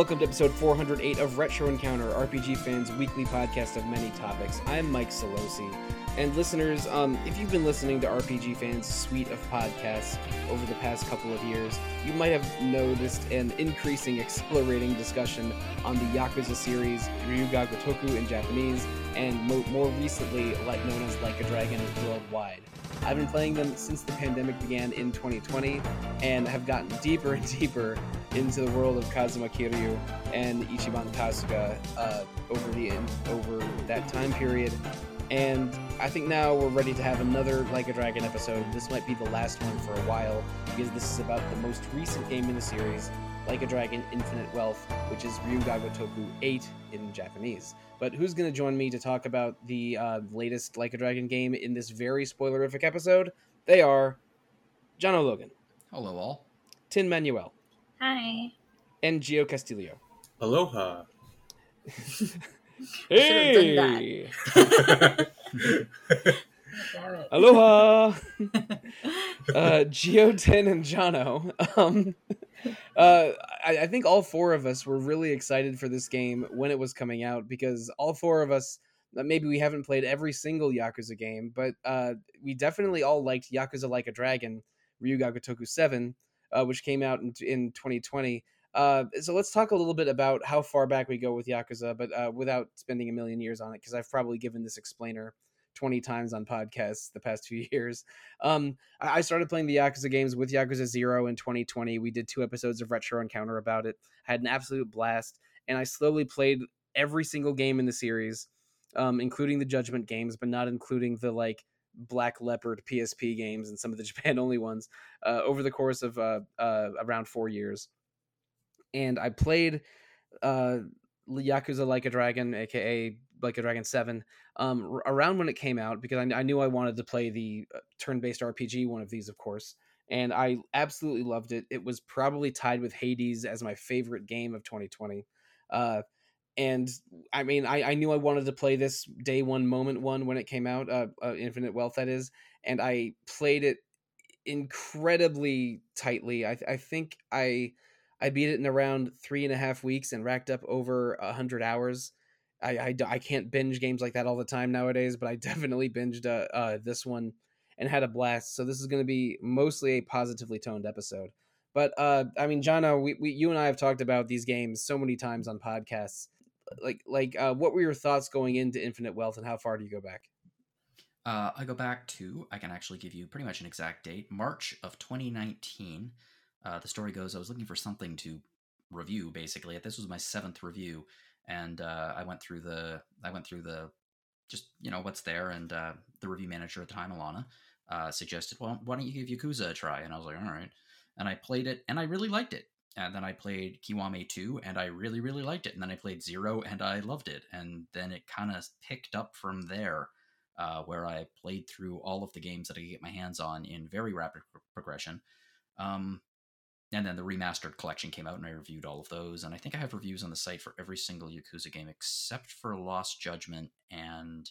welcome to episode 408 of Retro Encounter, RPG Fans' weekly podcast of many topics. I'm Mike Solosi, and listeners, if you've been listening to RPG Fans' suite of podcasts over the past couple of years, you might have noticed an increasing, accelerating discussion on the Yakuza series, Ryuga Gotoku in Japanese, and more recently known as Like a Dragon worldwide. I've been playing them since the pandemic began in 2020, and have gotten deeper and deeper into the world of Kazuma Kiryu and Ichiban Kasuga over that time period. And I think now we're ready to have another Like a Dragon episode. This might be the last one for a while, because this is about the most recent game in the series, Like a Dragon Infinite Wealth, which is Ryuga Gotoku 8 in Japanese. But who's going to join me to talk about the latest Like a Dragon game in this very spoilerific episode? They are John O'Logan. Hello, all. Tin Manuel. Hi. And Gio Castillo. Aloha. Hey! Damn it. Aloha! Gio, Tin, and Jono. I think all four of us were really excited for this game when it was coming out, because all four of us, maybe we haven't played every single Yakuza game, but we definitely all liked Yakuza Like a Dragon, Ryuga Gotoku 7, which came out in 2020. So let's talk a little bit about how far back we go with Yakuza, but without spending a million years on it, because I've probably given this explainer 20 times on podcasts the past few years. I started playing the Yakuza games with Yakuza 0 in 2020. We did 2 episodes of Retro Encounter about it. I had an absolute blast, and I slowly played every single game in the series, including the Judgment games, but not including the Black Leopard PSP games and some of the Japan-only ones, over the course of around 4 years. And I played Yakuza Like a Dragon, aka Like a Dragon 7, around when it came out, because I knew I wanted to play the turn-based RPG one of these, of course, and I absolutely loved it. It was probably tied with Hades as my favorite game of 2020. And I mean, I knew I wanted to play this day one, moment one when it came out, Infinite Wealth, that is, and I played it incredibly tightly. I think I beat it in around 3.5 weeks and racked up over 100 hours. I can't binge games like that all the time nowadays, but I definitely binged this one and had a blast. So this is going to be mostly a positively toned episode. But I mean, Jono, you and I have talked about these games so many times on podcasts. What were your thoughts going into Infinite Wealth, and how far do you go back? I go back to, I can actually give you pretty much an exact date, March of 2019. The story goes, I was looking for something to review, basically. This was my 7th review, and I went through the just, what's there, and the review manager at the time, Alana, suggested, well, why don't you give Yakuza a try? And I was like, all right. And I played it, and I really liked it. And then I played Kiwami 2, and I really, really liked it. And then I played 0, and I loved it. And then it kind of picked up from there, where I played through all of the games that I could get my hands on in very rapid progression. And then the remastered collection came out, and I reviewed all of those. And I think I have reviews on the site for every single Yakuza game except for Lost Judgment and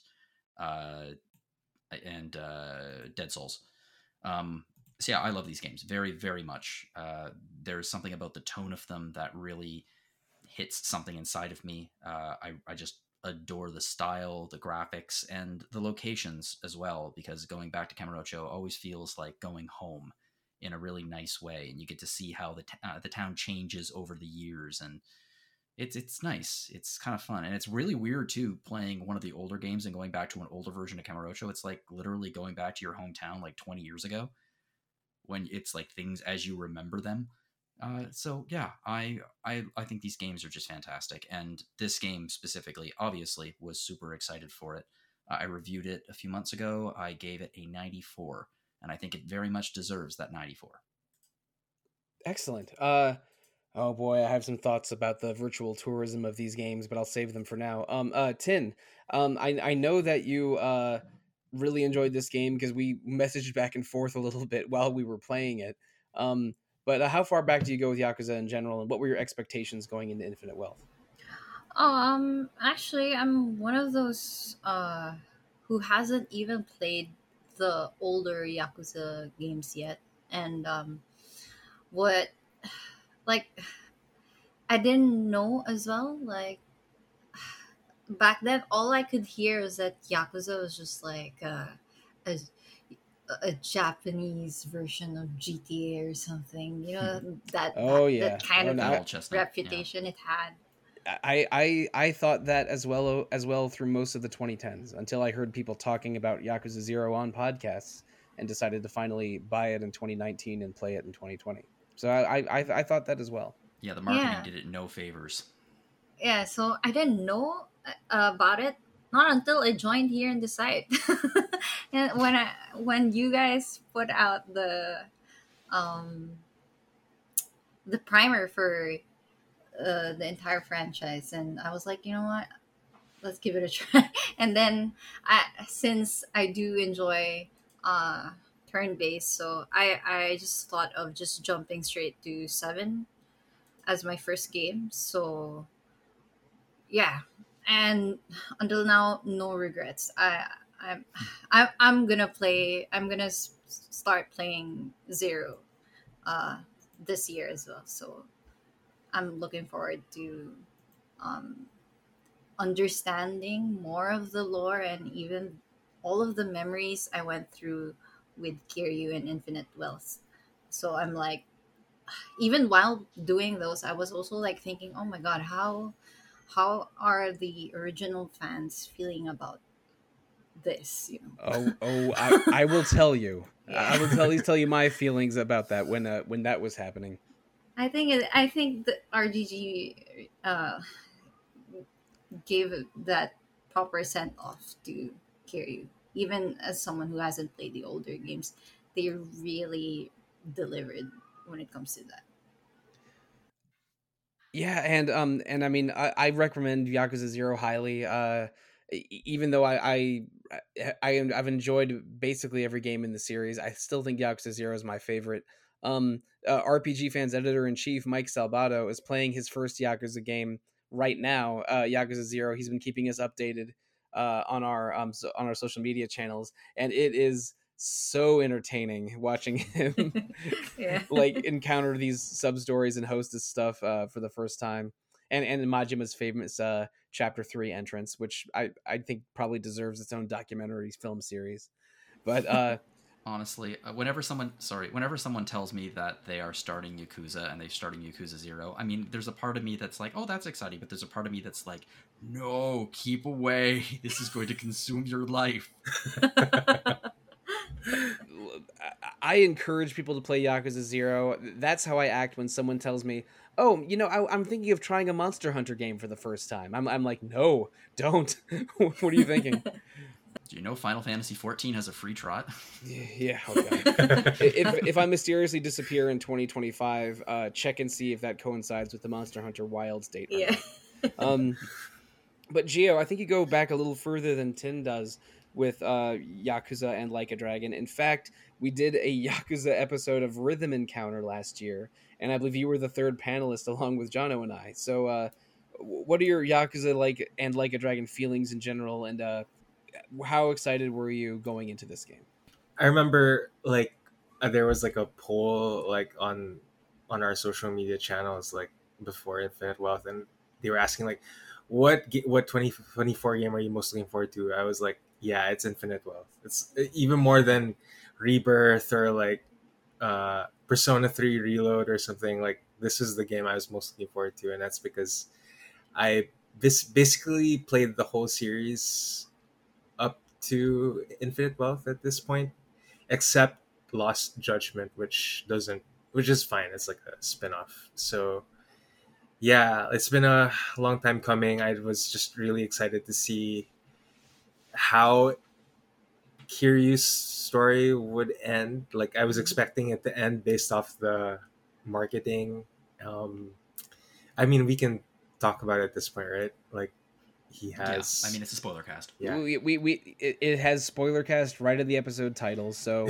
Dead Souls. So yeah, I love these games very, very much. There's something about the tone of them that really hits something inside of me. I just adore the style, the graphics, and the locations as well, because going back to Kamurocho always feels like going home in a really nice way, and you get to see how the town changes over the years, and it's nice. It's kind of fun, and it's really weird too, playing one of the older games and going back to an older version of Kamurocho. It's like literally going back to your hometown like 20 years ago, when it's like things as you remember them. So yeah, I think these games are just fantastic, and this game specifically, obviously, was super excited for it. I reviewed it a few months ago. I gave it a 94, and I think it very much deserves that 94. Excellent. Oh boy, I have some thoughts about the virtual tourism of these games, but I'll save them for now. Tin, I know that you really enjoyed this game because we messaged back and forth a little bit while we were playing it. But how far back do you go with Yakuza in general, and what were your expectations going into Infinite Wealth? Actually, I'm one of those who hasn't even played the older Yakuza games yet, and what, like, I didn't know as well. Like back then, all I could hear was that Yakuza was just like a a Japanese version of GTA or something. You know Oh that yeah. kind Oh of Good no. old chestnut. Yeah. reputation it had. I thought that as well through most of the 2010s until I heard people talking about Yakuza 0 on podcasts and decided to finally buy it in 2019 and play it in 2020. So I thought that as well. Yeah, the marketing Yeah, did it no favors. yeah. So I didn't know about it not until I joined here in the site, and when you guys put out um the primer for the entire franchise, and I was like, you know what, let's give it a try. And then since I do enjoy uh turn based, so I just thought of just jumping straight to 7 as my first game. So yeah, and until now, no regrets. I'm I'm gonna play. I'm gonna start playing 0 uh this year as well. So I'm looking forward to um understanding more of the lore and even all of the memories I went through with Kiryu and Infinite Wealth. So I'm like, even while doing those, I was also like thinking, oh my god, how are the original fans feeling about this? You know? I will tell you. I Yeah, will tell you my feelings about that when that was happening. I think the RGG gave that proper send off to Kiryu. Even as someone who hasn't played the older games, they really delivered when it comes to that. Yeah, and I mean I recommend Yakuza 0 highly. Even though I've enjoyed basically every game in the series, I still think Yakuza 0 is my favorite. RPG Fans editor in chief Mike Salvato is playing his first Yakuza game right now. Yakuza 0. He's been keeping us updated on our social media channels, and it is so entertaining watching him Yeah. like encounter these sub stories and host this stuff for the first time. And Majima's famous chapter 3 entrance, which I think probably deserves its own documentary film series. But Honestly, whenever someone tells me that they are starting Yakuza and they're starting Yakuza 0, I mean, there's a part of me that's like, oh, that's exciting, but there's a part of me that's like, no, keep away. This is going to consume your life. I encourage people to play Yakuza 0. That's how I act when someone tells me, "Oh, you know, I'm thinking of trying a Monster Hunter game for the first time." I'm like, "No, don't." What are you thinking? Do you know Final Fantasy 14 has a free trot? Yeah, oh god. If I mysteriously disappear in 2025, check and see if that coincides with the Monster Hunter Wilds date or Yeah. not. But Gio, I think you go back a little further than Tin does with Yakuza and Like a Dragon. In fact, we did a Yakuza episode of Rhythm Encounter last year, and I believe you were the third panelist along with Jono and I. So, what are your Yakuza Like a Dragon feelings in general, and how excited were you going into this game? I remember like there was like a poll like on our social media channels like before Infinite Wealth, and they were asking like what 2024 game are you most looking forward to? I was like, yeah, it's Infinite Wealth. It's even more than Rebirth or like Persona 3 Reload or something. Like this is the game I was most looking forward to, and that's because I basically played the whole series up to Infinite Wealth at this point, except Lost Judgment, which is fine. It's like a spin-off. So yeah, it's been a long time coming. I was just really excited to see how Kiryu's story would end. Like I was expecting it to end based off the marketing. Um, I mean, we can talk about it at this point, right? Like he has. Yeah, I mean, it's a spoiler cast. Yeah. It has spoiler cast right in the episode title, so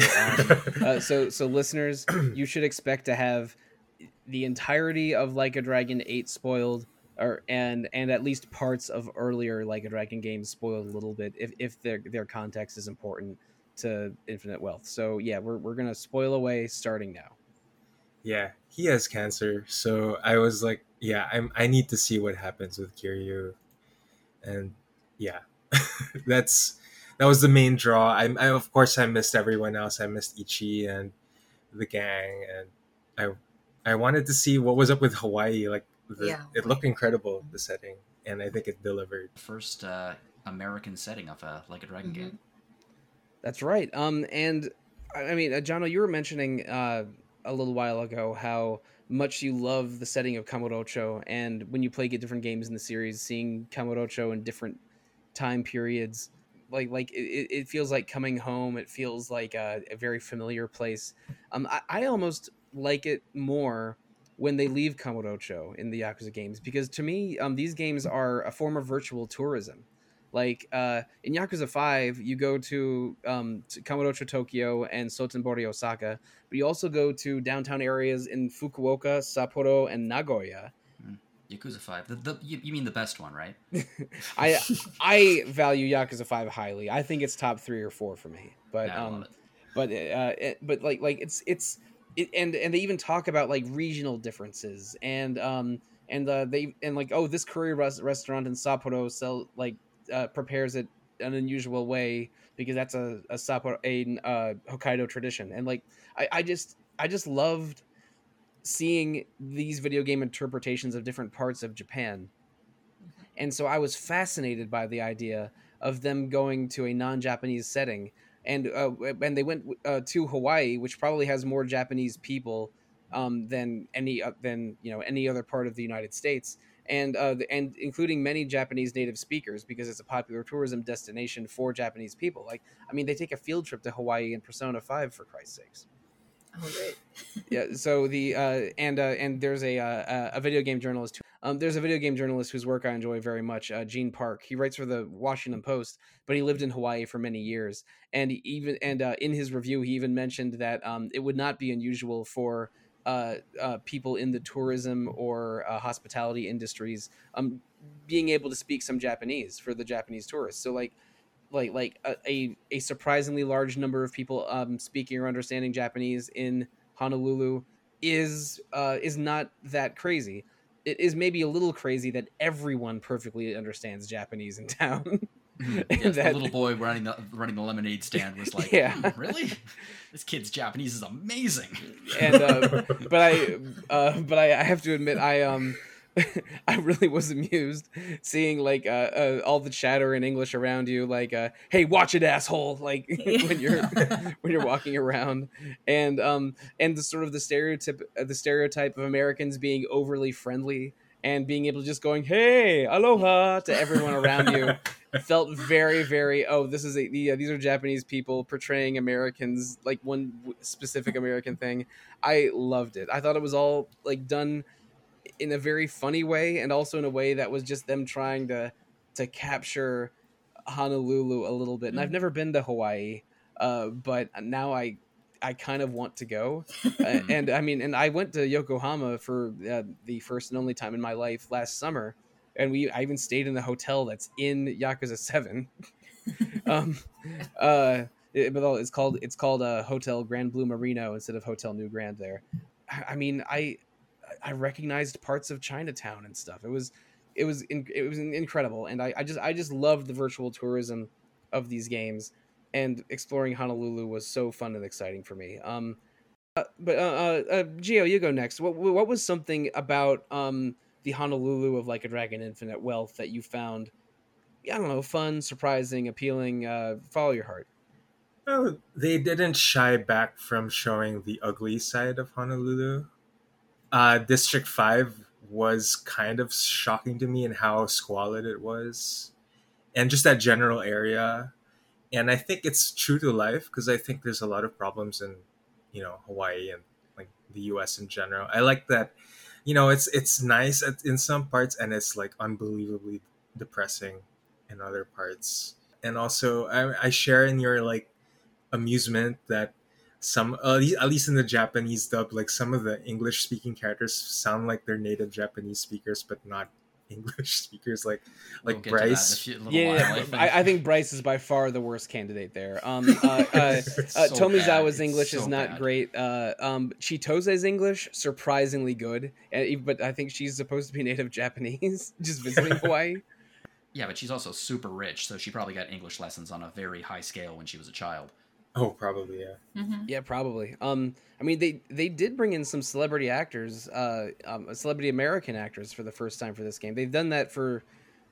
so listeners, you should expect to have the entirety of Like a Dragon 8 spoiled, or and at least parts of earlier Like a Dragon games spoiled a little bit if their context is important to Infinite Wealth. So yeah, we're gonna spoil away starting now. Yeah, he has cancer. So I was like yeah, I need to see what happens with Kiryu, and yeah, that's that was the main draw. I of course I missed everyone else. I missed Ichi and the gang, and I wanted to see what was up with Hawaii. Like Yeah, it wait. looked incredible, the setting, and I think it delivered. First American setting of a Like a Dragon Mm-hmm. game. That's right. And I mean, Jono, you were mentioning a little while ago how much you love the setting of Kamurocho, and when you play different games in the series, seeing Kamurocho in different time periods, it feels like coming home. It feels like a very familiar place. I almost like it more when they leave Kamurocho in the Yakuza games, because to me, these games are a form of virtual tourism. Like in Yakuza 5, you go to Kamurocho, Tokyo, and Sotenbori, Osaka, but you also go to downtown areas in Fukuoka, Sapporo, and Nagoya. Yakuza 5. You mean the best one, right? I I value Yakuza 5 highly. I think it's top 3 or 4 for me. But Yeah, I love it. but like and they even talk about like regional differences, and they and like, oh, this curry restaurant in Sapporo prepares it an unusual way because that's a Sapporo Hokkaido tradition. And like I just loved seeing these video game interpretations of different parts of Japan. And so I was fascinated by the idea of them going to a non-Japanese setting, and they went to Hawaii, which probably has more Japanese people than any other part of the United States, and including many Japanese native speakers, because it's a popular tourism destination for Japanese people. Like, I mean, they take a field trip to Hawaii in Persona 5, for Christ's sakes. Oh, great. Yeah, so the and there's a video game journalist. There's a video game journalist whose work I enjoy very much, Gene Park. He writes for the Washington Post, but he lived in Hawaii for many years. And in his review, he even mentioned that it would not be unusual for people in the tourism or hospitality industries being able to speak some Japanese for the Japanese tourists. So a surprisingly large number of people speaking or understanding Japanese in Honolulu is not that crazy. It is maybe a little crazy that everyone perfectly understands Japanese in town. Yeah, And the little boy running the lemonade stand was like, Yeah. really? This kid's Japanese is amazing. And but I have to admit, I really was amused seeing like all the chatter in English around you, like hey, watch it, asshole, like when you're walking around. And the sort of the stereotype of Americans being overly friendly and being able to just going, hey, aloha, to everyone around you felt very, very, oh, this is these are Japanese people portraying Americans, like one specific American thing. I loved it. I thought it was all like done in a very funny way, and also in a way that was just them trying to capture Honolulu a little bit. And I've never been to Hawaii, but now I kind of want to go. And I mean, and I went to Yokohama for the first and only time in my life last summer, and I even stayed in the hotel that's in Yakuza 7. It's called Hotel Grand Blue Marino instead of Hotel New Grand there. I mean, I recognized parts of Chinatown and stuff. It was incredible, and I just loved the virtual tourism of these games, and exploring Honolulu was so fun and exciting for me. Gio, you go next. What was something about the Honolulu of Like a Dragon Infinite Wealth that you found, I don't know, fun, surprising, appealing? Follow your heart. Oh, they didn't shy back from showing the ugly side of Honolulu. District 5 was kind of shocking to me in how squalid it was, and just that general area. And I think it's true to life, because I think there's a lot of problems in, Hawaii and like the US in general. I like that, it's nice in some parts, and it's like unbelievably depressing in other parts. And also I share in your like amusement that some at least in the Japanese dub, like some of the English speaking characters sound like they're native Japanese speakers, but not English speakers We'll like get to that in a Bryce. little Yeah, while, I think. I think Bryce is by far the worst candidate there. So Tomizawa's bad. English It's is so not bad. great. Chitose's English surprisingly good, but I think she's supposed to be native Japanese, just visiting Hawaii. Yeah, but she's also super rich, so she probably got English lessons on a very high scale when she was a child. Oh, probably, yeah. Mm-hmm. Yeah, probably. I mean, they did bring in some celebrity actors, celebrity American actors for the first time for this game. They've done that for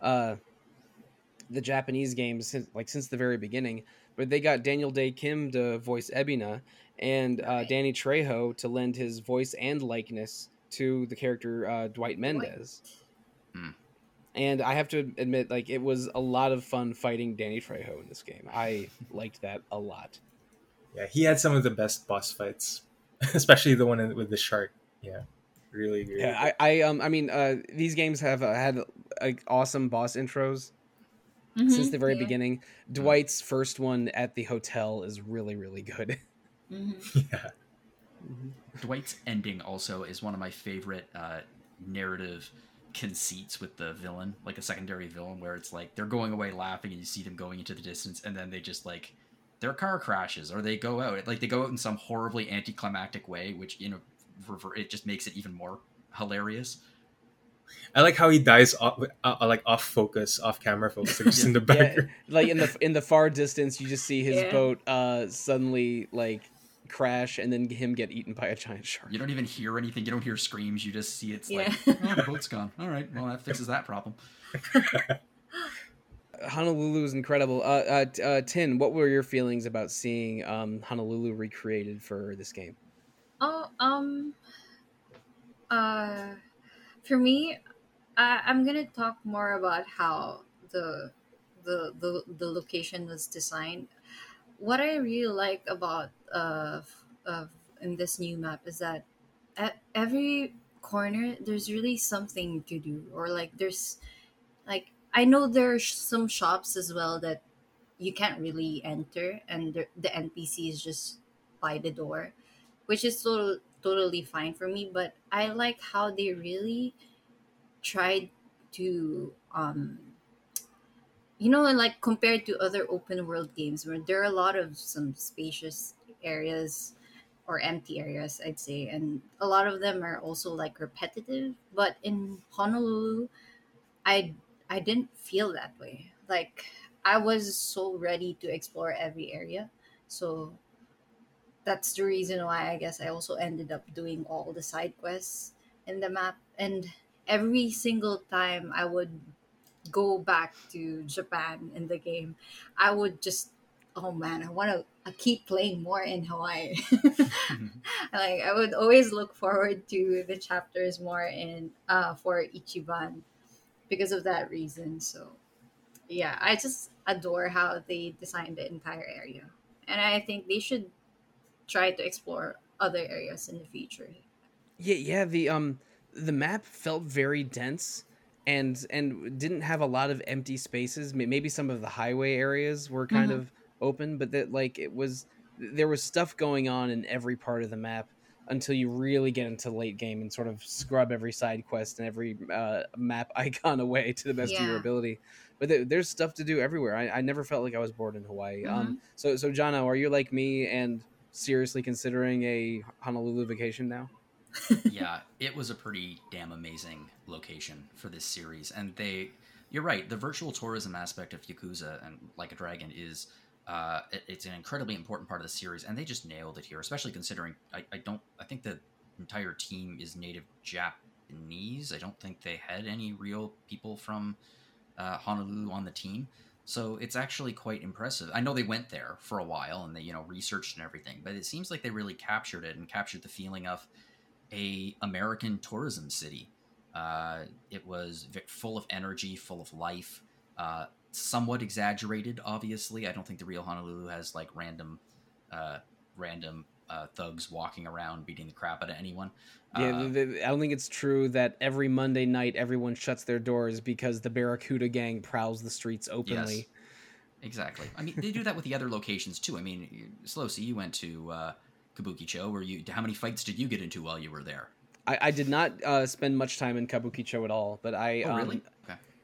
the Japanese games since the very beginning. But they got Daniel Day Kim to voice Ebina and Right. Danny Trejo to lend his voice and likeness to the character Dwight Mendez. Hmm. And I have to admit, like, it was a lot of fun fighting Danny Trejo in this game. I liked that a lot. Yeah, he had some of the best boss fights, especially the one with the shark. Yeah, really, really. Yeah, good. I mean, these games have had awesome boss intros Mm-hmm. since the very Yeah. beginning. Dwight's first one at the hotel is really, really good. Mm-hmm. Yeah, Dwight's ending also is one of my favorite narrative conceits with the villain, like a secondary villain, where it's like they're going away laughing and you see them going into the distance, and then they just like their car crashes or they go out. Like they go out in some horribly anticlimactic way, which it just makes it even more hilarious. I like how he dies off focus, off camera focus, like just in the Yeah, background. like in the far distance, you just see his Yeah. boat suddenly like crash and then him get eaten by a giant shark. You don't even hear anything. You don't hear screams. You just see it's Yeah. like, oh, the boat's gone. All right, well that fixes that problem. Honolulu is incredible. Tin, what were your feelings about seeing Honolulu recreated for this game? Oh, for me, I'm gonna talk more about how the location was designed. What I really like about in this new map is that at every corner there's really something to do, or like there's like I know there's some shops as well that you can't really enter, and the NPC is just by the door, which is totally fine for me. But I like how they really tried to like compared to other open world games where there are a lot of some spacious areas or empty areas, I'd say, and a lot of them are also like repetitive. But in Honolulu, I I didn't feel that way. Like I was so ready to explore every area. So that's the reason why I guess I also ended up doing all the side quests in the map. And every single time I would go back to Japan in the game, I would just, oh man, I want to keep playing more in Hawaii. Like I would always look forward to the chapters more in for Ichiban because of that reason. So yeah, I just adore how they designed the entire area, and I think they should try to explore other areas in the future. Yeah. The map felt very dense and didn't have a lot of empty spaces. Maybe some of the highway areas were kind Mm-hmm. of open, but that like there was stuff going on in every part of the map until you really get into late game and sort of scrub every side quest and every map icon away to the best of your Yeah. ability. But there's stuff to do everywhere. I never felt like I was bored in Hawaii. Mm-hmm. So Jono, are you like me and seriously considering a Honolulu vacation now? Yeah, it was a pretty damn amazing location for this series, and you're right, the virtual tourism aspect of Yakuza and Like a Dragon is, it's an incredibly important part of the series, and they just nailed it here, especially considering I think the entire team is native Japanese. I don't think they had any real people from Honolulu on the team. So it's actually quite impressive. I know they went there for a while and they, researched and everything, but it seems like they really captured it and captured the feeling of a American tourism city. It was full of energy, full of life, somewhat exaggerated. Obviously, I don't think the real Honolulu has like random thugs walking around beating the crap out of anyone. Yeah, I don't think it's true that every Monday night everyone shuts their doors because the Barracuda gang prowls the streets openly. Yes, exactly. I mean, they do that with the other locations too. I mean, Slowsy, you went to Kabukicho. How many fights did you get into while you were there? I did not spend much time in Kabukicho at all, but Oh, really?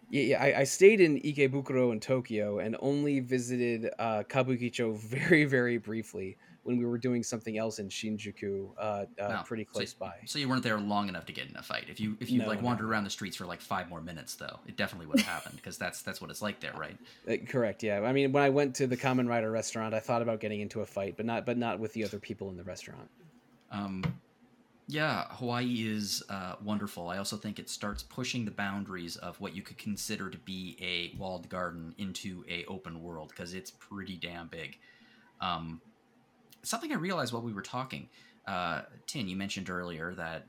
Yeah, I stayed in Ikebukuro in Tokyo and only visited Kabukicho very, very briefly when we were doing something else in Shinjuku, Wow. pretty So, close by. so you weren't there long enough to get in a fight. If you No, like no, wandered around no. the streets for like 5 more minutes, though, it definitely would have happened because that's what it's like there, right? Correct. Yeah. I mean, when I went to the Kamen Rider restaurant, I thought about getting into a fight, but not with the other people in the restaurant. Um, yeah, Hawaii is wonderful. I also think it starts pushing the boundaries of what you could consider to be a walled garden into a open world because it's pretty damn big. Um, Something I realized while we were talking, Tin, you mentioned earlier that,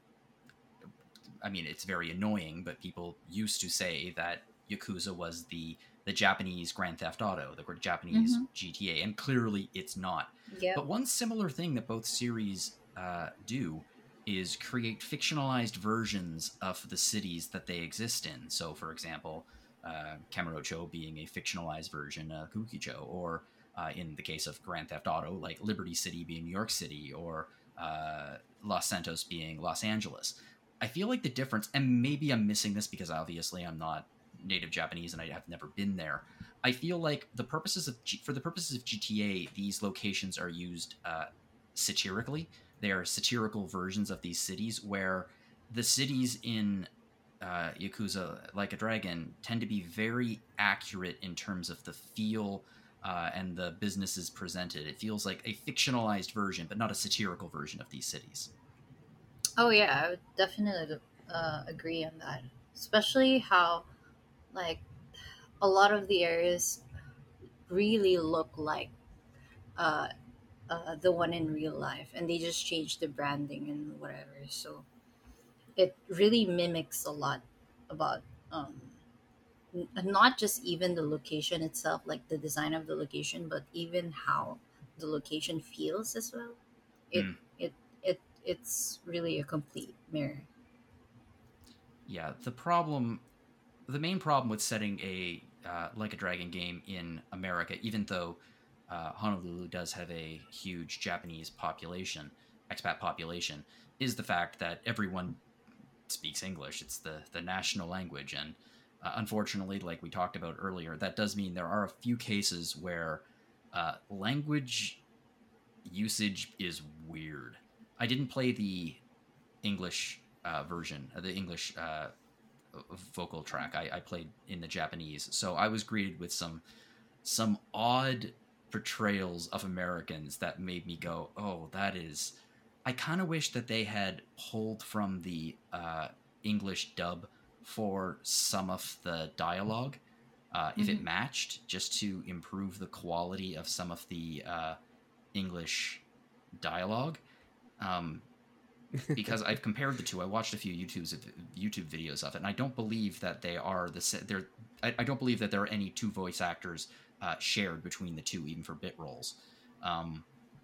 I mean, it's very annoying, but people used to say that Yakuza was the Japanese Grand Theft Auto, the Japanese Mm-hmm. GTA, and clearly it's not. Yep. But one similar thing that both series do is create fictionalized versions of the cities that they exist in. So, for example, Kamurocho being a fictionalized version of Kukicho, or in the case of Grand Theft Auto, like Liberty City being New York City, or Los Santos being Los Angeles. I feel like the difference, and maybe I'm missing this because obviously I'm not native Japanese and I have never been there. I feel like for the purposes of GTA, these locations are used satirically. They are satirical versions of these cities, where the cities in Yakuza Like a Dragon tend to be very accurate in terms of the feel and the businesses presented. It feels like a fictionalized version, but not a satirical version of these cities. Oh yeah, I would definitely agree on that. Especially how like a lot of the areas really look like uh, the one in real life, and they just changed the branding and whatever. So it really mimics a lot about um, not just even the location itself, like the design of the location, but even how the location feels as well. It Mm. it's really a complete mirror. Yeah, the main problem with setting a Like a Dragon game in America, even though Honolulu does have a huge Japanese population, expat population, is the fact that everyone speaks English. It's the national language, and unfortunately, like we talked about earlier, that does mean there are a few cases where language usage is weird. I didn't play the English version, the English vocal track. I played in the Japanese, so I was greeted with some odd portrayals of Americans that made me go, "Oh, that is." I kind of wish that they had pulled from the English dub for some of the dialogue, if it Hmm. matched, just to improve the quality of some of the English dialogue. Um, because I've compared the two. I watched a few YouTube videos of it, and I don't believe that they are they're. I don't believe that there are any two voice actors shared between the two, even for bit roles. Um,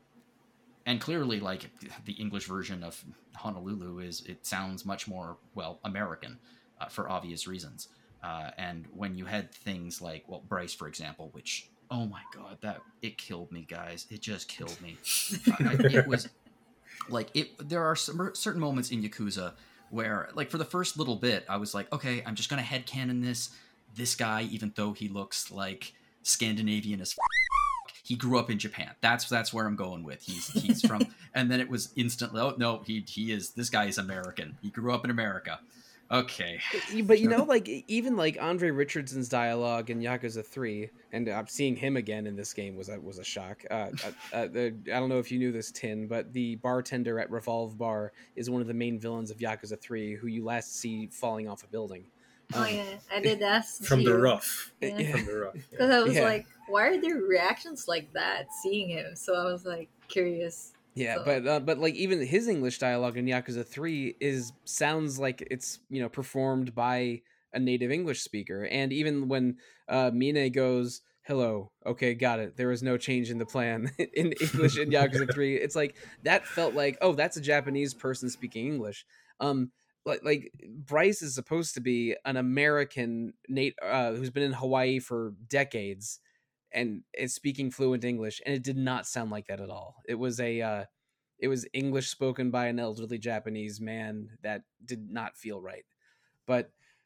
and clearly, like the English version of Honolulu it sounds much more American for obvious reasons. And when you had things like Bryce, for example, which oh my god, that it killed me, guys. It just killed me. It was like it there are certain moments in Yakuza where, like, for the first little bit I was like, okay, I'm just gonna headcanon this guy, even though he looks like Scandinavian as he grew up in Japan. That's where I'm going with. He's from, and then it was instantly, oh no, he is, this guy is American, he grew up in America. Okay. But like even like Andre Richardson's dialogue in Yakuza 3, and seeing him again in this game was a shock. I don't know if you knew this, Tin, but the bartender at Revolve Bar is one of the main villains of Yakuza 3, who you last see falling off a building. Oh yeah, I did ask From the Gio. rough. Yeah. From the rough. Because I was Yeah. like, why are there reactions like that seeing him? So I was like curious. Yeah, So, but like even his English dialogue in Yakuza 3 sounds like it's, performed by a native English speaker. And even when Mine goes, "Hello, okay, got it. There was no change in the plan," in English in Yakuza 3, it's like that felt like, oh, that's a Japanese person speaking English. Like Bryce is supposed to be an American who's been in Hawaii for decades and is speaking fluent English, and it did not sound like that at all. It was English spoken by an elderly Japanese man that did not feel right. But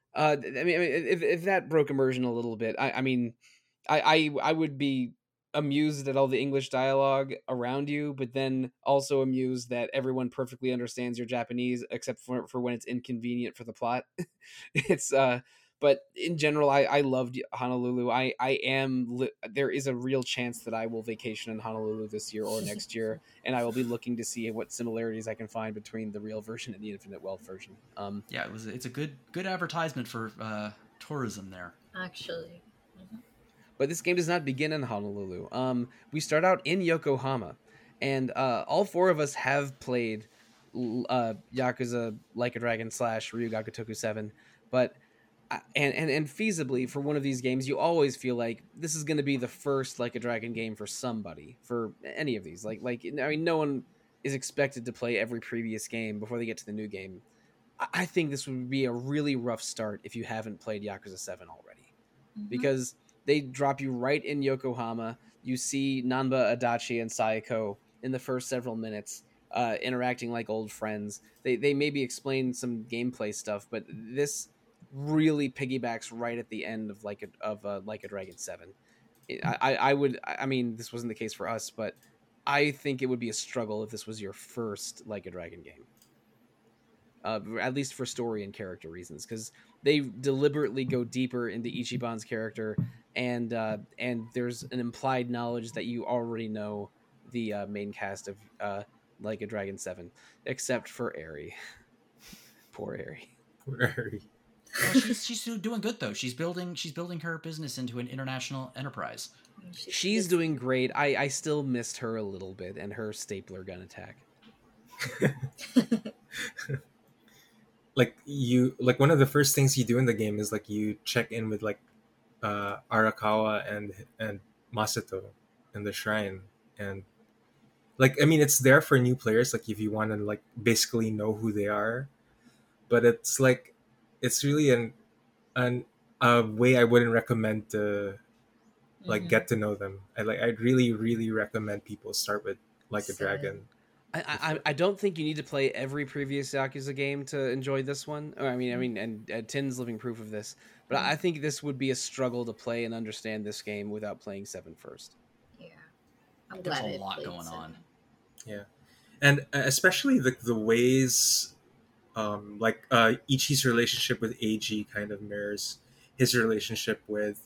If that broke immersion a little bit, I mean, I would be amused at all the English dialogue around you, but then also amused that everyone perfectly understands your Japanese, except for when it's inconvenient for the plot. It's but in general, I loved Honolulu. There is a real chance that I will vacation in Honolulu this year or next year, and I will be looking to see what similarities I can find between the real version and the Infinite Wealth version. Yeah, it's a good advertisement for tourism there. Actually. But this game does not begin in Honolulu. We start out in Yokohama, and all four of us have played Yakuza Like a Dragon / Ryu Ga Gotoku 7, but and feasibly for one of these games, you always feel like this is going to be the first Like a Dragon game for somebody, for any of these. I mean, no one is expected to play every previous game before they get to the new game. I think this would be a really rough start if you haven't played Yakuza 7 already, because they drop you right in Yokohama. You see Nanba, Adachi, and Sayako in the first several minutes, interacting like old friends. They maybe explain some gameplay stuff, but this really piggybacks right at the end of Like a Dragon 7. I mean, this wasn't the case for us, but I think it would be a struggle if this was your first Like a Dragon game. At least for story and character reasons, because they deliberately go deeper into Ichiban's character, and there's an implied knowledge that you already know the main cast of Like a Dragon 7, except for Eri. Poor Eri. Poor Eri. Well, she's doing good though. She's building her business into an international enterprise. She's doing great. I still missed her a little bit and her stapler gun attack. Like one of the first things you do in the game is like you check in with like Arakawa and Masato in the shrine, and like I mean it's there for new players, like if you want to like basically know who they are, but it's like it's really a way I wouldn't recommend to like get to know them. I'd really recommend people start with Like a Dragon. I don't think you need to play every previous Yakuza game to enjoy this one. I mean, and Tin's living proof of this. But I think this would be a struggle to play and understand this game without playing 7 first. Yeah, I'm There's glad a lot going 7. on. Yeah, and especially the ways, Ichi's relationship with Eiji kind of mirrors his relationship with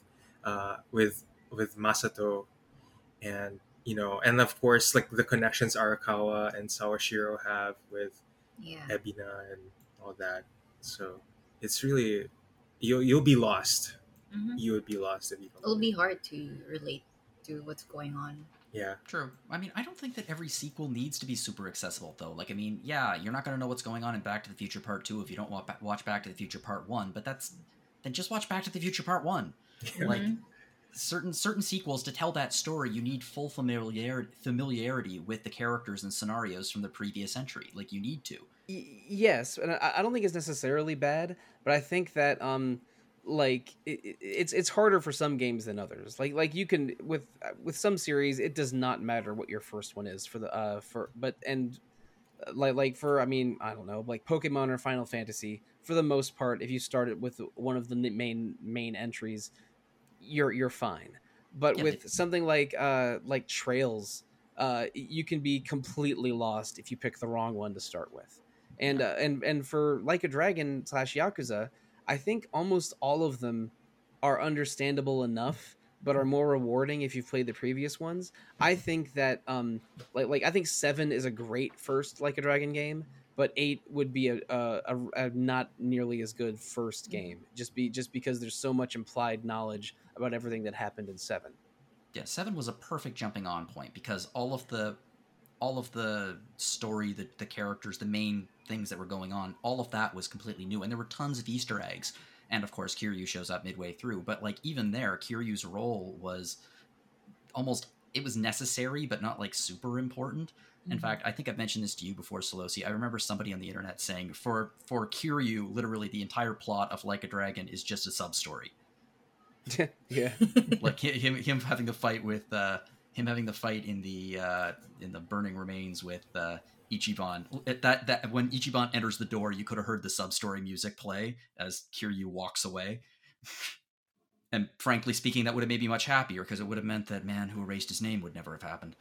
Masato, and and of course like the connections Arakawa and Sawashiro have with Ebina and all that. So it's really you'll be lost. You would be lost if you don't. It'll be hard to relate to what's going on. Yeah, true. I mean, I don't think that every sequel needs to be super accessible, though. Like, I mean, yeah, you're not going to know what's going on in Back to the Future Part 2 if you don't watch Back to the Future Part 1, but then just watch Back to the Future Part 1. Yeah. Like, certain sequels, to tell that story, you need full familiarity with the characters and scenarios from the previous entry. Like, you need to. Yes, and I don't think it's necessarily bad, but I think that like it's harder for some games than others. Like you can with some series, it does not matter what your first one is for the I mean, I don't know, like Pokemon or Final Fantasy, for the most part, if you started with one of the main entries, you're fine. But with something like Trails, you can be completely lost if you pick the wrong one to start with. And for Like a Dragon / Yakuza, I think almost all of them are understandable enough, but are more rewarding if you've played the previous ones. I think that I think 7 is a great first Like a Dragon game, but 8 would be a not nearly as good first game, just because there's so much implied knowledge about everything that happened in 7. Yeah, 7 was a perfect jumping on point because all of the story, the characters, the main things that were going on, all of that was completely new, and there were tons of Easter eggs. And of course, Kiryu shows up midway through, but like even there, Kiryu's role was it was necessary, but not like super important. In fact, I think I've mentioned this to you before, Solosi. I remember somebody on the internet saying for Kiryu, literally the entire plot of Like a Dragon is just a sub story. Yeah, like him having a fight with him having the fight in the burning remains with Ichiban. That when Ichiban enters the door, you could have heard the sub-story music play as Kiryu walks away. And frankly speaking, that would have made me much happier, because it would have meant that Man Who Erased His Name would never have happened.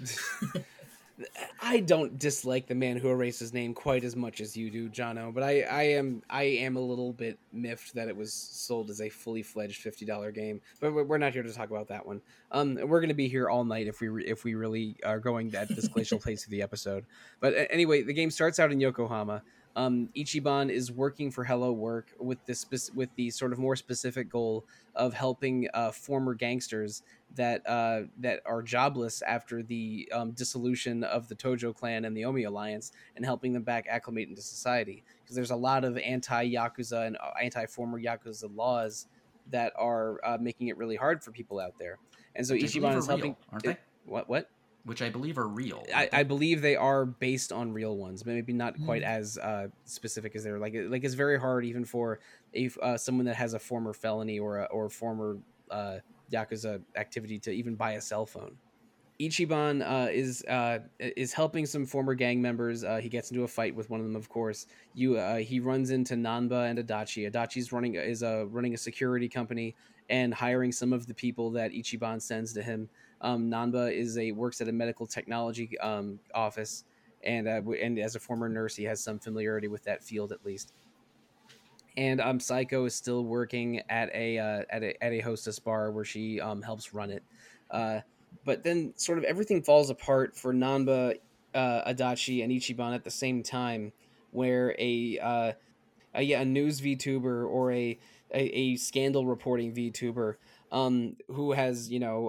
I don't dislike The Man Who Erased His Name quite as much as you do, Jono, but I am a little bit miffed that it was sold as a fully fledged $50 game. But we're not here to talk about that one. We're going to be here all night if we really are going at this glacial pace of the episode. But anyway, the game starts out in Yokohama. Ichiban is working for Hello Work with the sort of more specific goal of helping former gangsters that are jobless after the dissolution of the Tojo clan and the Omi alliance, and helping them back acclimate into society, because there's a lot of anti-Yakuza and anti-former Yakuza laws that are making it really hard for people out there. And so Ichiban is helping. Aren't they? What? Which I believe are real. I believe they are based on real ones, but maybe not quite as specific as they're like it's very hard even for someone that has a former felony or former Yakuza activity to even buy a cell phone. Ichiban is helping some former gang members. He gets into a fight with one of them, of course. He runs into Nanba and Adachi. Adachi's running a security company and hiring some of the people that Ichiban sends to him. Nanba works at a medical technology office, and as a former nurse, he has some familiarity with that field at least. And Saiko is still working at a hostess bar where she helps run it. But then sort of everything falls apart for Nanba, Adachi, and Ichiban at the same time, where a news VTuber or a scandal reporting VTuber who has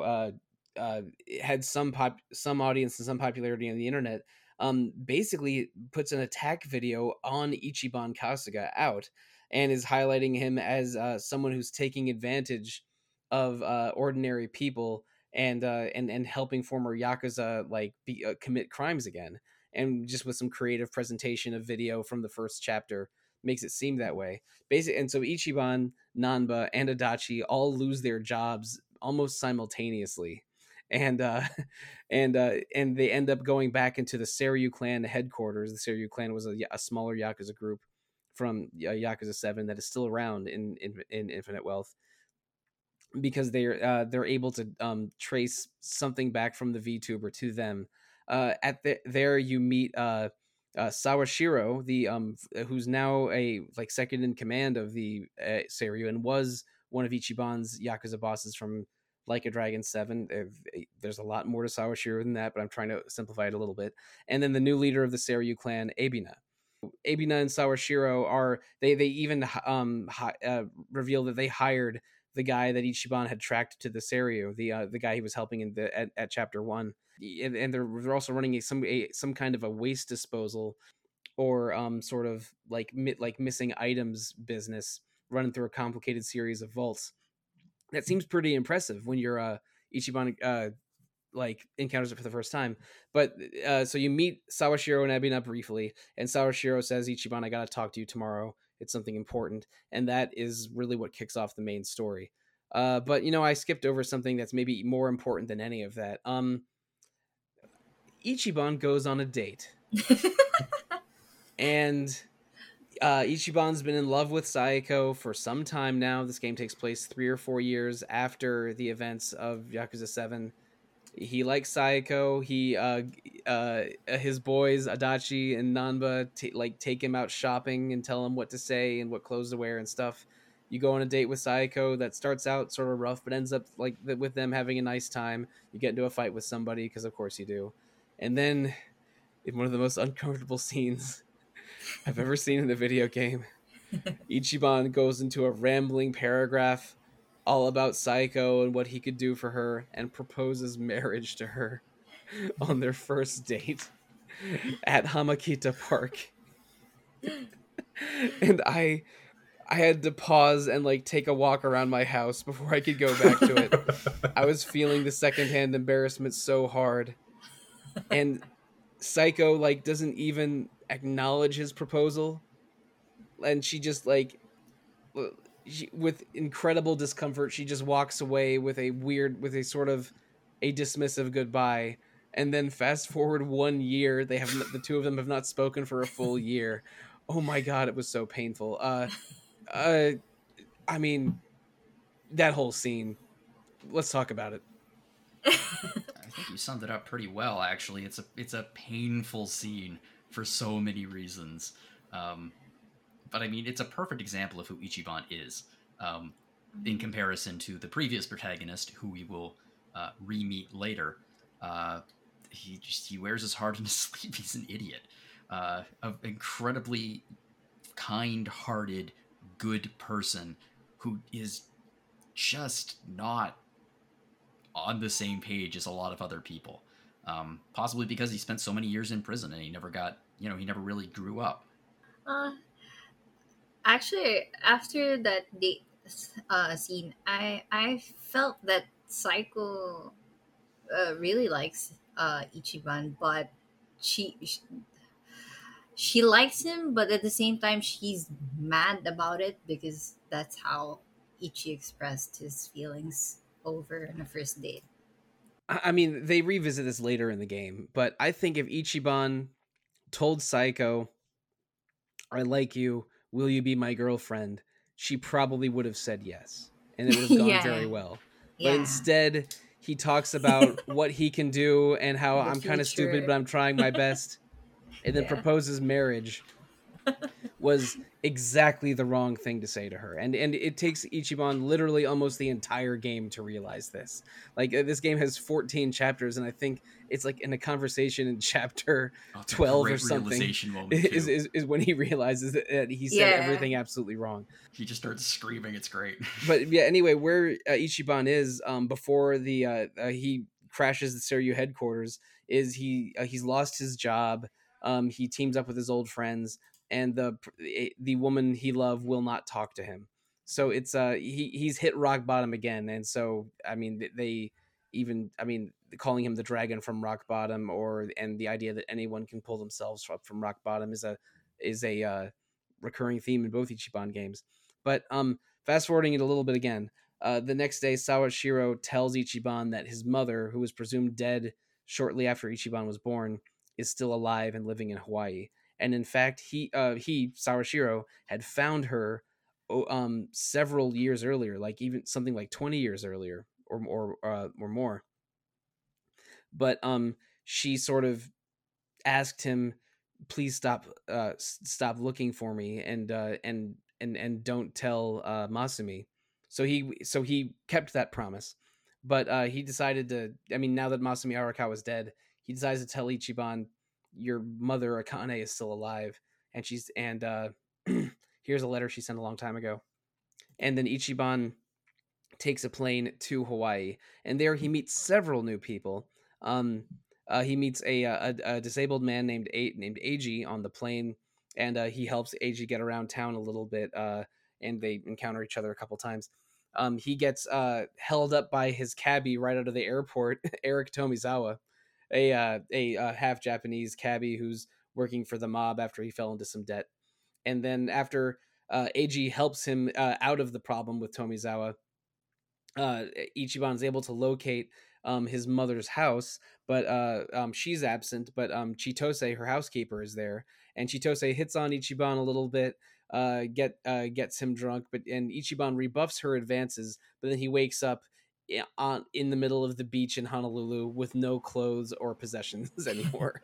had some audience and some popularity on the internet basically puts an attack video on Ichiban Kasuga out, and is highlighting him as someone who's taking advantage of ordinary people and helping former Yakuza commit crimes again. And just with some creative presentation of video from the first chapter makes it seem that way. And so Ichiban, Nanba, and Adachi all lose their jobs almost simultaneously. And they end up going back into the Seiryu clan headquarters. The Seiryu clan was a smaller Yakuza group from Yakuza 7 that is still around in Infinite Wealth, because they're able to trace something back from the VTuber to them. There you meet Sawashiro, who's now a second in command of the Seiryu, and was one of Ichiban's Yakuza bosses from Like a Dragon 7. There's a lot more to Sawashiro than that, but I'm trying to simplify it a little bit. And then the new leader of the Seiryu clan, Ebina. Ebina and Sawashiro they even reveal that they hired the guy that Ichiban had tracked to the Seiryu, the guy he was helping at chapter 1, and they're also running some kind of a waste disposal or sort of missing items business, running through a complicated series of vaults. That seems pretty impressive when you're Ichiban encounters it for the first time. But so you meet Sawashiro and Ebina briefly, and Sawashiro says, Ichiban, I gotta talk to you tomorrow. It's something important. And that is really what kicks off the main story. But I skipped over something that's maybe more important than any of that. Ichiban goes on a date. And Ichiban's been in love with Saiko for some time now. This game takes place 3 or 4 years after the events of Yakuza 7. He likes Saiko. His boys Adachi and Nanba take him out shopping and tell him what to say and what clothes to wear and stuff. You go on a date with Saiko that starts out sort of rough, but ends up with them having a nice time. You get into a fight with somebody, because of course you do. And then, in one of the most uncomfortable scenes I've ever seen in a video game, Ichiban goes into a rambling paragraph all about Saiko and what he could do for her, and proposes marriage to her on their first date at Hamakita Park. And I had to pause and take a walk around my house before I could go back to it. I was feeling the secondhand embarrassment so hard. And Saiko doesn't even acknowledge his proposal, and she just with incredible discomfort, she just walks away with a sort of a dismissive goodbye. And then fast forward 1 year, the two of them have not spoken for a full year. Oh my god, it was so painful. I mean, that whole scene. Let's talk about it. I think you summed it up pretty well. Actually, it's a painful scene for so many reasons. But I mean, it's a perfect example of who Ichiban is, in comparison to the previous protagonist, who we will re-meet later. He wears his heart on his sleeve. He's an idiot. An incredibly kind-hearted, good person who is just not on the same page as a lot of other people. Possibly because he spent so many years in prison and he never got, he never really grew up. Actually, after that date scene, I felt that Psycho really likes Ichiban, but she she likes him, but at the same time she's mad about it because that's how Ichi expressed his feelings over on the first date. I mean, they revisit this later in the game, but I think if Ichiban told Saiko, "I like you, will you be my girlfriend?" she probably would have said yes, and it would have gone Yeah. very well. Yeah. But instead, he talks about what he can do and how The I'm kind of future. stupid, but I'm trying my best, and then Yeah. proposes marriage. Was exactly the wrong thing to say to her, and it takes Ichiban literally almost the entire game to realize this. Like, this game has 14 chapters, and I think it's like in a conversation in chapter It's a 12 great or something realization moment, is, too. is when he realizes that he said Yeah. everything absolutely wrong. He just starts screaming. It's great. But yeah, anyway, where Ichiban is before the he crashes the Seiryu headquarters is he's lost his job. He teams up with his old friends, and the woman he loved will not talk to him. So it's he's hit rock bottom again, and so I mean they even calling him the dragon from rock bottom, and the idea that anyone can pull themselves up from rock bottom is a recurring theme in both Ichiban games. But fast forwarding it a little bit again, the next day Sawashiro tells Ichiban that his mother, who was presumed dead shortly after Ichiban was born, is still alive and living in Hawaii. And in fact, he Sawashiro had found her several years earlier, like even something like 20 years earlier or more. But she sort of asked him, "Please stop looking for me and don't tell Masumi." So he kept that promise. But he decided to, now that Masumi Arakawa is dead, he decides to tell Ichiban, "Your mother Akane is still alive, and here's a letter she sent a long time ago." And then Ichiban takes a plane to Hawaii, and there he meets several new people. He meets a disabled man named Eiji on the plane, and he helps Eiji get around town a little bit, and they encounter each other a couple times. He gets held up by his cabbie right out of the airport, Eric Tomizawa, a half Japanese cabbie who's working for the mob after he fell into some debt. And then after Eiji helps him out of the problem with Tomizawa, Ichiban is able to locate his mother's house, but she's absent. But Chitose, her housekeeper, is there, and Chitose hits on Ichiban a little bit, gets him drunk, and Ichiban rebuffs her advances. But then he wakes up in the middle of the beach in Honolulu with no clothes or possessions anymore.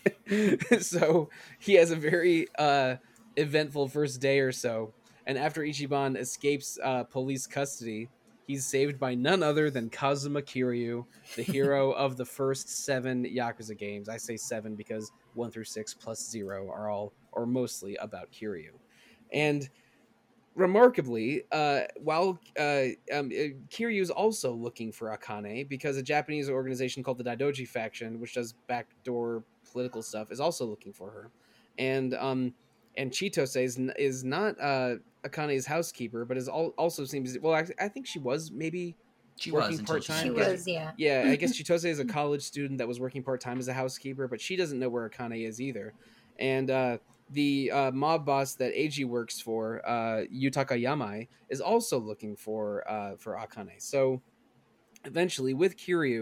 So he has a very eventful first day or so, and after Ichiban escapes police custody, he's saved by none other than Kazuma Kiryu, the hero of the first 7 Yakuza games. I say 7 because 1 through 6 plus 0 are all or mostly about Kiryu. And remarkably, while Kiryu is also looking for Akane, because a Japanese organization called the Daidoji faction, which does backdoor political stuff, is also looking for her. And Chitose is not Akane's housekeeper, but also seems, well, I think she was maybe working part-time. She was, yeah. Yeah, I guess Chitose is a college student that was working part-time as a housekeeper, but she doesn't know where Akane is either. And the mob boss that Eiji works for, Yutaka Yamai, is also looking for Akane. So eventually, with Kiryu,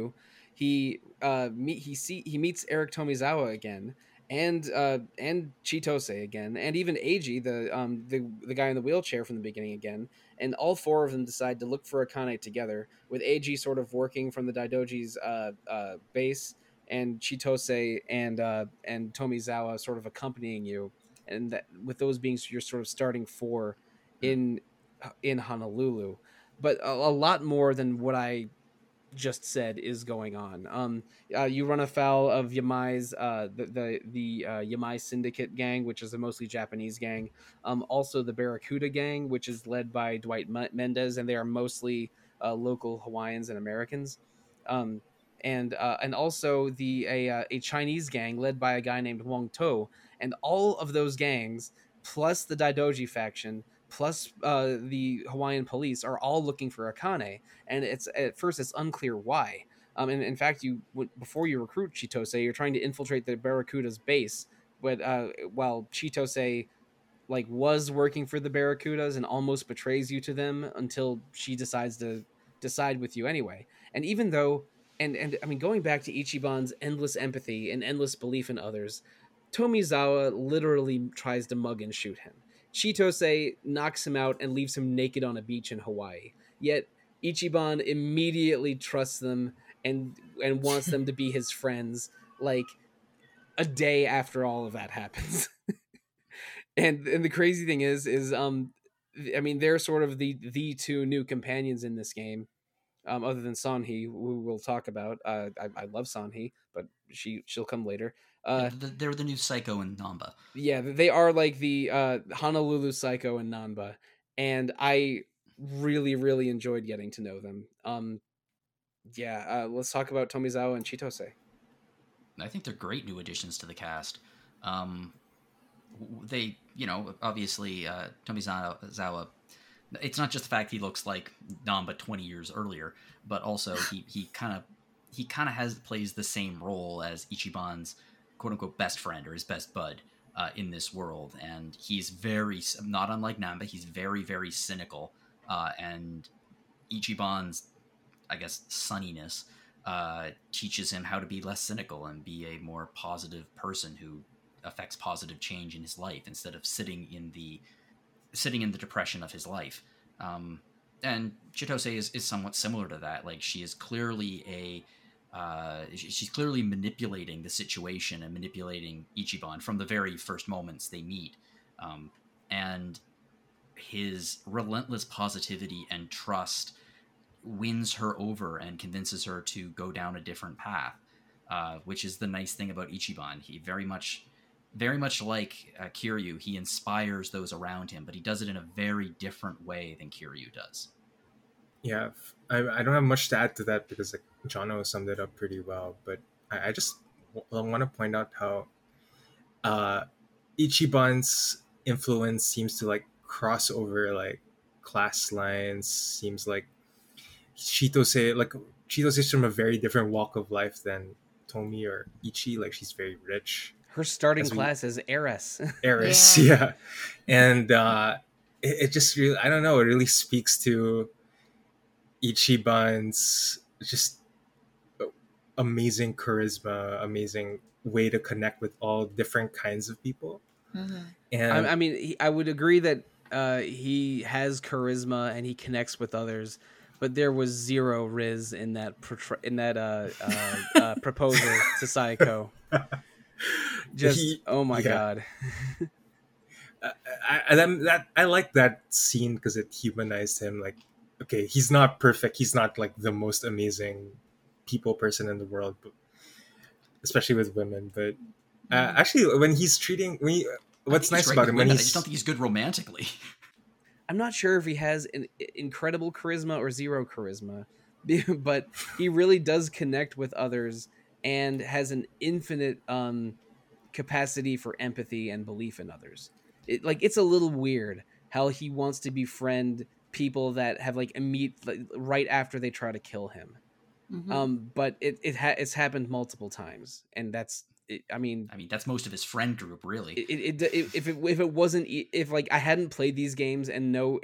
he meets Eric Tomizawa again, and Chitose again, and even Eiji, the guy in the wheelchair from the beginning again, and all four of them decide to look for Akane together, with Eiji sort of working from the Daidoji's base, and Chitose and Tomizawa sort of accompanying you, and that, with those being your sort of starting four in Honolulu. But a lot more than what I just said is going on. You run afoul of Yamai's the Yamai Syndicate gang, which is a mostly Japanese gang. Also the Barracuda gang, which is led by Dwight Mendez, and they are mostly local Hawaiians and Americans. And also a Chinese gang led by a guy named Wong To, and all of those gangs plus the Daidoji faction plus the Hawaiian police are all looking for Akane, and it's at first it's unclear why. And in fact, before you recruit Chitose, you're trying to infiltrate the Barracuda's base, but while Chitose was working for the Barracudas and almost betrays you to them until she decides to decide with you anyway. And even though, and I mean, going back to Ichiban's endless empathy and endless belief in others, Tomizawa literally tries to mug and shoot him. Chitose knocks him out and leaves him naked on a beach in Hawaii. Yet Ichiban immediately trusts them and wants them to be his friends, like a day after all of that happens. and the crazy thing is I mean, they're sort of the two new companions in this game, other than Sanhee, who we'll talk about. I love Sanhee, but she'll come later. They're the new Psycho and Namba. Yeah, they are like the Honolulu Psycho and Nanba, and I really, really enjoyed getting to know them. Let's talk about Tomizawa and Chitose. I think they're great new additions to the cast. They, obviously Tomizawa. It's not just the fact he looks like Namba 20 years earlier, but also he kind of plays the same role as Ichiban's quote unquote best friend or his best bud in this world, and he's very, not unlike Namba, he's very, very cynical, and Ichiban's, I guess, sunniness teaches him how to be less cynical and be a more positive person who affects positive change in his life instead of sitting in the depression of his life. And Chitose is somewhat similar to that. Like, she is clearly she's clearly manipulating the situation and manipulating Ichiban from the very first moments they meet. And his relentless positivity and trust wins her over and convinces her to go down a different path, which is the nice thing about Ichiban. He very much like Kiryu, he inspires those around him, but he does it in a very different way than Kiryu does. Yeah, I don't have much to add to that because Jono summed it up pretty well, but I just want to point out how Ichiban's influence seems to cross over class lines. Seems like Chitose's from a very different walk of life than Tomi or Ichi. She's very rich. Her starting class is heiress. Heiress, yeah. And it just really, I don't know, it really speaks to Ichiban's just amazing charisma, amazing way to connect with all different kinds of people. Mm-hmm. And I mean, I would agree that he has charisma and he connects with others, but there was zero Riz in that proposal to Saeko. Oh my god. I like that scene because it humanized him. Okay, he's not perfect. He's not the most amazing people person in the world, but especially with women. But actually, when he's what's nice about him when I just don't think he's good romantically. I'm not sure if he has an incredible charisma or zero charisma, but he really does connect with others and has an infinite capacity for empathy and belief in others. It's a little weird how he wants to befriend people that have right after they try to kill him. Mm-hmm. But it's happened multiple times, and that's I mean that's most of his friend group, really. If I hadn't played these games and know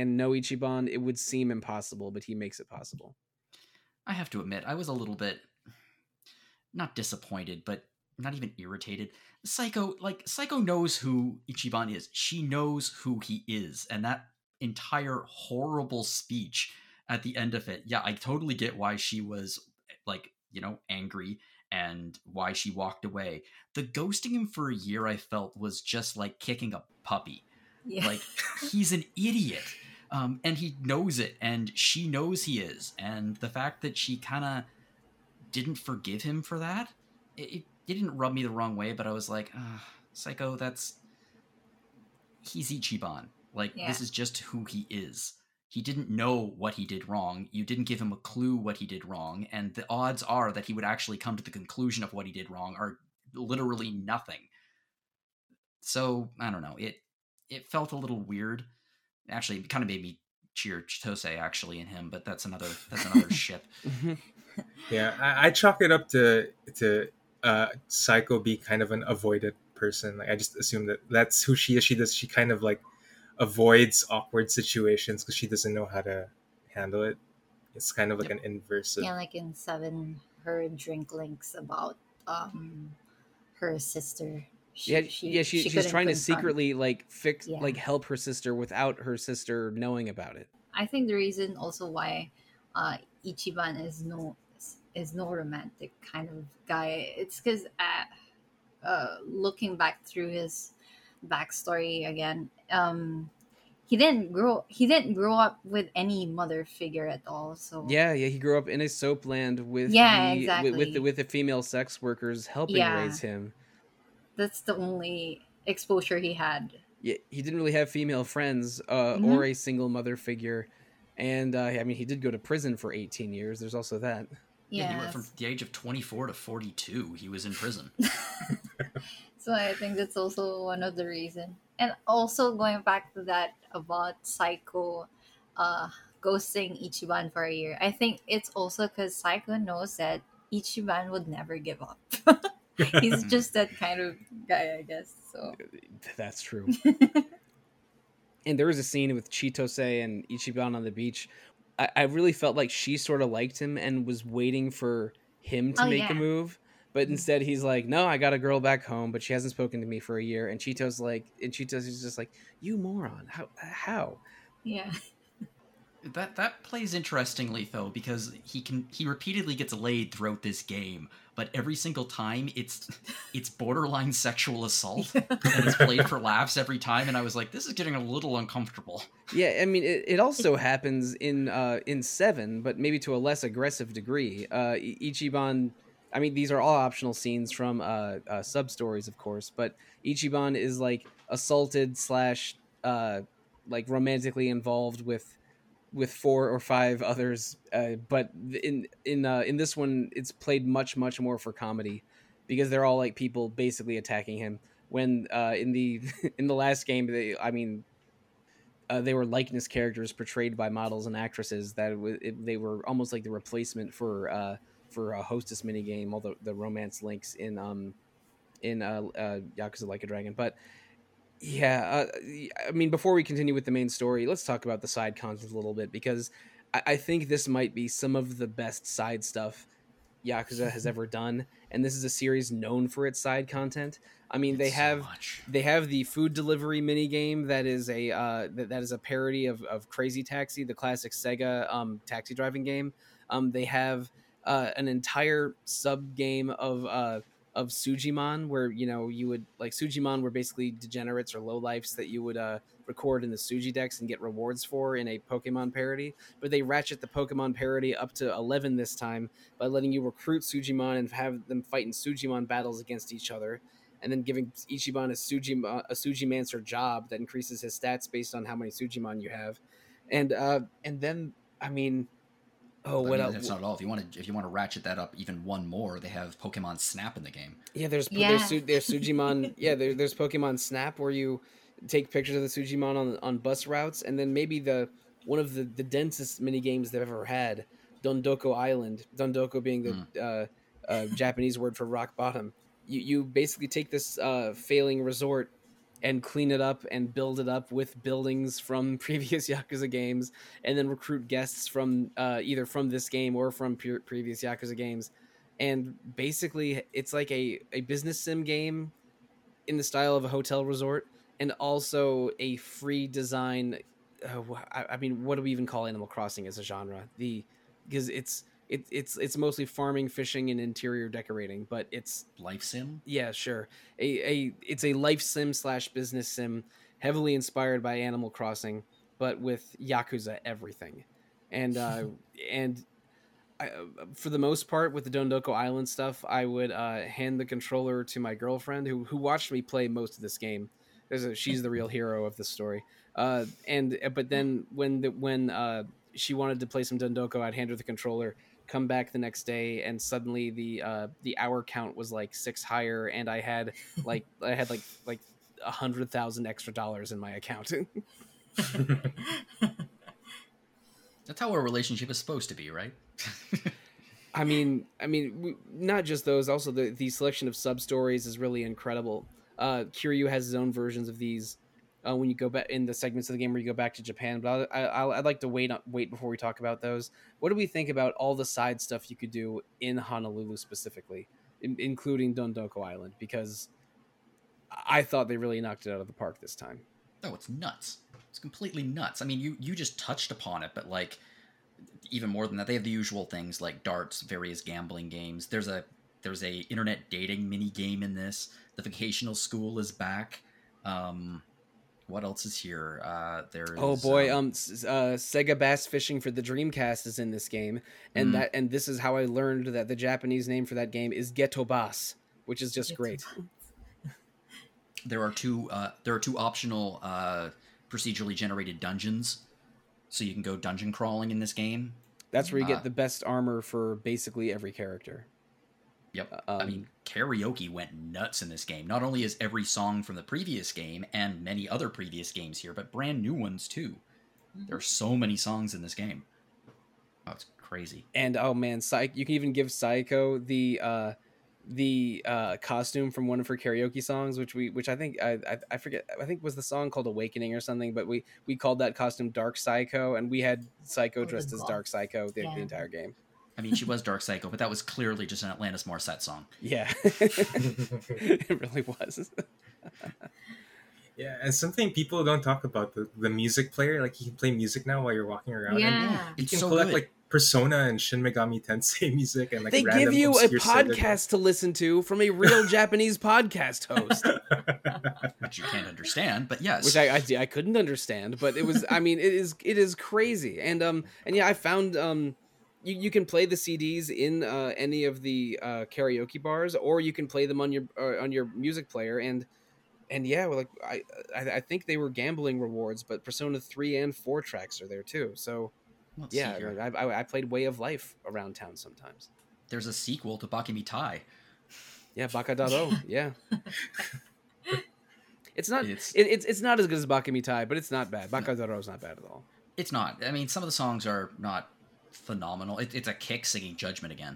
Ichiban, it would seem impossible, but he makes it possible. I have to admit, I was a little bit not disappointed, but not even irritated. Psycho knows who Ichiban is. She knows who he is, and that entire horrible speech at the end of it. Yeah, I totally get why she was angry and why she walked away. The ghosting him for a year, I felt, was just like kicking a puppy. Yeah. Like, he's an idiot. And he knows it, and she knows he is. And the fact that she kind of didn't forgive him for that, it didn't rub me the wrong way, but I was like, Psycho, he's Ichiban. Like, this is just who he is. He didn't know what he did wrong. You didn't give him a clue what he did wrong. And the odds are that he would actually come to the conclusion of what he did wrong are literally nothing. So, I don't know. It felt a little weird. Actually, it kind of made me cheer Chitose actually in him, but that's another ship. Yeah, I chalk it up to Psycho be kind of an avoided person. Like, I just assume that's who she is. She kind of like avoids awkward situations because she doesn't know how to handle it. It's kind of like an inverse of... Yeah, like in 7, her drink links about her sister. She's trying to secretly fix Yeah. help her sister without her sister knowing about it. I think the reason also why Ichiban is no romantic kind of guy, it's because looking back through his backstory again, he didn't grow up with any mother figure at all. So yeah, he grew up in a soap land with exactly. with the female sex workers helping raise him. That's the only exposure he had. Yeah, he didn't really have female friends or a single mother figure. And, he did go to prison for 18 years. There's also that. Yeah, he went from the age of 24 to 42. He was in prison. So I think that's also one of the reasons. And also going back to that about Psycho ghosting Ichiban for a year. I think it's also because Psycho knows that Ichiban would never give up. He's just that kind of guy, I guess. So that's true. And there was a scene with Chitose and Ichiban on the beach. I really felt like she sort of liked him and was waiting for him to make a move. But instead he's like, no, I got a girl back home, but she hasn't spoken to me for a year. And Chito's just like, you moron. How? Yeah. That plays interestingly though, because he repeatedly gets laid throughout this game, but every single time it's borderline sexual assault, and it's played for laughs every time. And I was like, this is getting a little uncomfortable. Yeah, I mean, it also happens in 7, but maybe to a less aggressive degree. Ichiban, I mean, these are all optional scenes from sub stories, of course, but Ichiban is like assaulted / like romantically involved with 4 or 5 others, but in this one it's played much more for comedy because they're all like people basically attacking him. When in the last game they were likeness characters portrayed by models and actresses they were almost like the replacement for a hostess minigame, all the romance links in Yakuza Like a Dragon. But yeah, I mean, before we continue with the main story, let's talk about the side content a little bit, because I think this might be some of the best side stuff Yakuza has ever done, and this is a series known for its side content. I mean, they have the food delivery minigame that is a parody of Crazy Taxi, the classic Sega taxi driving game. They have an entire sub game of Sujimon, where you would like Sujimon were basically degenerates or lowlifes that you would record in the Suji decks and get rewards for in a Pokemon parody. But they ratchet the Pokemon parody up to 11 this time by letting you recruit Sujimon and have them fight in Sujimon battles against each other, and then giving Ichiban a Sujimancer job that increases his stats based on how many Sujimon you have, and then I mean. Oh, what else? That's not all. If you want to ratchet that up even one more, they have Pokemon Snap in the game. Yeah, there's Sujimon. Yeah, there's Pokemon Snap, where you take pictures of the Sujimon on bus routes, and then maybe one of the densest mini games they've ever had, Dondoko Island. Dondoko being the Japanese word for rock bottom. You basically take this failing resort and clean it up and build it up with buildings from previous Yakuza games, and then recruit guests from either from this game or from previous Yakuza games. and basically it's like a business sim game in the style of a hotel resort, and also a free design. I mean, what do we even call Animal Crossing as a genre? Because it's mostly farming, fishing, and interior decorating, but it's Life sim. yeah, sure. It's a life sim slash business sim, heavily inspired by Animal Crossing, but with Yakuza everything, and and for the most part, with the Dondoko Island stuff, I would hand the controller to my girlfriend, who watched me play most of this game. She's the real hero of the story. But then when she wanted to play some Dondoko, I'd hand her the controller. Come back the next day, and suddenly the hour count was like 6 higher, and I had like 100,000 extra dollars in my account. That's how a relationship is supposed to be, right? I mean, not just those. Also, the selection of sub stories is really incredible. Kiryu has his own versions of these. When you go back in the segments of the game where you go back to Japan, but I'd like to wait before we talk about those. What do we think about all the side stuff you could do in Honolulu specifically, including Dondoko Island? Because I thought they really knocked it out of the park this time. Oh, it's nuts. It's completely nuts. I mean, you just touched upon it, but like even more than that, they have the usual things like darts, various gambling games. There's a internet dating mini game in this. The vocational school is back. What else is here? There's Sega Bass Fishing for the Dreamcast is in this game, and this is how I learned that the Japanese name for that game is Ghetto Bass, which is just great. There are two optional procedurally generated dungeons, so you can go dungeon crawling in this game. That's where you get the best armor for basically every character. Yep. I mean, karaoke went nuts in this game. Not only is every song from the previous game and many other previous games here, but brand new ones too. There are so many songs in this game. Oh, it's crazy. And oh man, you can even give Saiko the costume from one of her karaoke songs, which I think I forget. I think was the song called Awakening or something. But we called that costume Dark Psycho, and we had Psycho dressed as Dark Psycho the entire game. I mean, she was Dark Psycho, but that was clearly just an Atlantis Morissette song. Yeah, it really was. Yeah, and something people don't talk about, the music player. Like, you can play music now while you're walking around. Yeah. And you can collect like Persona and Shin Megami Tensei music, and like they give you a podcast to listen to from a real Japanese podcast host, which you can't understand, but yes, which I couldn't understand, but it was. I mean, it is crazy, and yeah, I found you can play the CDs in any of the karaoke bars, or you can play them on your music player, and yeah, well, like I think they were gambling rewards, but Persona 3 and 4 tracks are there too. So yeah, I played Way of Life around town sometimes. There's a sequel to Bakimitai. Yeah, Bakadaro. Yeah. It's not it's not as good as Bakimitai, but it's not bad. Bakadaro's not bad at all. It's not. I mean, some of the songs are not phenomenal. It's a Kick singing Judgment again.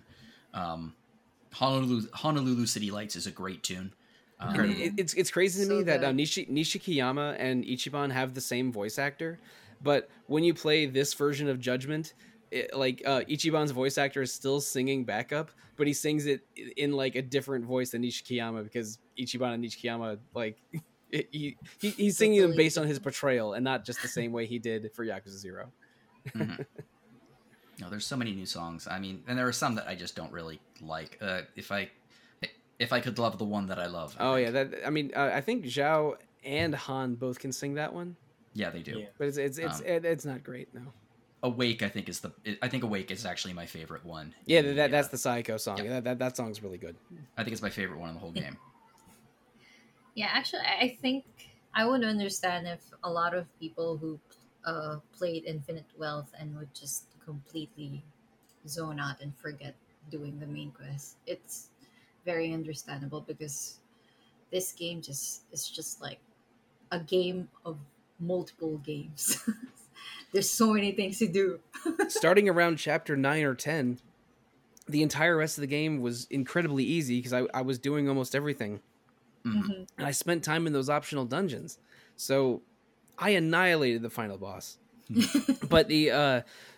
Honolulu City Lights is a great tune. It's crazy to me that Nishikiyama and Ichiban have the same voice actor, but when you play this version of Judgment, Ichiban's voice actor is still singing backup, but he sings it in like a different voice than Nishikiyama, because Ichiban and Nishikiyama he's singing them based on his portrayal and not just the same way he did for Yakuza 0. Mm-hmm. No, there's so many new songs. I mean, and there are some that I just don't really like. If I could love the one that I love. I think Zhao and Han both can sing that one. Yeah, they do. Yeah. But it's not great, no. Awake, I think Awake is actually my favorite one. Yeah, that's the Psycho song. Yep. That song's really good. I think it's my favorite one in the whole game. Yeah, actually, I think I would understand if a lot of people who played Infinite Wealth and would just completely zone out and forget doing the main quest. It's very understandable, because this game is just like a game of multiple games. There's so many things to do. Starting around chapter 9 or 10, the entire rest of the game was incredibly easy because I was doing almost everything. Mm-hmm. And I spent time in those optional dungeons. So I annihilated the final boss. But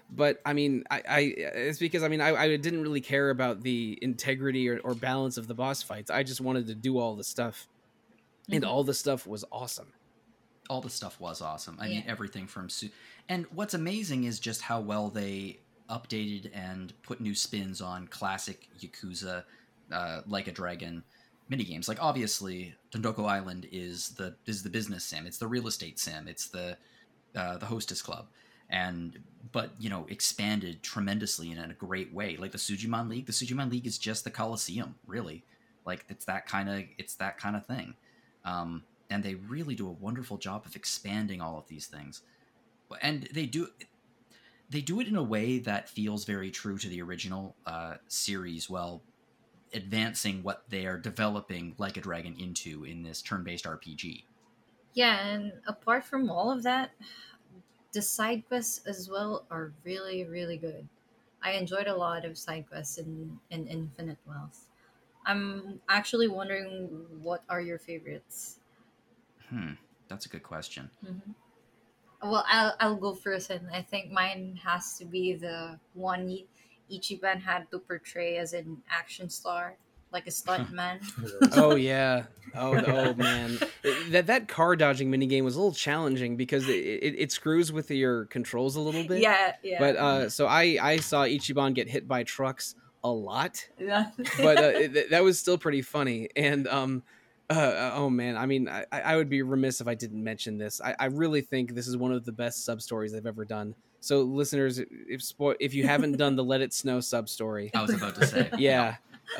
But I mean, I it's because I didn't really care about the integrity or balance of the boss fights. I just wanted to do all the stuff, and Mhm. all the stuff was awesome. All the stuff was awesome. I Yeah. mean, everything from and what's amazing is just how well they updated and put new spins on classic Yakuza, Like a Dragon minigames. Like obviously, Tondoko Island is the business sim. It's the real estate sim. It's the Hostess Club, but expanded tremendously in a great way. Like the Sujimon League. The Sujimon League is just the Coliseum, really. Like it's that kind of thing. And they really do a wonderful job of expanding all of these things, and they do it in a way that feels very true to the original series, while advancing what they are developing Like a Dragon into in this turn-based RPG. Yeah, and apart from all of that, the side quests as well are really, really good. I enjoyed a lot of side quests in Infinite Wealth. I'm actually wondering what are your favorites. That's a good question. Hmm. Well, I'll go first, and I think mine has to be the one Ichiban had to portray as an action star, like a stuntman. Oh yeah. Oh man. That car dodging minigame was a little challenging because it screws with your controls a little bit. Yeah, yeah. But so I saw Ichiban get hit by trucks a lot, Yeah. but that was still pretty funny. And oh man, I mean, I would be remiss if I didn't mention this. I really think this is one of the best sub stories I've ever done. So listeners, if you haven't done the Let It Snow sub story, I was about to say, yeah,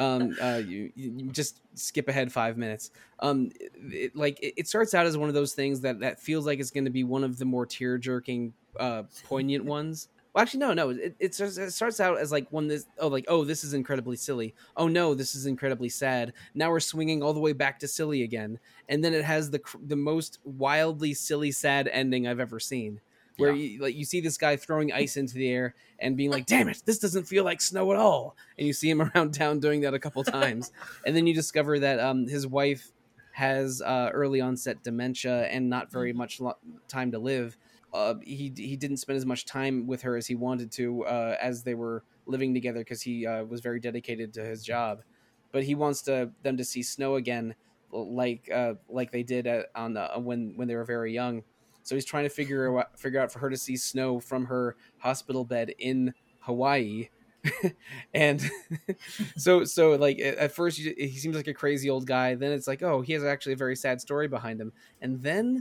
you just skip ahead 5 minutes. It starts out as one of those things that feels like it's going to be one of the more tear jerking, poignant ones. Well, actually, no. It starts out as like one this this is incredibly silly. Oh no, this is incredibly sad. Now we're swinging all the way back to silly again, and then it has the most wildly silly sad ending I've ever seen, where you see this guy throwing ice into the air and being like, "Damn it, this doesn't feel like snow at all," and you see him around town doing that a couple times, and then you discover that his wife has early onset dementia and not very much time to live. He didn't spend as much time with her as he wanted to as they were living together because he was very dedicated to his job, but he wants them to see snow again, like they did when they were very young. So he's trying to figure out for her to see snow from her hospital bed in Hawaii. And so like at first he seems like a crazy old guy, then it's like, oh, he has actually a very sad story behind him, and then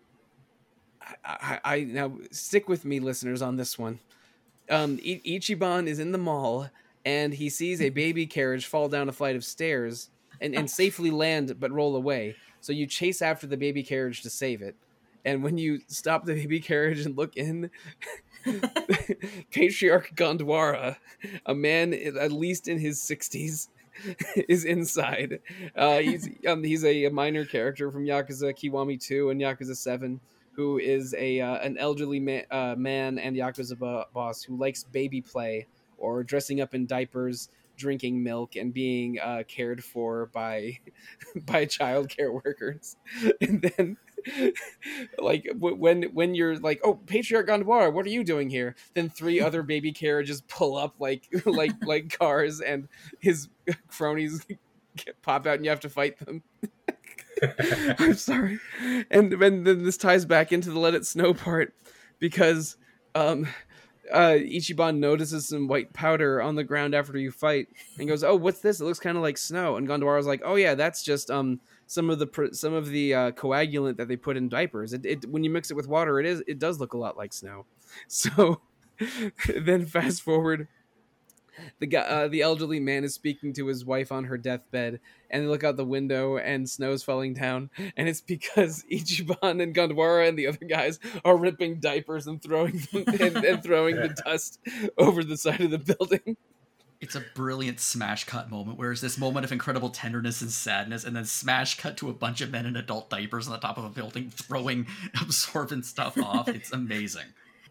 I now stick with me, listeners, on this one. Ichiban is in the mall and he sees a baby carriage fall down a flight of stairs and safely land but roll away. So you chase after the baby carriage to save it. And when you stop the baby carriage and look in, Patriarch Gondwara, a man at least in his 60s, is inside. He's a minor character from Yakuza Kiwami 2 and Yakuza 7, who is an elderly man and Yakuza boss who likes baby play or dressing up in diapers, drinking milk, and being cared for by child care workers. And then like when you're like, oh, Patriarch Gondwara, what are you doing here? Then 3 other baby carriages pull up like cars, and his cronies pop out and you have to fight them. I'm sorry. And then this ties back into the Let It Snow part, because Ichiban notices some white powder on the ground after you fight and goes, oh, what's this? It looks kind of like snow. And Gondwara's like, oh yeah, that's just some of the coagulant that they put in diapers. It when you mix it with water, it does look a lot like snow. So then fast forward, the elderly man is speaking to his wife on her deathbed, and they look out the window and snow's falling down, and it's because Ichiban and Gondwara and the other guys are ripping diapers and throwing them and throwing the dust over the side of the building. It's a brilliant smash cut moment where it's this moment of incredible tenderness and sadness, and then smash cut to a bunch of men in adult diapers on the top of a building throwing absorbent stuff off. It's amazing.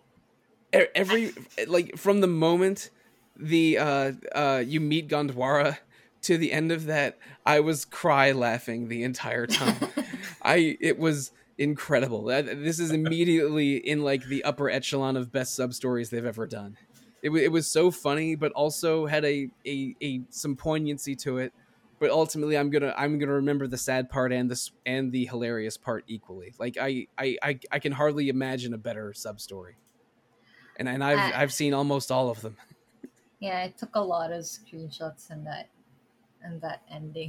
From the moment you meet Gondwara to the end of that, I was cry laughing the entire time. It was Incredible. This is immediately in like the upper echelon of best sub stories they've ever done. It was so funny, but also had a some poignancy to it. But ultimately, I'm gonna remember the sad part and the hilarious part equally. Like I can hardly imagine a better sub story, and Uh, I've seen almost all of them. yeah, I took a lot of screenshots and that ending.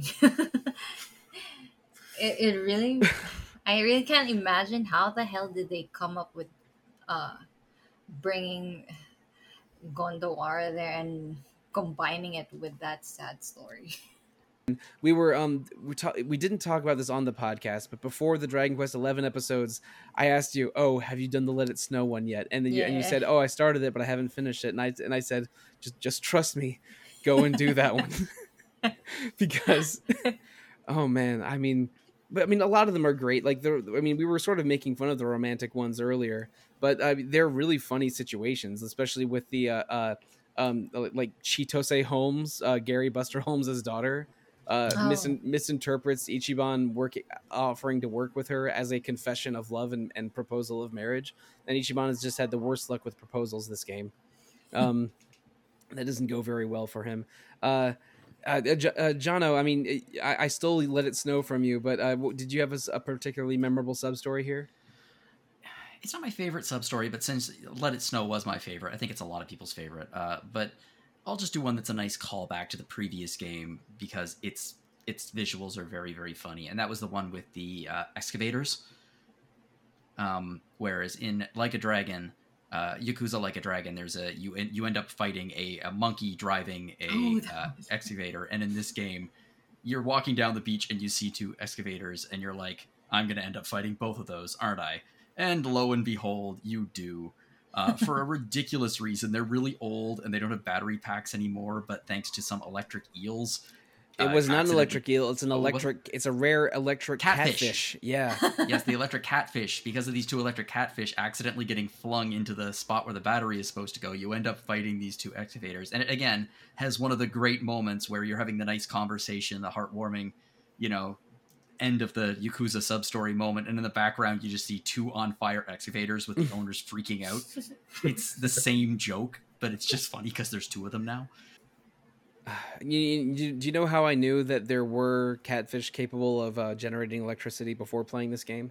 It really, I really can't imagine how the hell did they come up with uh bringing Gondowar there and combining it with that sad story. We were we didn't talk about this on the podcast, but before the Dragon Quest 11 episodes, I asked you, "Oh, have you done the Let It Snow one yet?" And then you Yeah. said, "Oh, I started it, but I haven't finished it." And I said, "Just trust me, go and do that one." Because oh man, I mean a lot of them are great. Like we were sort of making fun of the romantic ones earlier, but they're really funny situations, especially with the like Chitose Holmes, Gary Buster Holmes' daughter, Oh. misinterprets Ichiban offering to work with her as a confession of love and proposal of marriage. And Ichiban has just had the worst luck with proposals this game. Um, that doesn't go very well for him. Jono, I mean, I still Let It Snow from you, but did you have a particularly memorable sub story here? It's not my favorite sub story, but since Let It Snow was my favorite, I think it's a lot of people's favorite. But I'll just do one that's a nice callback to the previous game because its visuals are very, very funny, and that was the one with the excavators. Whereas in Like a Dragon, Yakuza Like a Dragon, there's you end up fighting a monkey driving a excavator, and in this game, you're walking down the beach and you see two excavators, and you're like, I'm gonna end up fighting both of those, aren't I? And lo and behold, you do. For a ridiculous reason. They're really old and they don't have battery packs anymore, but thanks to some electric eels. It was not an accidentally- electric eel. It's an electric. It's a rare electric catfish. Yeah. Yes, the electric catfish. Because of these two electric catfish accidentally getting flung into the spot where the battery is supposed to go, you end up fighting these two excavators. And it, again, has one of the great moments where you're having the nice conversation, the heartwarming, end of the Yakuza sub-story moment, and in the background you just see two on-fire excavators with the owners freaking out. It's the same joke, but it's just funny because there's two of them now. Do you know how I knew that there were catfish capable of generating electricity before playing this game?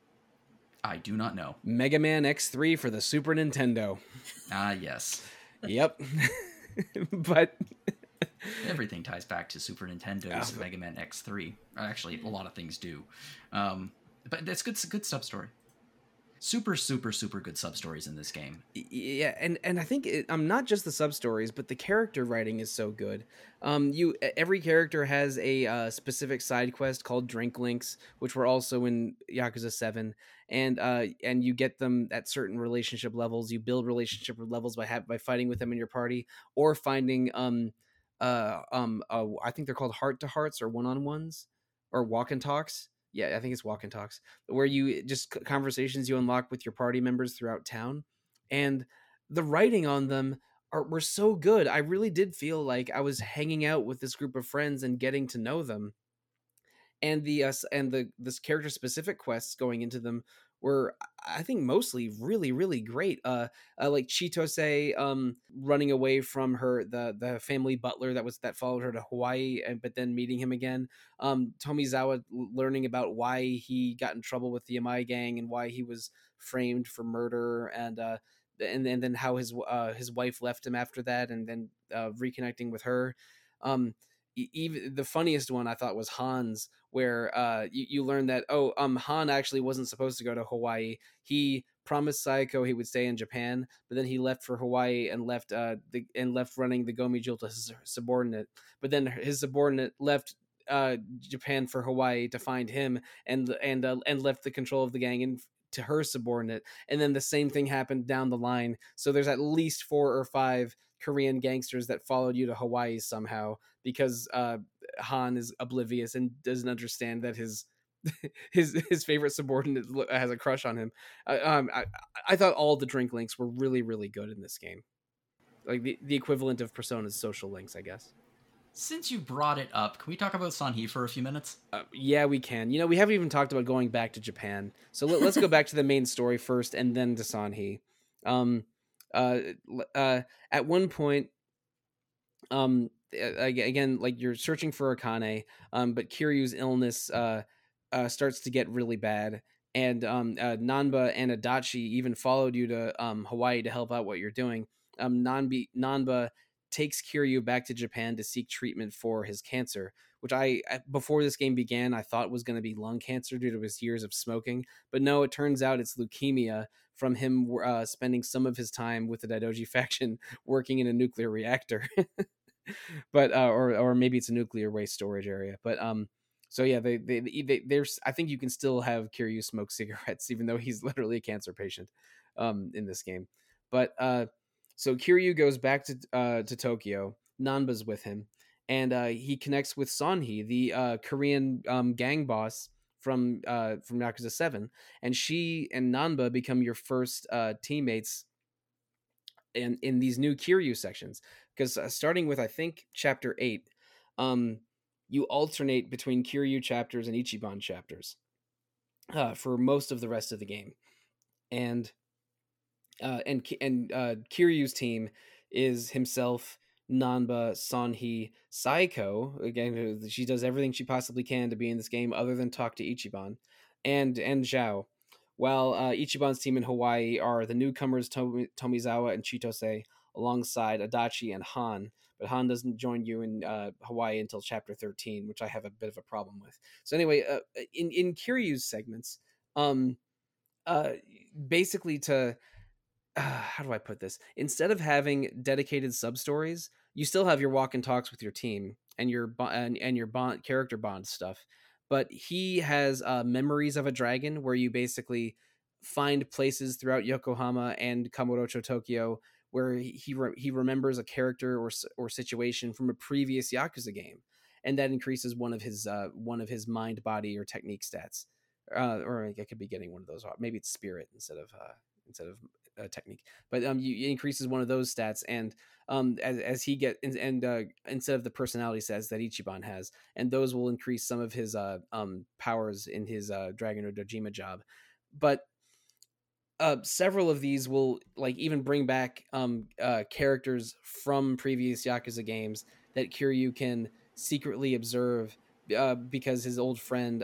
I do not know. Mega Man X3 for the Super Nintendo. Ah, yes. Yep. But everything ties back to Super Nintendo's Mega Man X3. Actually, a lot of things do. But that's good sub-story. Super, super, super good sub-stories in this game. Yeah, and I think not just the sub-stories, but the character writing is so good. Every character has a specific side quest called Drink Links, which were also in Yakuza 7, and you get them at certain relationship levels. You build relationship levels by fighting with them in your party, or finding I think they're called heart to hearts or one-on-ones or walk and talks. Yeah, I think it's walk and talks, where you just conversations you unlock with your party members throughout town, and the writing on them were so good. I really did feel like I was hanging out with this group of friends and getting to know them, and this character specific quests going into them were, I think, mostly really, really great. Like Chitose running away from the family butler that followed her to Hawaii, but then meeting him again. Tomizawa learning about why he got in trouble with the Yamai gang and why he was framed for murder, and then how his wife left him after that, and then reconnecting with her. Even the funniest one I thought was Hans, where you learn that Han actually wasn't supposed to go to Hawaii. He promised Sayako he would stay in Japan, but then he left for Hawaii and left running the Gomi Jewel to his subordinate. But then his subordinate left Japan for Hawaii to find him, and left the control of the gang to her subordinate. And then the same thing happened down the line. So there's at least 4 or 5 Korean gangsters that followed you to Hawaii somehow, because Han is oblivious and doesn't understand that his favorite subordinate has a crush on him. I thought all the Drink Links were really, really good in this game, like the equivalent of Persona's social links, I guess. Since you brought it up, can we talk about Sanhee for a few minutes? Yeah, we can. We haven't even talked about going back to Japan. So let's go back to the main story first and then to Sanhee. Um, at one point, again, like you're searching for Akane, but Kiryu's illness starts to get really bad. And Nanba and Adachi even followed you to Hawaii to help out what you're doing. Nanba takes Kiryu back to Japan to seek treatment for his cancer, which before this game began, I thought was going to be lung cancer due to his years of smoking. But no, it turns out it's leukemia from him spending some of his time with the Daidoji faction working in a nuclear reactor. But or maybe it's a nuclear waste storage area. But so yeah, there's, I think you can still have Kiryu smoke cigarettes even though he's literally a cancer patient in this game. But so Kiryu goes back to Tokyo. Nanba's with him, and he connects with Sanhee, the Korean gang boss from Yakuza 7, and she and Nanba become your first teammates in these new Kiryu sections. Because starting with, I think, chapter 8, you alternate between Kiryu chapters and Ichiban chapters for most of the rest of the game, and Kiryu's team is himself, Nanba, Sanhee, Saiko. Again, she does everything she possibly can to be in this game, other than talk to Ichiban, and Zhao. While Ichiban's team in Hawaii are the newcomers Tomizawa and Chitose, alongside Adachi and Han. But Han doesn't join you in Hawaii until chapter 13, which I have a bit of a problem with. So anyway, in Kiryu's segments, basically to how do I put this? Instead of having dedicated sub stories, you still have your walk and talks with your team and your bond character bond stuff. But he has Memories of a Dragon, where you basically find places throughout Yokohama and Kamurocho, Tokyo, where he remembers a character or situation from a previous Yakuza game, and that increases one of his mind, body, or technique stats. Or I could be getting one of those. Maybe it's spirit instead of technique, but it increases one of those stats, and as he get instead of the personality stats that Ichiban has, and those will increase some of his powers in his Dragon or Dojima job. But several of these will like even bring back characters from previous Yakuza games that Kiryu can secretly observe because his old friend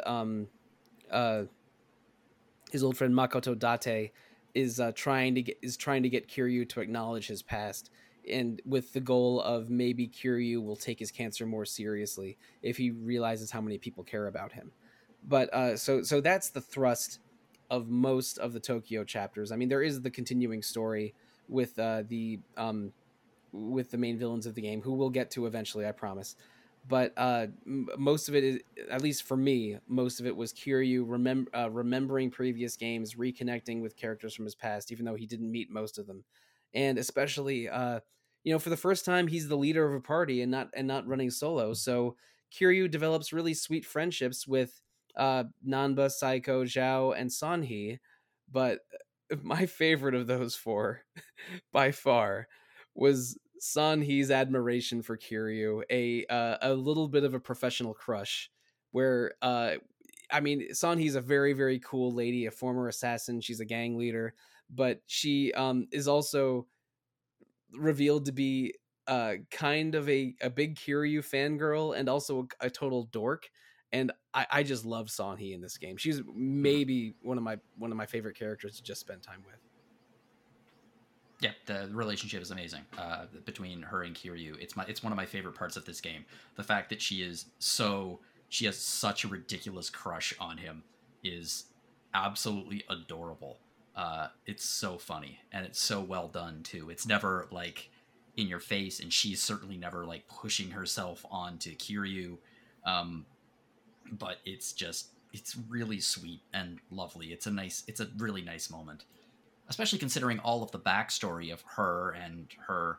Makoto Date is trying to get Kiryu to acknowledge his past, and with the goal of maybe Kiryu will take his cancer more seriously if he realizes how many people care about him. But so that's the thrust of most of the Tokyo chapters. I mean, there is the continuing story with the main villains of the game, who we'll get to eventually, I promise. But most of it is, at least for me, most of it was Kiryu remembering previous games, reconnecting with characters from his past, even though he didn't meet most of them, and especially, for the first time, he's the leader of a party and not running solo. So Kiryu develops really sweet friendships with Nanba, Saiko, Zhao, and Sanhee. But my favorite of those four, by far, was Sanhee's admiration for Kiryu, a little bit of a professional crush, where Sanhee's a very, very cool lady, a former assassin. She's a gang leader, but she is also revealed to be kind of a big Kiryu fangirl and also a total dork. And I just love Sanhee in this game. She's maybe one of my favorite characters to just spend time with. Yeah, the relationship is amazing between her and Kiryu. It's one of my favorite parts of this game. The fact that she has such a ridiculous crush on him is absolutely adorable. It's so funny, and it's so well done too. It's never like in your face, and she's certainly never like pushing herself onto Kiryu. But it's really sweet and lovely. It's a really nice moment, especially considering all of the backstory of her and her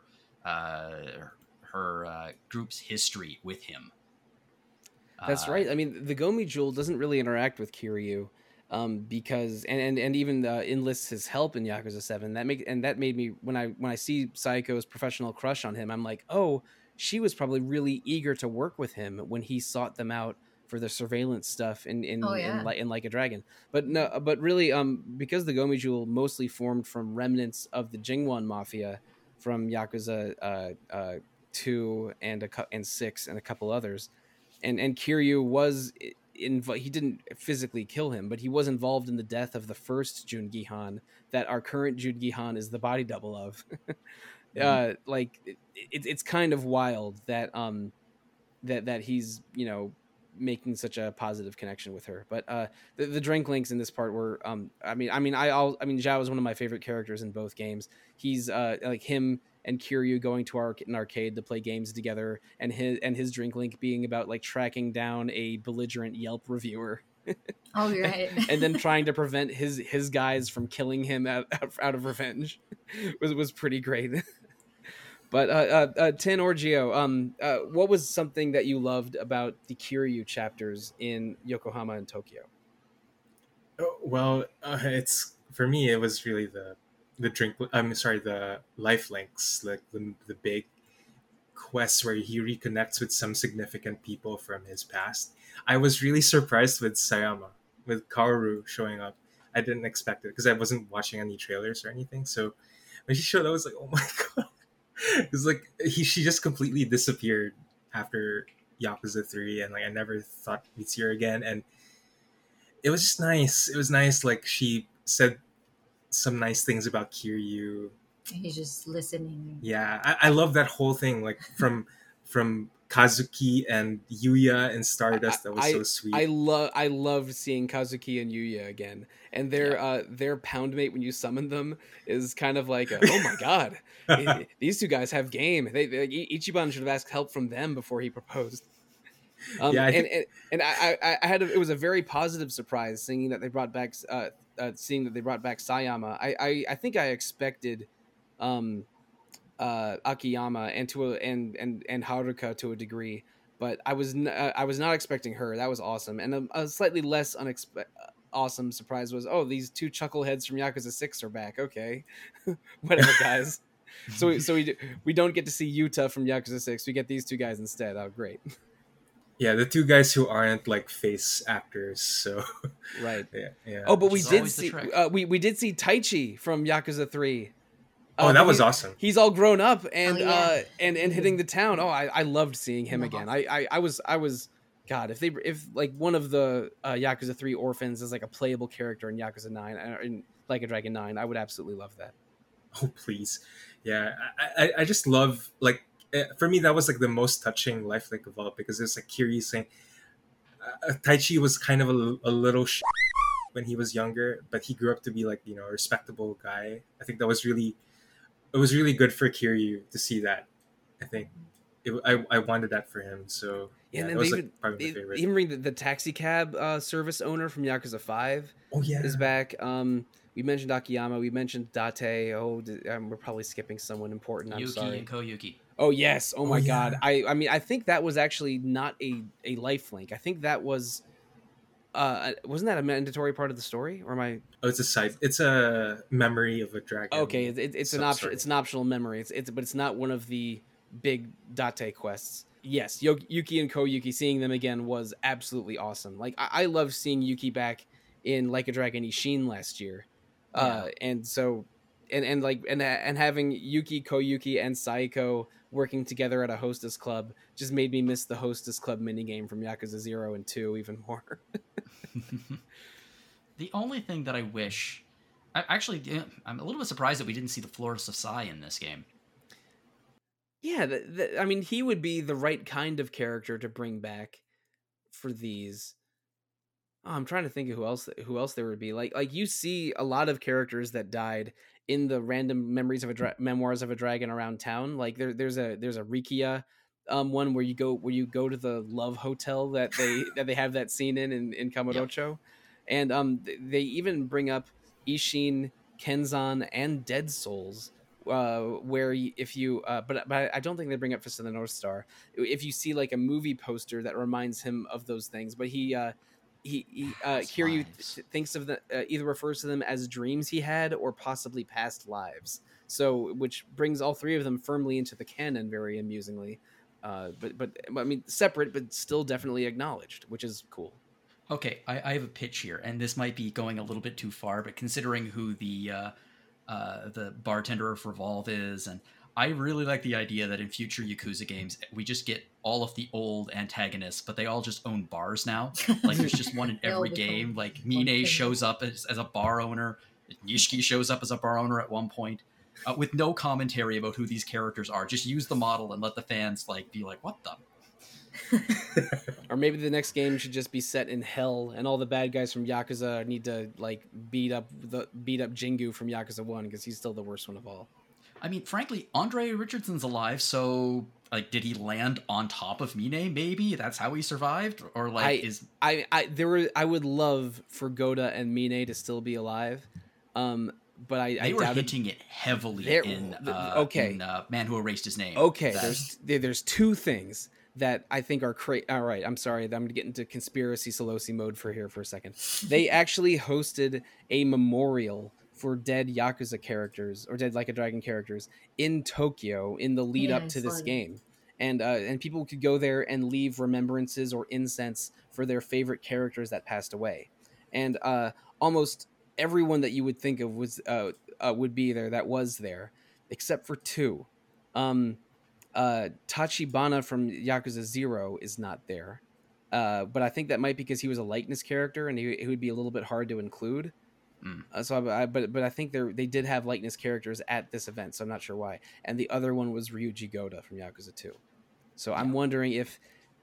group's history with him. That's right. I mean, the Gomi Jewel doesn't really interact with Kiryu because and even enlists his help in Yakuza 7. That made me, when I see Saiko's professional crush on him, I'm like, oh, she was probably really eager to work with him when he sought them out for the surveillance stuff Oh yeah. in Like a Dragon. But no, but really, because the Gomi Jewel mostly formed from remnants of the Jingwan Mafia from Yakuza 2 and 6 and a couple others, and Kiryu was he didn't physically kill him, but he was involved in the death of the first Jungi Han that our current Jungi Han is the body double of. Like it's kind of wild that that he's, you know, making such a positive connection with her. But the drink links in this part were I mean Zhao is one of my favorite characters in both games. He's like him and Kiryu going to an arcade to play games together, and his drink link being about like tracking down a belligerent Yelp reviewer. Oh, you're right. And then trying to prevent his guys from killing him out of revenge was pretty great. But Tin or Geo, what was something that you loved about the Kiryu chapters in Yokohama and Tokyo? Oh, well, it's for me. It was really the drink. I'm sorry, the life links, like the big quests where he reconnects with some significant people from his past. I was really surprised with Sayama, with Kaoru showing up. I didn't expect it because I wasn't watching any trailers or anything. So when she showed up, I was like, oh my god. It's like she just completely disappeared after Yakuza 3, and like I never thought we'd see her again. And it was just nice. It was nice. Like she said some nice things about Kiryu. He's just listening. Yeah, I love that whole thing. Like from Kazuki and Yuya and Stardust. That was so sweet. I loved seeing Kazuki and Yuya again, and their pound mate when you summon them is kind of like, oh my god, these two guys have game. Ichiban should have asked help from them before he proposed. I had it was a very positive surprise seeing that they brought back Sayama. I think I expected Akiyama and Haruka to a degree, but I was not expecting her. That was awesome. And a slightly less awesome surprise was, oh, these two chuckleheads from Yakuza 6 are back. Okay, whatever, guys. so we don't get to see Yuta from Yakuza 6. We get these two guys instead. Oh, great. Yeah, the two guys who aren't like face actors, so right. Yeah. Oh, but we did see Taichi from Yakuza 3. Oh, that was awesome. He's all grown up and and hitting the town. Oh, I loved seeing him again. I was God, if like one of the Yakuza 3 orphans is like a playable character in Yakuza 9 in Like a Dragon 9, I would absolutely love that. Oh, please. Yeah, I just love, like, for me that was like the most touching life link of all, because it's like Kiryu saying Taichi was kind of a little when he was younger, but he grew up to be like, you know, a respectable guy. I think that was really good for Kiryu to see that. I think I wanted that for him. So yeah, and that was like probably my favorite. Even bring the taxi cab service owner from Yakuza 5. Oh yeah, is back. We mentioned Akiyama. We mentioned Date. Oh, we're probably skipping someone important. I'm sorry. Yuki and Koyuki. Oh yes. Oh my god. I mean, I think that was actually not a life link. I think that was wasn't that a mandatory part of the story, or am I? Oh, it's a side. It's a memory of a dragon. Okay, it's an option. It's an optional memory. But it's not one of the big Date quests. Yes, Yuki and Koyuki, seeing them again was absolutely awesome. Like I love seeing Yuki back in Like a Dragon Ishin last year, and so and having Yuki, Koyuki, and Saiko working together at a hostess club just made me miss the hostess club minigame from Yakuza 0 and 2 even more. The only thing that I wish, I'm a little bit surprised that we didn't see the Florist of Sai in this game. Yeah, I mean, he would be the right kind of character to bring back for these. Oh, I'm trying to think of who else there would be. Like you see a lot of characters that died in the random memoirs of a dragon around town. Like there's a Rikia one where you go to the love hotel that they have that scene in Kamurocho. Yep. And they even bring up Ishin, Kenzan, and Dead Souls, where if you but I don't think they bring up Fist of the North Star. If you see like a movie poster that reminds him of those things, but Kiryu thinks of either refers to them as dreams he had or possibly past lives. So which brings all three of them firmly into the canon very amusingly. but I mean separate, but still definitely acknowledged, which is cool. Okay, I have a pitch here, and this might be going a little bit too far, but considering who the bartender of Revolve is, and I really like the idea that in future Yakuza games we just get all of the old antagonists, but they all just own bars now. Like there's just one in every game. Like Mine shows up as a bar owner. Nishiki shows up as a bar owner at one point, with no commentary about who these characters are. Just use the model and let the fans like be like, "What the." Or maybe the next game should just be set in hell, and all the bad guys from Yakuza need to like beat up Jingu from Yakuza 1 because he's still the worst one of all. I mean, frankly, Andre Richardson's alive, so like, did he land on top of Mine? Maybe that's how he survived, or like I would love for Goda and Mine to still be alive, but I were doubt hinting it heavily in Man Who Erased His Name. Okay, there's two things that I think are all right, I'm sorry, I'm going to get into conspiracy Solosi mode for a second. They actually hosted a memorial for dead Yakuza characters or dead Like a Dragon characters in Tokyo in the lead up to this game. And people could go there and leave remembrances or incense for their favorite characters that passed away. And almost everyone that you would think of was would be there that was there, except for two. Tachibana from Yakuza 0 is not there. But I think that might be because he was a likeness character and he would be a little bit hard to include. But I think they did have likeness characters at this event, so I'm not sure why. And the other one was Ryuji Goda from Yakuza 2. So I'm wondering is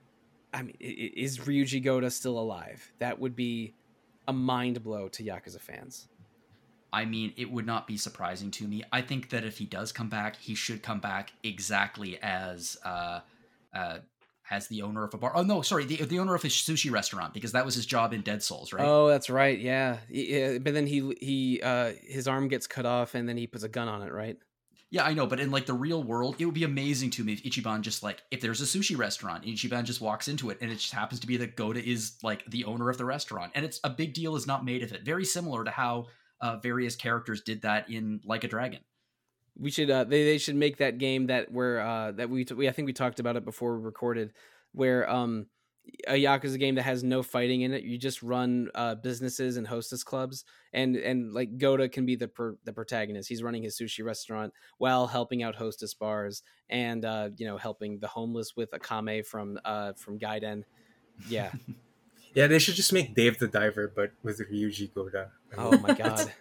Ryuji Goda still alive? That would be a mind blow to Yakuza fans. I mean, it would not be surprising to me. I think that if he does come back, he should come back exactly as the owner of a bar. Oh no, sorry, the owner of his sushi restaurant, because that was his job in Dead Souls, right? Oh, that's right. Yeah. But then he his arm gets cut off and then he puts a gun on it, right? Yeah, I know, but in like the real world, it would be amazing to me if Ichiban just like, if there's a sushi restaurant, Ichiban just walks into it and it just happens to be that Goda is like the owner of the restaurant, and it's a big deal is not made of it. Very similar to how various characters did that in Like a Dragon. We should they should make that game that where that we I think we talked about it before we recorded, where a Yakuza game that has no fighting in it. You just run businesses and hostess clubs, and like Goda can be the protagonist. He's running his sushi restaurant while helping out hostess bars and helping the homeless with Akame from Gaiden. Yeah. Yeah, they should just make Dave the Diver, but with Ryuji Goda. Oh my god.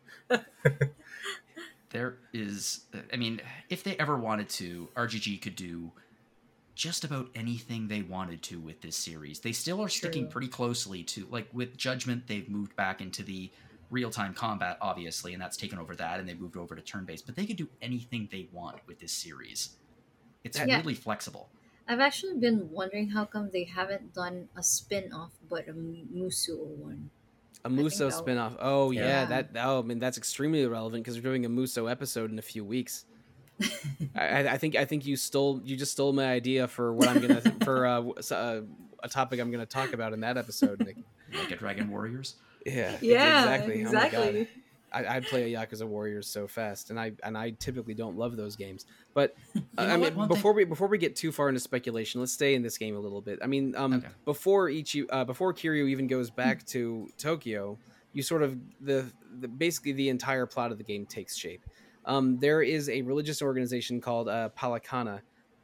There is, I mean, if they ever wanted to, RGG could do just about anything they wanted to with this series. They still are sticking pretty closely to, like with Judgment, they've moved back into the real-time combat, obviously, and that's taken over that, and they moved over to turn-based, but they could do anything they want with this series. It's really flexible. I've actually been wondering how come they haven't done a spin-off but a Musou one. A Musou spin-off. Oh yeah, that's extremely relevant because we're doing a Musou episode in a few weeks. I think you just stole my idea for what I'm gonna for a topic I'm gonna talk about in that episode. Like a Dragon Warriors. Yeah, exactly. Oh my God. I'd play a Yakuza Warriors so fast, and I typically don't love those games. But before we get too far into speculation, let's stay in this game a little bit. I mean, before Kiryu even goes back to Tokyo, you sort of basically the entire plot of the game takes shape. There is a religious organization called Palakana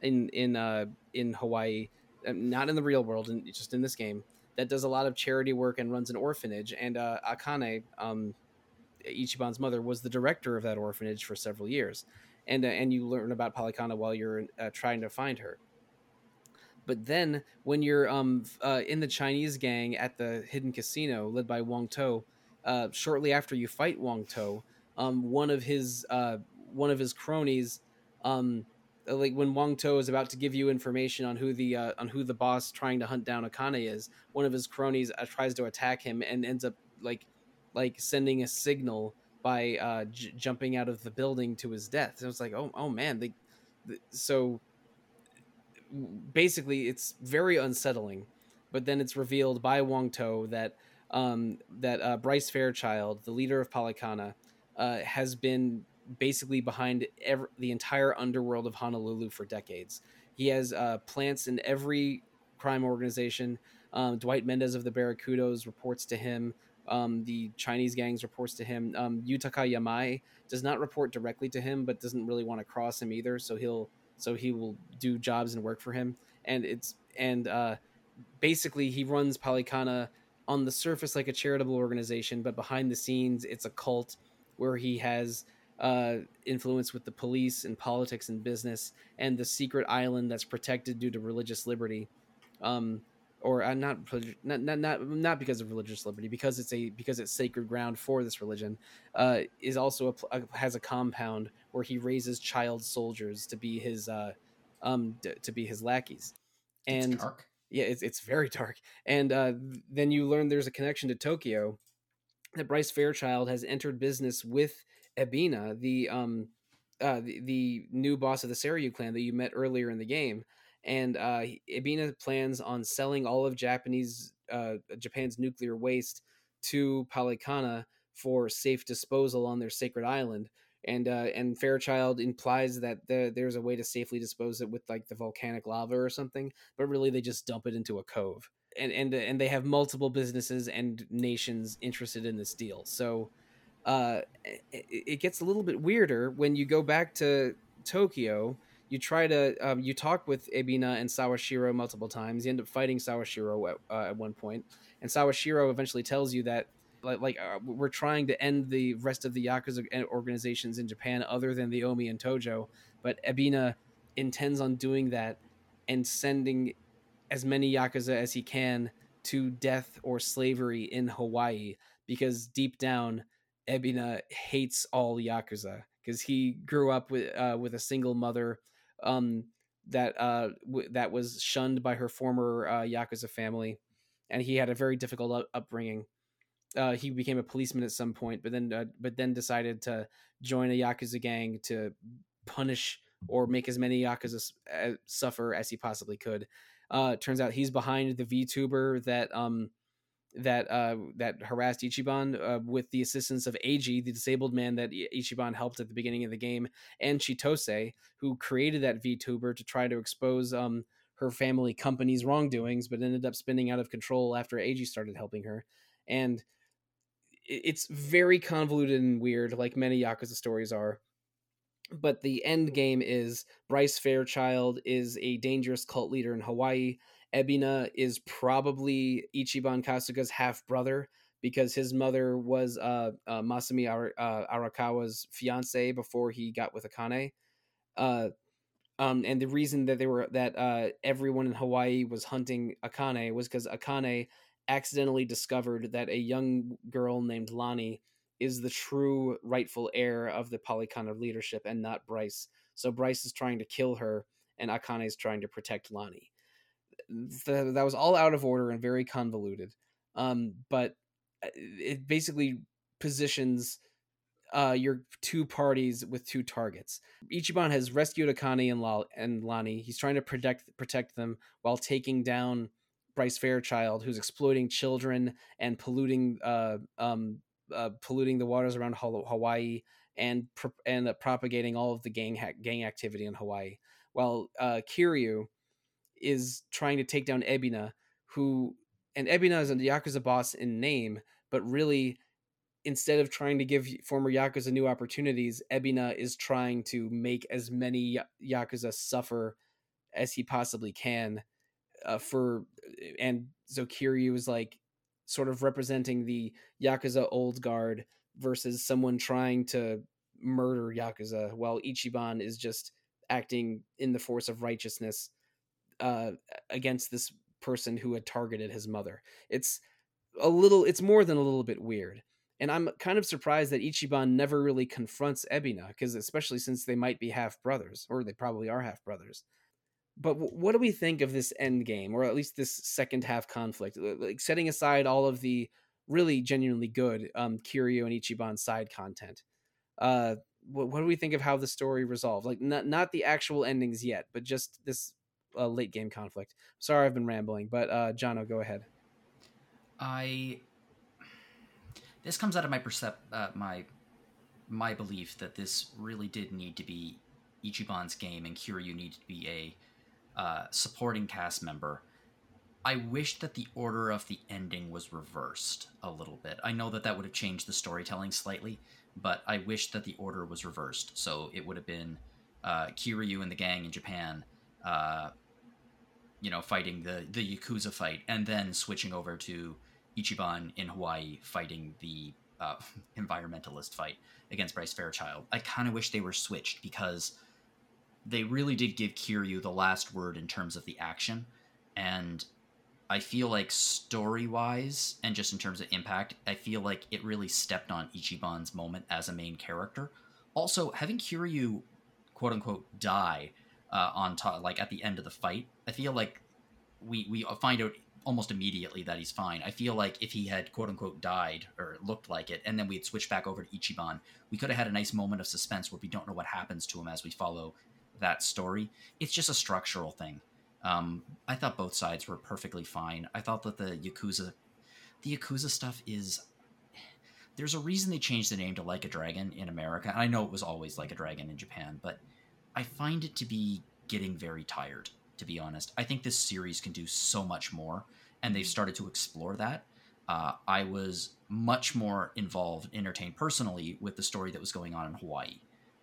in Hawaii, not in the real world, just in this game, that does a lot of charity work and runs an orphanage. And Akane, Ichiban's mother, was the director of that orphanage for several years, and you learn about Palakana while you're trying to find her. But then when you're in the Chinese gang at the hidden casino led by Wong To, shortly after you fight Wong To, one of his cronies, like when Wong To is about to give you information on who the boss trying to hunt down Akane is, one of his cronies tries to attack him and ends up like sending a signal by jumping out of the building to his death. So it's like, oh man, so basically it's very unsettling. But then it's revealed by Wong To that Bryce Fairchild, the leader of Palakana, has been basically behind the entire underworld of Honolulu for decades. He has plants in every crime organization. Dwight Mendez of the Barracudos reports to him. The Chinese gangs reports to him. Yutaka Yamai does not report directly to him, but doesn't really want to cross him either. So he will do jobs and work for him. And basically he runs Polycana on the surface like a charitable organization, but behind the scenes it's a cult where he has influence with the police and politics and business, and the secret island that's protected due to religious liberty. Or not because of religious liberty, because it's sacred ground for this religion. Is also has a compound where he raises child soldiers to be his lackeys. And it's dark. Yeah, it's very dark. And then you learn there's a connection to Tokyo, that Bryce Fairchild has entered business with Ebina, the new boss of the Seiryu clan that you met earlier in the game. And Ebina plans on selling all of Japan's nuclear waste to Polycana for safe disposal on their sacred island. And Fairchild implies that there's a way to safely dispose it with like the volcanic lava or something, but really they just dump it into a cove. And they have multiple businesses and nations interested in this deal. So it gets a little bit weirder when you go back to Tokyo. You try to you talk with Ebina and Sawashiro multiple times. You end up fighting Sawashiro at one point, and Sawashiro eventually tells you that we're trying to end the rest of the Yakuza organizations in Japan other than the Omi and Tojo, but Ebina intends on doing that and sending as many Yakuza as he can to death or slavery in Hawaii, because deep down Ebina hates all Yakuza because he grew up with a single mother that was shunned by her former Yakuza family, and he had a very difficult upbringing. He became a policeman at some point, but then decided to join a Yakuza gang to punish or make as many Yakuza suffer as he possibly could. Turns out he's behind the VTuber that harassed Ichiban with the assistance of Eiji, the disabled man that Ichiban helped at the beginning of the game, and Chitose, who created that VTuber to try to expose her family company's wrongdoings, but ended up spinning out of control after Eiji started helping her. And it's very convoluted and weird, like many Yakuza stories are. But the end game is Bryce Fairchild is a dangerous cult leader in Hawaii. Ebina is probably Ichiban Kasuga's half brother because his mother was Masami Arakawa's fiance before he got with Akane. And the reason that everyone in Hawaii was hunting Akane was because Akane accidentally discovered that a young girl named Lani is the true rightful heir of the Polycana leadership and not Bryce. So Bryce is trying to kill her, and Akane is trying to protect Lani. That was all out of order and very convoluted. But it basically positions your two parties with two targets. Ichiban has rescued Akane and Lani. He's trying to protect them while taking down Bryce Fairchild, who's exploiting children and polluting the waters around Hawaii and propagating all of the gang activity in Hawaii. While Kiryu is trying to take down Ebina, and Ebina is a Yakuza boss in name, but really, instead of trying to give former Yakuza new opportunities, Ebina is trying to make as many Yakuza suffer as he possibly can. And so Kiryu is like sort of representing the Yakuza old guard versus someone trying to murder Yakuza, while Ichiban is just acting in the force of righteousness against this person who had targeted his mother. It's more than a little bit weird. And I'm kind of surprised that Ichiban never really confronts Ebina, because especially since they might be half brothers, or they probably are half brothers. But what do we think of this end game, or at least this second half conflict? Like, setting aside all of the really genuinely good Kiryu and Ichiban side content, what do we think of how the story resolved? Like, not the actual endings yet, but just this late game conflict. Sorry, I've been rambling, but Jono, go ahead. This comes out of my belief that this really did need to be Ichiban's game, and Kiryu needed to be supporting cast member. I wish that the order of the ending was reversed a little bit. I know that that would have changed the storytelling slightly, but I wish that the order was reversed. So it would have been Kiryu and the gang in Japan, fighting the Yakuza fight, and then switching over to Ichiban in Hawaii fighting the environmentalist fight against Bryce Fairchild. I kind of wish they were switched because they really did give Kiryu the last word in terms of the action, and I feel like story-wise and just in terms of impact, I feel like it really stepped on Ichiban's moment as a main character. Also, having Kiryu, quote-unquote, die on top, like at the end of the fight, I feel like we find out almost immediately that he's fine. I feel like if he had, quote-unquote, died, or looked like it, and then we had switched back over to Ichiban, we could have had a nice moment of suspense where we don't know what happens to him as we follow that story. It's just a structural thing. I thought both sides were perfectly fine. I thought that the Yakuza stuff is... There's a reason they changed the name to Like a Dragon in America. And I know it was always Like a Dragon in Japan, but I find it to be getting very tired, to be honest. I think this series can do so much more, and they've started to explore that. I was much more involved, entertained personally, with the story that was going on in Hawaii.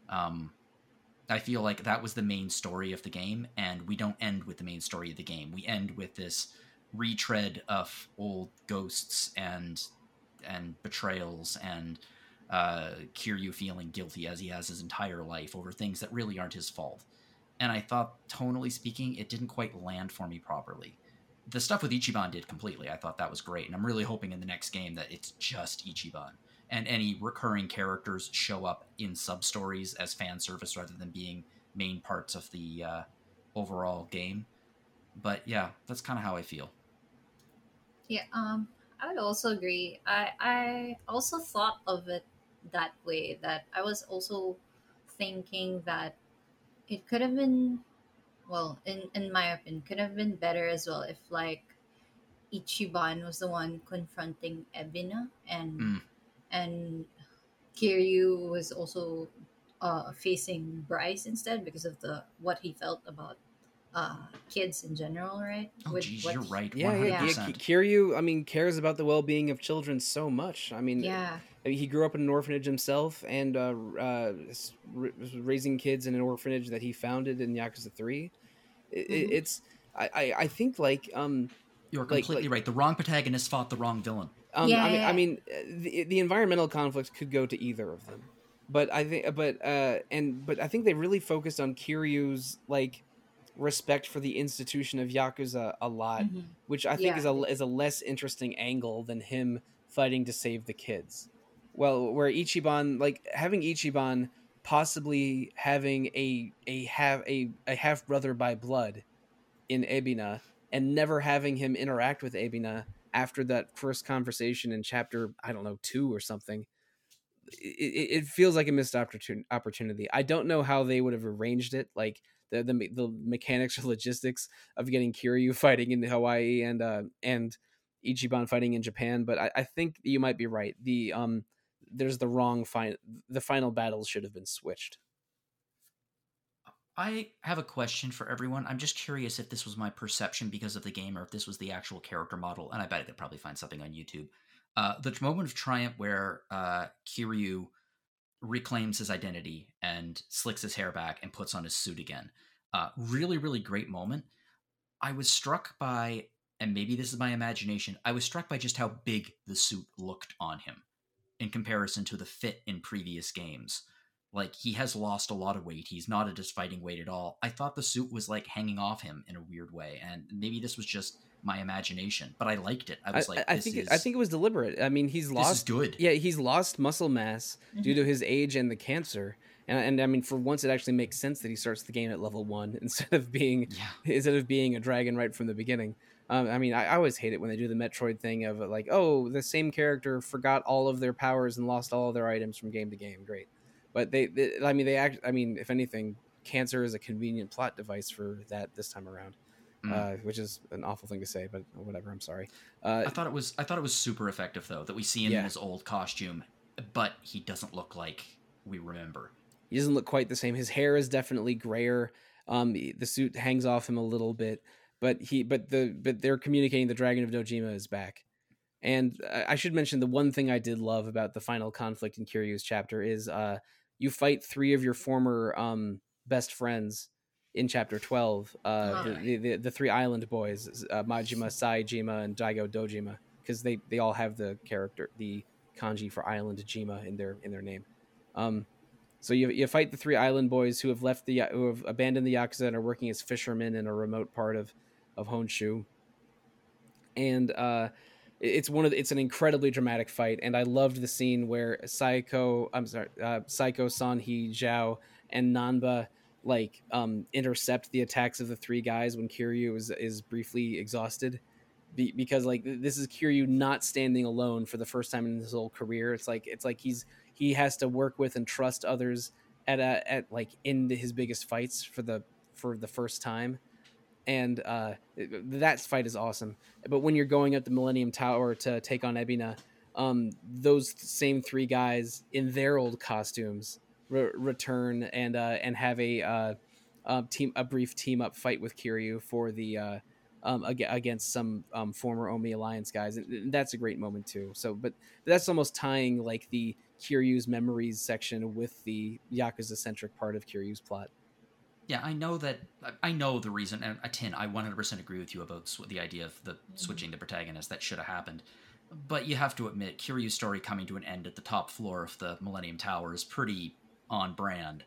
I feel like that was the main story of the game, and we don't end with the main story of the game. We end with this retread of old ghosts and betrayals and Kiryu feeling guilty as he has his entire life over things that really aren't his fault. And I thought, tonally speaking, it didn't quite land for me properly. The stuff with Ichiban did completely. I thought that was great, and I'm really hoping in the next game that it's just Ichiban, and any recurring characters show up in sub-stories as fan service rather than being main parts of the overall game. But yeah, that's kind of how I feel. Yeah, I would also agree. I also thought of it that way, that I was also thinking that it could have been, well, in my opinion, could have been better as well if like Ichiban was the one confronting Ebina, and Kiryu was also facing Bryce instead because of the what he felt about kids in general, right? Oh, geez, you're right. Yeah, 100%. Kiryu, I mean, cares about the well-being of children so much. I mean, Yeah. he grew up in an orphanage himself, and was raising kids in an orphanage that he founded in Yakuza 3. It's I think like You're completely right. The wrong protagonist fought the wrong villain. Yeah. I mean, the environmental conflict could go to either of them, but I think they really focused on Kiryu's like respect for the institution of Yakuza a lot, which I think is a less interesting angle than him fighting to save the kids. Well, where Ichiban, like having Ichiban possibly having a half brother by blood in Ebina, and never having him interact with Ebina after that first conversation in chapter, I don't know, 2 or something. It feels like a missed opportunity. I don't know how they would have arranged it, like the mechanics or logistics of getting Kiryu fighting in Hawaii and Ichiban fighting in Japan, but I think you might be right. There's the wrong the final battles should have been switched. I have a question for everyone. I'm just curious if this was my perception because of the game or if this was the actual character model, and I bet I could probably find something on YouTube. The moment of triumph where Kiryu reclaims his identity and slicks his hair back and puts on his suit again. Really, really great moment. I was struck by, and maybe this is my imagination, I was struck by just how big the suit looked on him in comparison to the fit in previous games. Like, he has lost a lot of weight. He's not at his fighting weight at all. I thought the suit was, like, hanging off him in a weird way, and maybe this was just my imagination, but I liked it. I was I think it was deliberate. I mean, he's lost... This is good. Yeah, he's lost muscle mass due to his age and the cancer. And I mean, for once, it actually makes sense that he starts the game at level 1 instead of being a dragon right from the beginning. I mean, I always hate it when they do the Metroid thing of, like, oh, the same character forgot all of their powers and lost all of their items from game to game. Great. But if anything, cancer is a convenient plot device for that this time around, which is an awful thing to say, but whatever. I'm sorry. I thought it was super effective though that we see him in his old costume, but he doesn't look like we remember. He doesn't look quite the same. His hair is definitely grayer. The suit hangs off him a little bit, but they're communicating the Dragon of Dojima is back. And I should mention the one thing I did love about the final conflict in Kiryu's chapter is you fight 3 of your former best friends in chapter 12, the 3 island boys, Majima, Saejima, and Daigo Dojima, because they all have the kanji for island Jima in their name. So you fight the 3 island boys who have abandoned the Yakuza and are working as fishermen in a remote part of Honshu. And it's an incredibly dramatic fight, and I loved the scene where Saiko, Sanhee, Zhao, and Nanba intercept the attacks of the 3 guys when Kiryu is briefly exhausted, because this is Kiryu not standing alone for the first time in his whole career. It's like he has to work with and trust others in his biggest fights for the first time. And that fight is awesome. But when you're going up the Millennium Tower to take on Ebina, those same 3 guys in their old costumes return and have a brief team up fight with Kiryu for the against some former Omi Alliance guys, and that's a great moment too. So, but that's almost tying the Kiryu's memories section with the Yakuza centric part of Kiryu's plot. Yeah, I know the reason, and Tin, I 100% agree with you about the idea of the switching the protagonist. That should have happened. But you have to admit, Kiryu's story coming to an end at the top floor of the Millennium Tower is pretty on brand.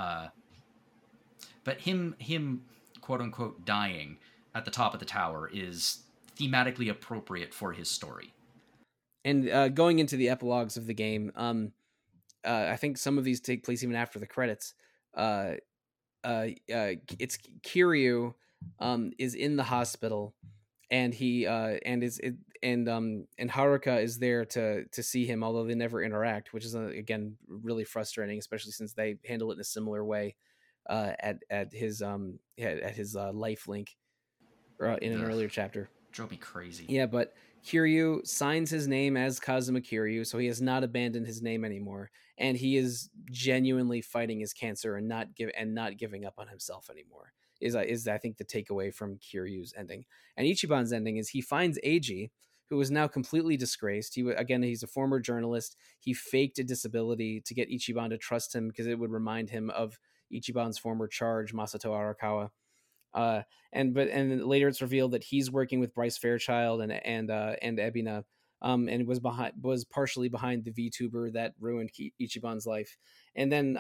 But him quote-unquote dying at the top of the tower is thematically appropriate for his story. And going into the epilogues of the game, I think some of these take place even after the credits. It's Kiryu is in the hospital, and he and Haruka is there to see him, although they never interact, which is again really frustrating, especially since they handle it in a similar way at his life link in an earlier chapter. Drove me crazy. Yeah, but Kiryu signs his name as Kazuma Kiryu, so he has not abandoned his name anymore, and he is genuinely fighting his cancer and not giving up on himself anymore. Is I think the takeaway from Kiryu's ending. And Ichiban's ending is he finds Eiji, who is now completely disgraced. He's a former journalist. He faked a disability to get Ichiban to trust him because it would remind him of Ichiban's former charge, Masato Arakawa. And later it's revealed that he's working with Bryce Fairchild and Ebina, and was partially behind the VTuber that ruined Ichiban's life. And then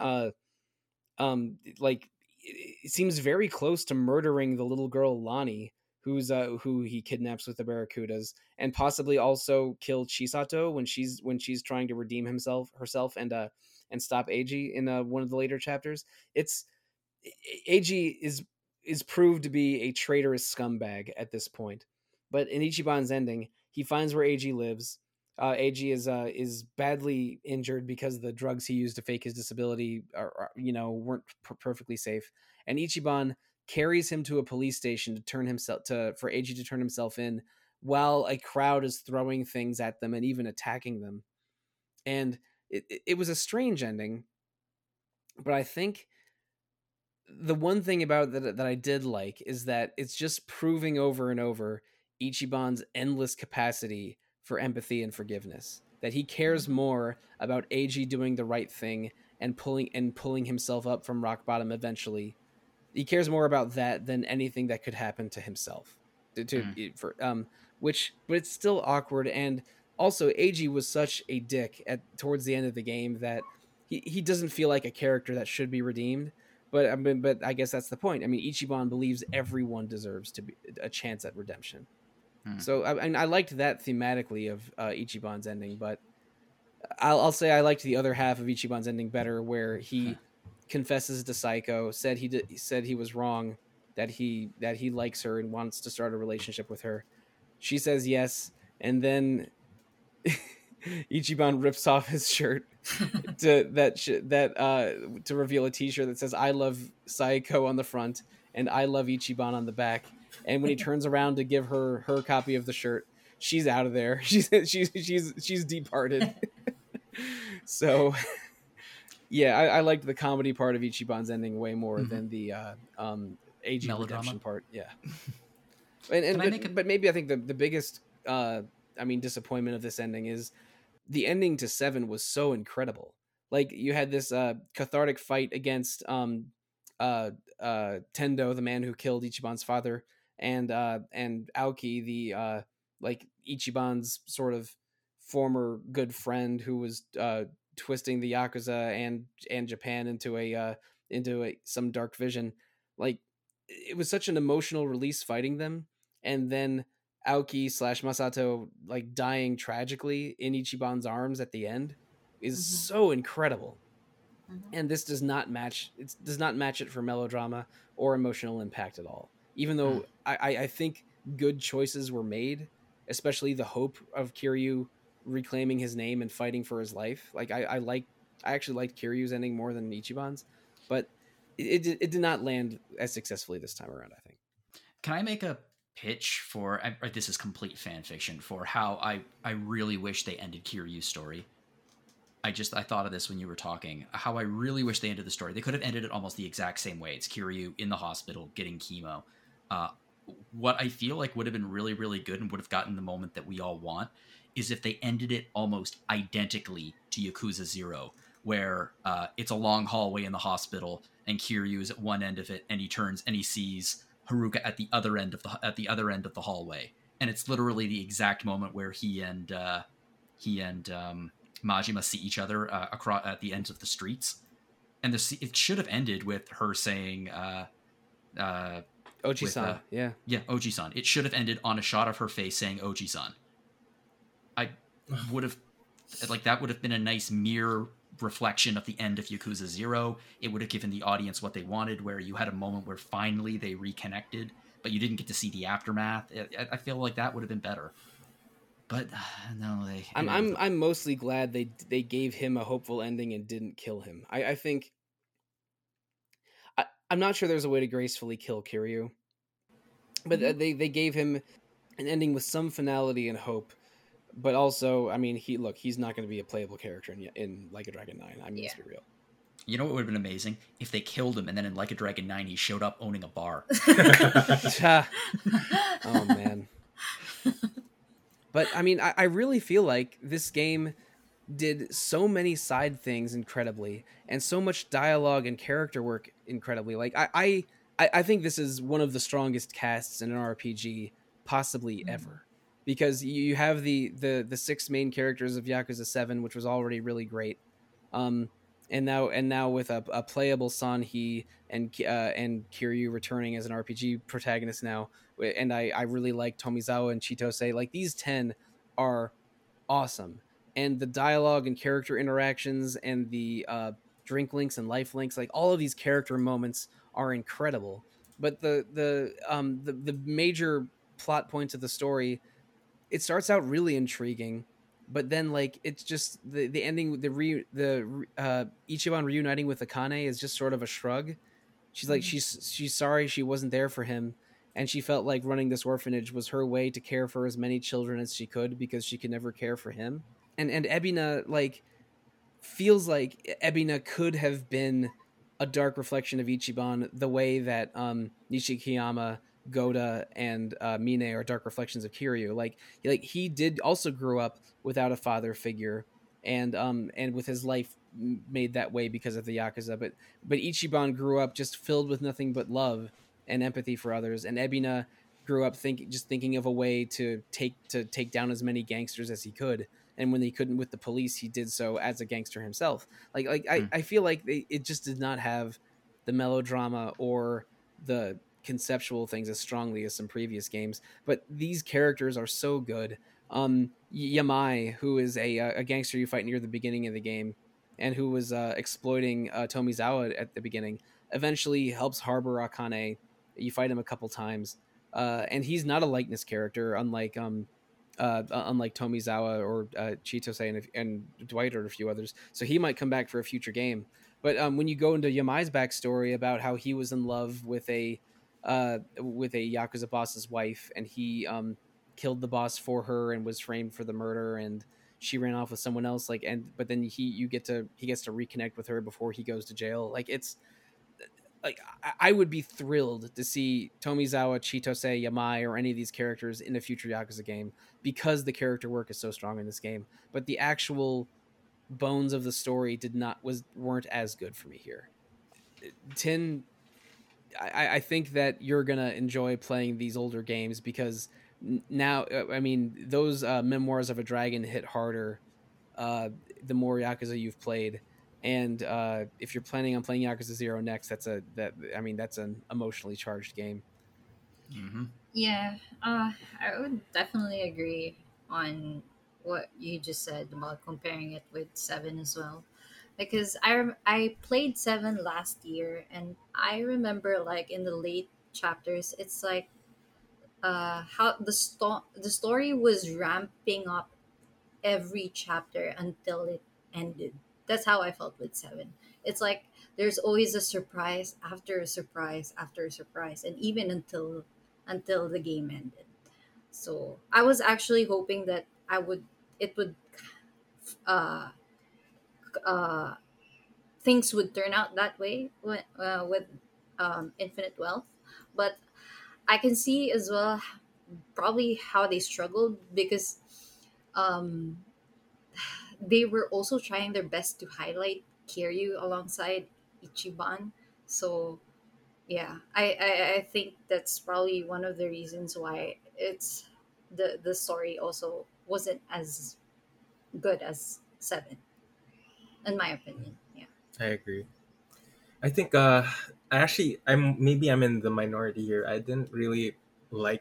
it seems very close to murdering the little girl Lani, who he kidnaps with the Barracudas, and possibly also kill Chisato when she's trying to redeem herself and stop Eiji in one of the later chapters. Eiji is proved to be a traitorous scumbag at this point. But in Ichiban's ending, he finds where Eiji lives. Eiji is badly injured because the drugs he used to fake his disability weren't perfectly safe. And Ichiban carries him to a police station for Eiji to turn himself in, while a crowd is throwing things at them and even attacking them. And it was a strange ending, but I think the one thing about it that I did like is that it's just proving over and over Ichiban's endless capacity for empathy and forgiveness. That he cares more about Eiji doing the right thing and pulling himself up from rock bottom eventually. He cares more about that than anything that could happen to himself. But it's still awkward. And also, Eiji was such a dick towards the end of the game that he doesn't feel like a character that should be redeemed. But I guess that's the point. I mean, Ichiban believes everyone deserves to be a chance at redemption. So I liked that thematically of Ichiban's ending, but I'll say I liked the other half of Ichiban's ending better, where he confesses to Saiko, said he was wrong, that he likes her and wants to start a relationship with her. She says yes, and then Ichiban rips off his shirt to reveal a T-shirt that says "I love Saiko" on the front and "I love Ichiban" on the back. And when he turns around to give her copy of the shirt, she's out of there. She's departed. So Yeah, I liked the comedy part of Ichiban's ending way more Mhm. than the AG Melodrama? redemption part. Yeah, Can I make a but maybe I think the biggest disappointment of this ending is the ending to 7 was so incredible. Like you had this cathartic fight against Tendo, the man who killed Ichiban's father, and Aoki, the like Ichiban's sort of former good friend who was twisting the Yakuza and Japan into some dark vision. Like it was such an emotional release fighting them, and then Aoki slash Masato like dying tragically in Ichiban's arms at the end is Mhm. so incredible. Mhm. And this does not match it for melodrama or emotional impact at all. Even though I think good choices were made, especially the hope of Kiryu reclaiming his name and fighting for his life. Like I actually liked Kiryu's ending more than Ichiban's, but it did not land as successfully this time around, I think. Can I make a pitch for? This is complete fan fiction for how I really wish they ended Kiryu's story. I thought of this when you were talking. How I really wish they ended the story. They could have ended it almost the exact same way. It's Kiryu in the hospital getting chemo. Uh, what I feel like would have been really, really good and would have gotten the moment that we all want is if they ended it almost identically to Yakuza 0, where it's a long hallway in the hospital and Kiryu is at one end of it, and he turns and he sees Haruka at the other end of the hallway, and it's literally the exact moment where he and Majima see each other across at the ends of the streets, and it should have ended with her saying, Oji-san, yeah. yeah, Oji-san. It should have ended on a shot of her face saying Oji-san. I would have that would have been a nice mirror reflection of the end of Yakuza 0. It would have given the audience what they wanted, where you had a moment where finally they reconnected, but you didn't get to see the aftermath. I feel like that would have been better. But no, they. I'm mostly glad they gave him a hopeful ending and didn't kill him. I think I'm not sure there's a way to gracefully kill Kiryu, but they gave him an ending with some finality and hope. But also, I mean, he's not going to be a playable character in Like a Dragon 9. I mean, let's be real. You know what would have been amazing? If they killed him and then in Like a Dragon 9 he showed up owning a bar. Oh, man. But, I mean, I really feel like this game did so many side things incredibly, and so much dialogue and character work incredibly. Like, I think this is one of the strongest casts in an RPG possibly ever. Because you have the 6 main characters of Yakuza 7, which was already really great, and now with a playable Sanhee and Kiryu returning as an RPG protagonist now, and I really like Tomizawa and Chitose. Like these 10 are awesome, and the dialogue and character interactions and the drink links and life links, like all of these character moments are incredible. But the major plot points of the story, it starts out really intriguing, but then like it's just the ending, Ichiban reuniting with Akane is just sort of a shrug. She's like she's sorry she wasn't there for him, and she felt like running this orphanage was her way to care for as many children as she could because she could never care for him. And Ebina like feels like Ebina could have been a dark reflection of Ichiban, the way that Nishikiyama, Goda, and Mine are dark reflections of Kiryu. Like he did also grow up without a father figure, and with his life made that way because of the Yakuza. But Ichiban grew up just filled with nothing but love and empathy for others, and Ebina grew up thinking of a way to take down as many gangsters as he could. And when he couldn't with the police, he did so as a gangster himself. I feel like it just did not have the melodrama or the conceptual things as strongly as some previous games. But these characters are so good. Yamai, who is a gangster you fight near the beginning of the game, and who was exploiting Tomizawa at the beginning, eventually helps harbor Akane. You fight him a couple times, and he's not a likeness character, unlike Tomizawa or Chitose and Dwight or a few others. So he might come back for a future game. But when you go into Yamai's backstory about how he was in love with a Yakuza boss's wife, and he killed the boss for her and was framed for the murder, and she ran off with someone else, like, but then he gets to reconnect with her before he goes to jail. Like, it's like I would be thrilled to see Tomizawa, Chitose, Yamai, or any of these characters in a future Yakuza game, because the character work is so strong in this game. But the actual bones of the story weren't as good for me here. Tin, I think that you're gonna enjoy playing these older games, because now, I mean, those Memoirs of a Dragon hit harder the more Yakuza you've played. And if you're planning on playing Yakuza 0 next, that's an emotionally charged game. Mm-hmm. Yeah, I would definitely agree on what you just said about comparing it with 7 as well. Because I played 7 last year, and I remember, like, in the late chapters, it's like how the story was ramping up every chapter until it ended. That's how I felt with 7. It's like there's always a surprise after a surprise after a surprise, and even until the game ended. So I was actually hoping that it would uh, uh, things would turn out that way with Infinite Wealth, but I can see as well probably how they struggled, because um, they were also trying their best to highlight Kiryu alongside Ichiban. So yeah, I think that's probably one of the reasons why it's the story also wasn't as good as 7, in my opinion. Yeah. I agree. I think I'm in the minority here. I didn't really like.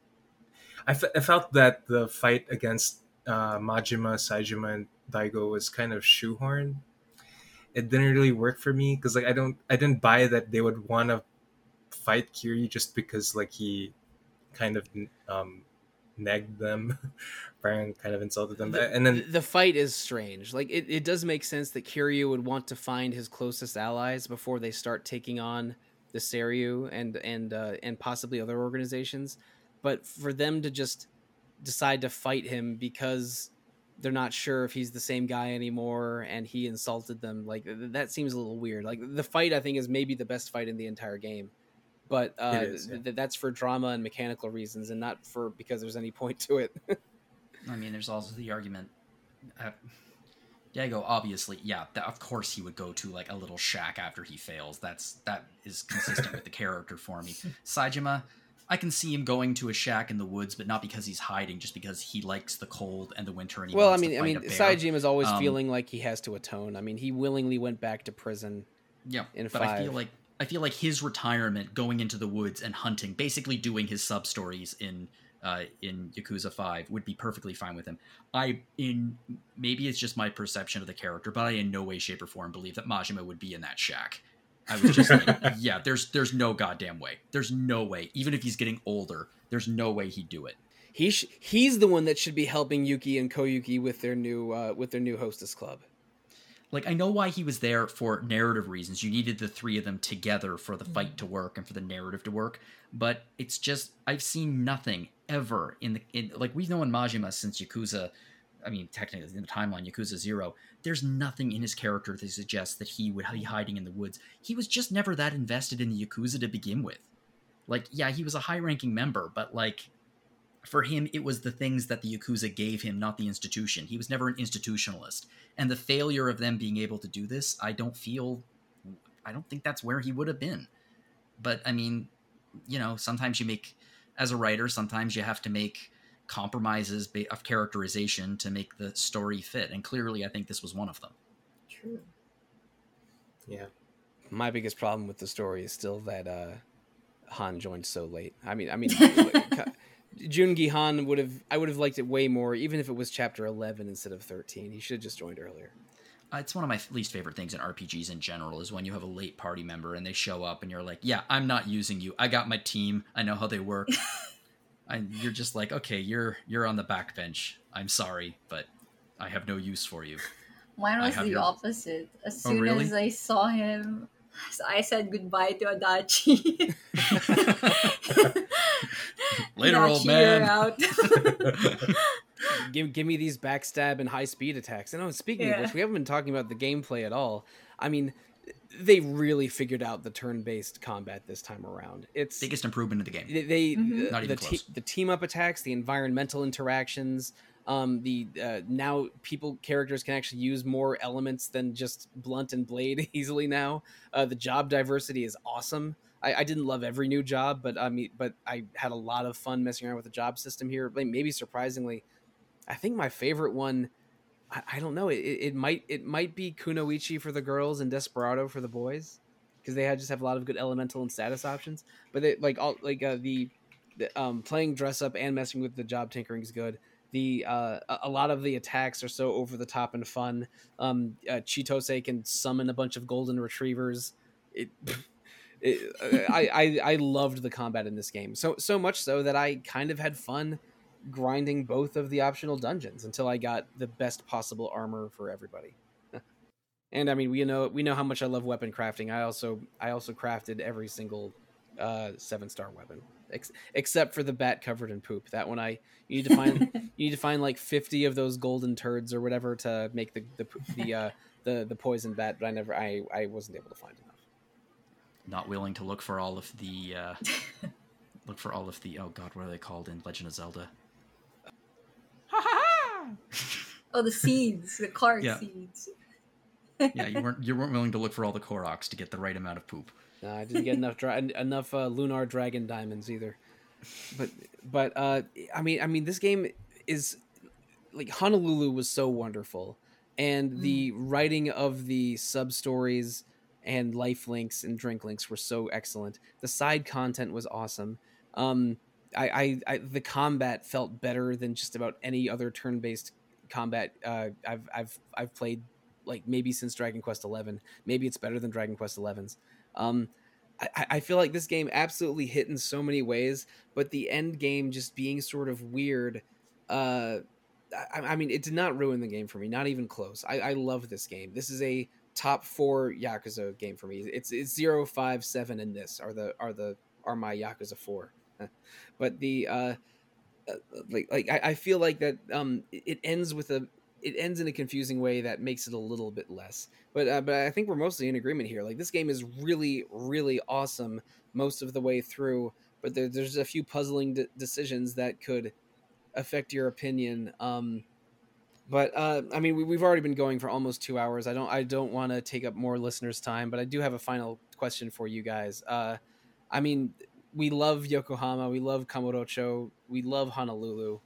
I felt that the fight against Majima, Saijima, and Daigo was kind of shoehorned. It didn't really work for me, because like I didn't buy that they would want to fight Kiryu just because like he kind of negged them, Brian kind of insulted them, and then The fight is strange. Like, it does make sense that Kiryu would want to find his closest allies before they start taking on the Seiryu and possibly other organizations. But for them to just decide to fight him because they're not sure if he's the same guy anymore and he insulted them, like, that seems a little weird. Like, the fight, I think, is maybe the best fight in the entire game. But It is, yeah. that's for drama and mechanical reasons, and not for because there's any point to it. I mean, there's also the argument. Diego, obviously, yeah, of course he would go to like a little shack after he fails. That is consistent with the character for me. Saejima, I can see him going to a shack in the woods, but not because he's hiding, just because he likes the cold and the winter. And he wants to fight a bear. Saejima is always feeling like he has to atone. I mean, he willingly went back to prison. Yeah, in but 5. I feel like his retirement, going into the woods and hunting, basically doing his sub stories in Yakuza 5, would be perfectly fine with him. Maybe it's just my perception of the character, but I in no way, shape, or form believe that Majima would be in that shack. I was just like, yeah, there's no goddamn way. There's no way. Even if he's getting older, there's no way he'd do it. He's the one that should be helping Yuki and Koyuki with their new hostess club. Like, I know why he was there for narrative reasons. You needed the three of them together for the fight to work and for the narrative to work. But it's just, I've seen nothing ever like, we've known Majima since Yakuza. I mean, technically in the timeline, Yakuza 0, there's nothing in his character that suggests that he would be hiding in the woods. He was just never that invested in the Yakuza to begin with. Like, yeah, he was a high-ranking member, but like, for him, it was the things that the Yakuza gave him, not the institution. He was never an institutionalist. And the failure of them being able to do this, I don't think that's where he would have been. But, I mean, you know, sometimes as a writer, sometimes you have to make compromises of characterization to make the story fit. And clearly, I think this was one of them. True. yeah. My biggest problem with the story is still that Han joined so late. I mean, Jungi Han I would have liked it way more, even if it was chapter 11 instead of 13. He should have just joined earlier. It's one of my least favorite things in RPGs in general is when you have a late party member and they show up and you're like, yeah, I'm not using you. I got my team. I know how they work. And you're just like, okay, you're on the back bench. I'm sorry, but I have no use for you. Mine was the opposite. As soon as I saw him, I said goodbye to Adachi. Later, Adachi, old man. You're out. give me these backstab and high speed attacks. And speaking of which, we haven't been talking about the gameplay at all. I mean, they really figured out the turn-based combat this time around. It's biggest improvement in the game. Not even close. The team-up attacks, the environmental interactions, now characters can actually use more elements than just blunt and blade easily now. The job diversity is awesome. I didn't love every new job, but I had a lot of fun messing around with the job system here. Maybe surprisingly, I think my favorite one, I don't know, it might be Kunoichi for the girls and Desperado for the boys, because they just have a lot of good elemental and status options. But the playing dress up and messing with the job tinkering is good. A lot of the attacks are so over the top and fun. Chitose can summon a bunch of golden retrievers. I loved the combat in this game, so much so that I kind of had fun grinding both of the optional dungeons until I got the best possible armor for everybody. And I mean, we know how much I love weapon crafting. I also crafted every single 7-star weapon, except for the bat covered in poop. That one you need to find like 50 of those golden turds or whatever to make the poison bat. But I wasn't able to find enough. Not willing to look for all of the oh god, what are they called in Legend of Zelda? Oh, the seeds, the Korok seeds. Yeah, you weren't willing to look for all the Koroks to get the right amount of poop. No, I didn't get enough lunar dragon diamonds either. But I mean this game is like, Honolulu was so wonderful, and the writing of the sub stories and life links and drink links were so excellent. The side content was awesome. The combat felt better than just about any other turn-based combat I've played, like maybe since Dragon Quest XI. Maybe it's better than Dragon Quest XI's. I feel like this game absolutely hit in so many ways, but the end game just being sort of weird. I mean, it did not ruin the game for me, not even close. I love this game. This is a top 4 Yakuza game for me. It's 0, 5, 7, and this are my Yakuza 4. But the I feel like that it ends in a confusing way that makes it a little bit less. But I think we're mostly in agreement here. Like, this game is really, really awesome most of the way through, but there's a few puzzling decisions that could affect your opinion. But I mean, we've already been going for almost 2 hours. I don't want to take up more listeners' time, but I do have a final question for you guys. I mean, we love Yokohama, we love Kamurocho, we love Honolulu.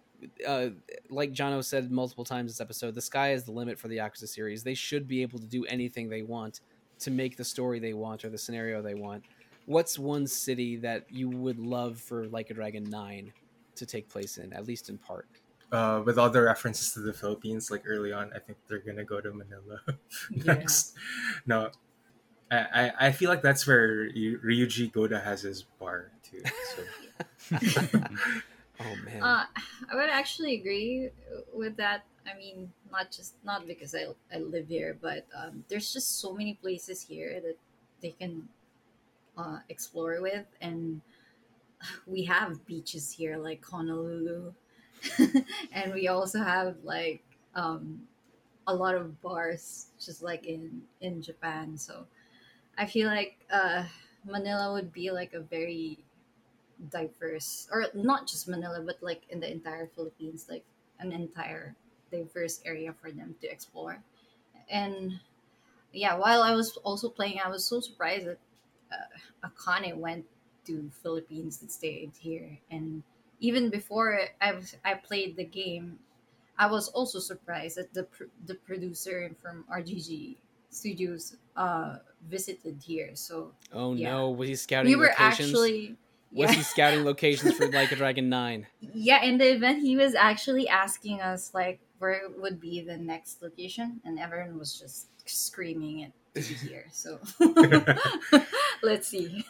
Like Jono said multiple times this episode, the sky is the limit for the Yakuza series. They should be able to do anything they want to make the story they want or the scenario they want. What's one city that you would love for Like a Dragon 9 to take place in, at least in part? With all the references to the Philippines, like early on, I think they're gonna go to Manila next. No, I feel like that's where Ryuji Goda has his bar too. So. Oh man, I would actually agree with that. I mean, not because I live here, but there's just so many places here that they can explore with, and we have beaches here like Honolulu. And we also have like a lot of bars just like in Japan. So I feel like Manila would be like a very diverse, or not just Manila, but like in the entire Philippines, like an entire diverse area for them to explore. And yeah, while I was also playing, I was so surprised that Akane went to Philippines and stayed here. And even before I played the game, I was also surprised that the producer from RGG Studios visited here. So no, was he scouting? We were locations? Actually. Was he scouting locations for Like a Dragon 9? Yeah, in the event, he was actually asking us like where would be the next location, and everyone was just screaming it to be here. So let's see.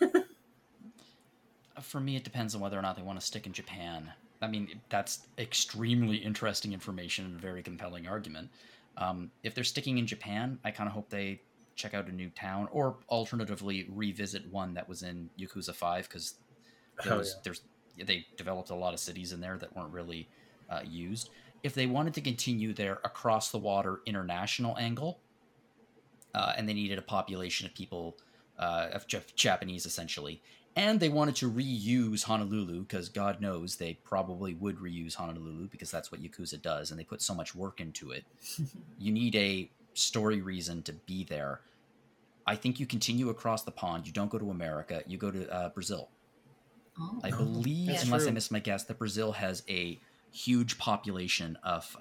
For me, it depends on whether or not they want to stick in Japan. I mean, that's extremely interesting information and a very compelling argument. If they're sticking in Japan, I kind of hope they check out a new town, or alternatively revisit one that was in Yakuza 5, because they developed a lot of cities in there that weren't really used. if they wanted to continue their across the water international angle, and they needed a population of people, of Japanese essentially, and they wanted to reuse Honolulu, because God knows they probably would reuse Honolulu because that's what Yakuza does, and they put so much work into it. You need a story reason to be there. I think you continue across the pond. You don't go to America. You go to Brazil. Oh. I believe, That's unless I true. missed my guess, that Brazil has a huge population of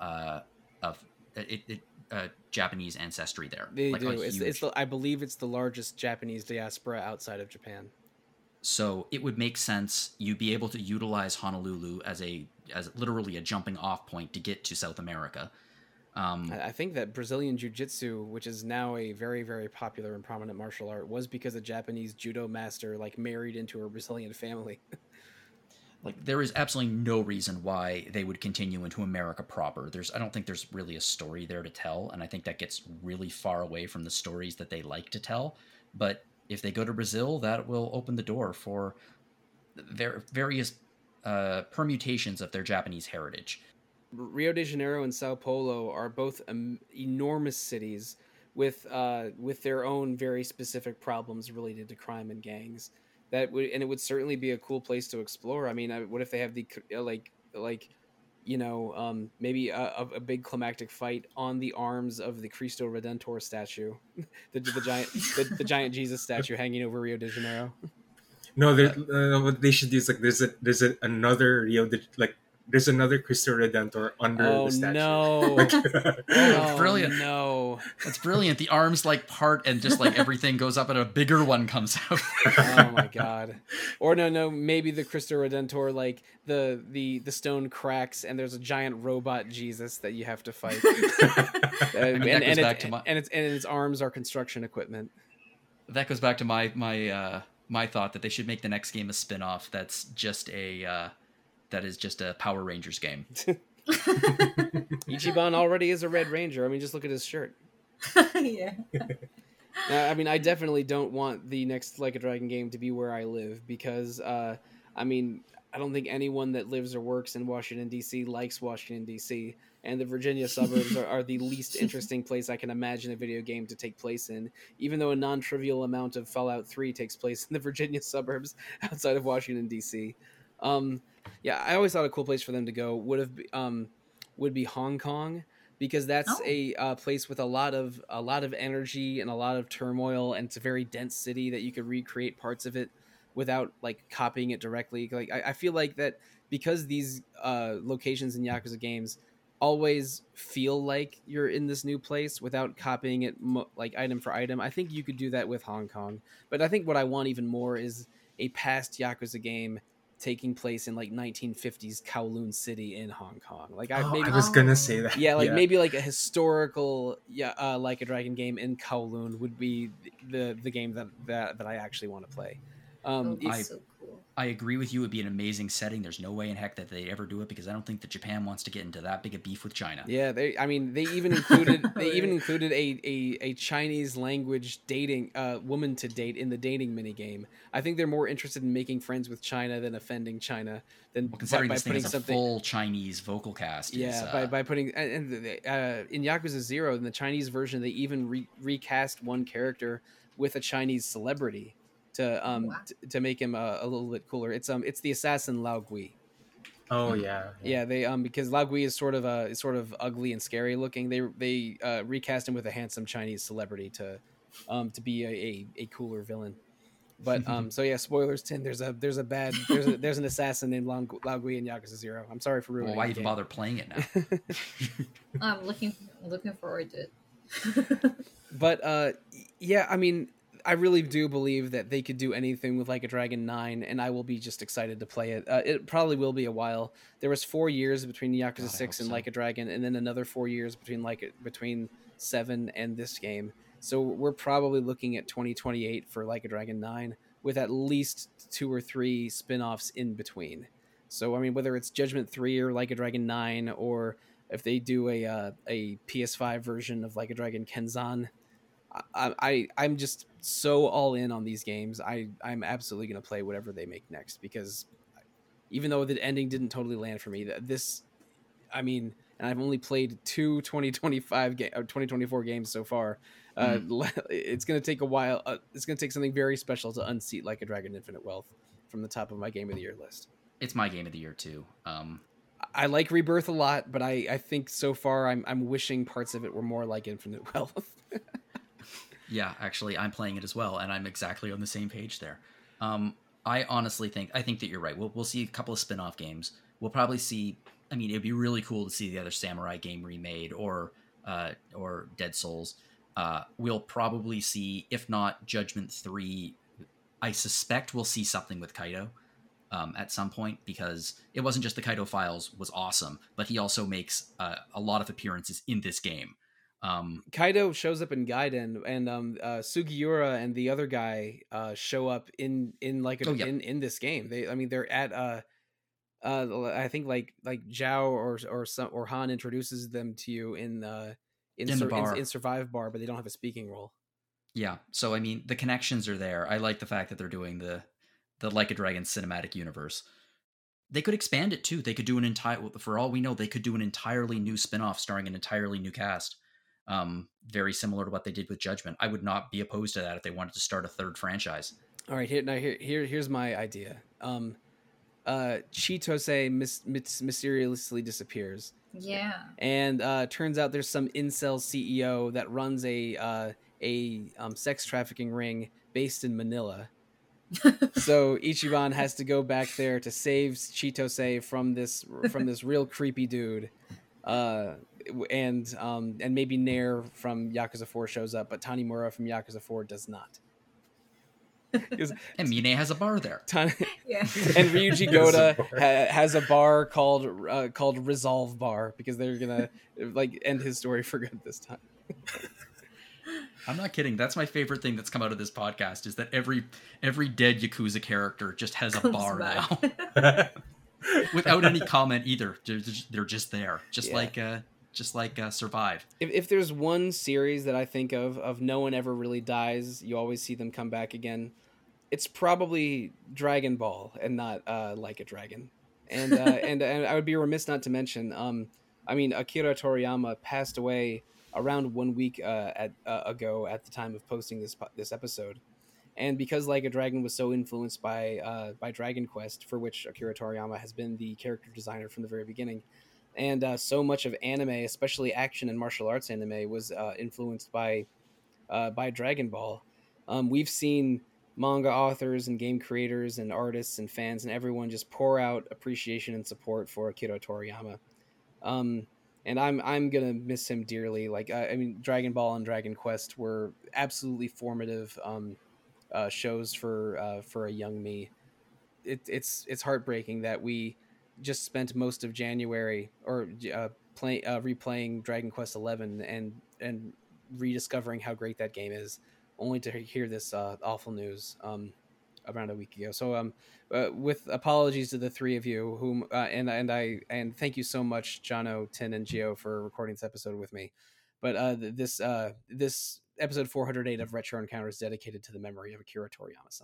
Japanese ancestry there. They like do. a It's huge- the, I believe it's the largest Japanese diaspora outside of Japan. So it would make sense. You'd be able to utilize Honolulu as literally a jumping off point to get to South America. I think that Brazilian Jiu-Jitsu, which is now a very, very popular and prominent martial art, was because a Japanese judo master like married into a Brazilian family. Like, there is absolutely no reason why they would continue into America proper. I don't think there's really a story there to tell, and I think that gets really far away from the stories that they like to tell. But if they go to Brazil, that will open the door for various permutations of their Japanese heritage. Rio de Janeiro and Sao Paulo are both enormous cities with their own very specific problems related to crime and gangs. And it would certainly be a cool place to explore. I mean, what if they have the maybe a big climactic fight on the arms of the Cristo Redentor statue, the giant Jesus statue hanging over Rio de Janeiro. No, what they should do is like there's another there's another Cristo Redentor under the statue. No. Oh, brilliant. No. That's brilliant. The arms like part and just like everything goes up and a bigger one comes out. Oh my god. Or no, maybe the Cristo Redentor, like the stone cracks and there's a giant robot Jesus that you have to fight. I mean, and its arms are construction equipment. That goes back to my thought that they should make the next game a spin-off that's just that is just a Power Rangers game. Ichiban already is a Red Ranger. I mean, just look at his shirt. Yeah. I mean, I definitely don't want the next Like a Dragon game to be where I live because, I mean, I don't think anyone that lives or works in Washington, D.C. likes Washington, D.C., and the Virginia suburbs are the least interesting place I can imagine a video game to take place in, even though a non-trivial amount of Fallout 3 takes place in the Virginia suburbs outside of Washington, D.C. Yeah, I always thought a cool place for them to go would be Hong Kong, because that's a place with a lot of energy and a lot of turmoil, and it's a very dense city that you could recreate parts of it without like copying it directly. Like I feel like that because these locations in Yakuza games always feel like you're in this new place without copying it like item for item. I think you could do that with Hong Kong, but I think what I want even more is a past Yakuza game taking place in like 1950s Kowloon City in Hong Kong. Like I was gonna say that. Yeah, like maybe like a historical Like a Dragon game in Kowloon would be the game that I actually want to play. So cool. I agree with you. It'd be an amazing setting. There's no way in heck that they'd ever do it because I don't think that Japan wants to get into that big a beef with China. Yeah, they even included a Chinese language dating woman to date in the dating mini game. I think they're more interested in making friends with China than offending China than considering by this thing putting is a something full Chinese vocal cast. Yeah, by putting and in Yakuza 0 in the Chinese version they even recast one character with a Chinese celebrity to make him a little bit cooler. It's the assassin Lao Gui. Oh yeah. Yeah, they because Lao Gui is sort of ugly and scary looking. They recast him with a handsome Chinese celebrity to be a cooler villain. But so yeah, spoilers 10. There's an assassin named Lao Gui in Yakuza 0. I'm sorry for ruining. Well, why even bother playing it now? I'm looking forward to it. But yeah, I mean, I really do believe that they could do anything with Like a Dragon 9, and I will be just excited to play it. It probably will be a while. There was 4 years between Yakuza 6 and Like a Dragon, and then another 4 years between 7 and this game. So we're probably looking at 2028 for Like a Dragon 9, with at least 2 or 3 spin-offs in between. So I mean, whether it's Judgment 3 or Like a Dragon 9, or if they do a PS5 version of Like a Dragon Kenzan, I'm just so all in on these games. I'm absolutely going to play whatever they make next, because even though the ending didn't totally land for me, I mean, and I've only played two 2024 games so far. It's going to take a while. It's going to take something very special to unseat Like a Dragon Infinite Wealth from the top of my Game of the Year list. It's my Game of the Year too. I like Rebirth a lot, but I think so far I'm wishing parts of it were more like Infinite Wealth. Yeah, actually, I'm playing it as well, and I'm exactly on the same page there. I honestly think that you're right. We'll see a couple of spin-off games. We'll probably see. I mean, it'd be really cool to see the other Samurai game remade or Dead Souls. We'll probably see, if not Judgment 3, I suspect we'll see something with Kaido at some point, because it wasn't just the Kaido Files was awesome, but he also makes a lot of appearances in this game. Kaido shows up in Gaiden, and Sugiura and the other guy show up in like in this game. They're at I think like Zhao or Han introduces them to you in Survive Bar, but they don't have a speaking role. Yeah, so I mean the connections are there. I like the fact that they're doing the Like a Dragon cinematic universe. They could expand it too. They could do for all we know, they could do an entirely new spin-off starring an entirely new cast. Very similar to what they did with Judgment. I would not be opposed to that if they wanted to start a third franchise. All right, here's my idea. Chitose mysteriously disappears. Yeah. And turns out there's some incel CEO that runs a sex trafficking ring based in Manila. So Ichiban has to go back there to save Chitose from this real creepy dude. And maybe Nair from Yakuza 4 shows up, but Tanimura from Yakuza 4 does not. And Mine has a bar there. And Ryuji Goda has a bar called Resolve Bar, because they're gonna end his story for good this time. I'm not kidding. That's my favorite thing that's come out of this podcast, is that every dead Yakuza character just has a bar now. Without any comment either. They're just there. Just like Survive. If there's one series that I think of no one ever really dies, you always see them come back again, it's probably Dragon Ball and not Like a Dragon. And I would be remiss not to mention, Akira Toriyama passed away around 1 week ago at the time of posting this episode. And because Like a Dragon was so influenced by Dragon Quest, for which Akira Toriyama has been the character designer from the very beginning, and so much of anime, especially action and martial arts anime, was influenced by Dragon Ball. We've seen manga authors and game creators and artists and fans and everyone just pour out appreciation and support for Akira Toriyama. And I'm gonna miss him dearly. Dragon Ball and Dragon Quest were absolutely formative shows for a young me. It's heartbreaking that we just spent most of January replaying Dragon Quest XI and rediscovering how great that game is, only to hear this awful news around a week ago. So with apologies to the three of you, whom and thank you so much, Jono, Tin, and Gio, for recording this episode with me. But this episode 408 of Retro Encounter is dedicated to the memory of Akira Toriyama-san.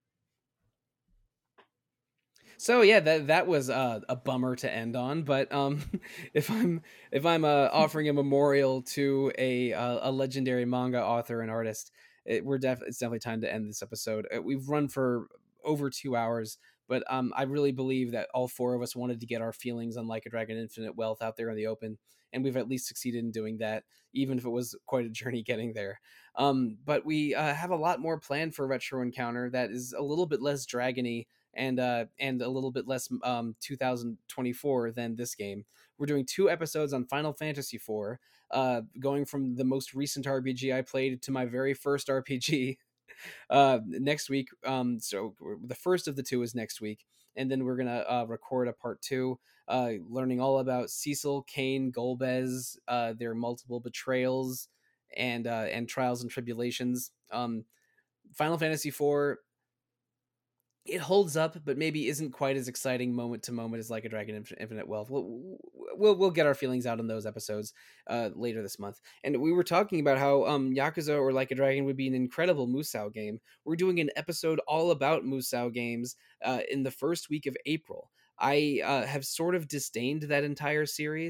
So yeah, that was a bummer to end on. But if I'm offering a memorial to a legendary manga author and artist, it's definitely time to end this episode. We've run for over 2 hours, but I really believe that all four of us wanted to get our feelings on Like a Dragon Infinite Wealth out there in the open, and we've at least succeeded in doing that, even if it was quite a journey getting there. But we have a lot more planned for Retro Encounter that is a little bit less dragony and a little bit less 2024 than this game. We're doing 2 episodes on Final Fantasy IV, going from the most recent RPG I played to my very first RPG next week. So the first of the 2 is next week, and then we're gonna record a part 2, learning all about Cecil, Cain, Golbez, their multiple betrayals and trials and tribulations. Final Fantasy IV, it holds up, but maybe isn't quite as exciting moment to moment as Like a Dragon Infinite Wealth. We'll get our feelings out on those episodes later this month. And we were talking about how Yakuza or Like a Dragon would be an incredible Musou game. We're doing an episode all about Musou games in the first week of April. I have sort of disdained that entire series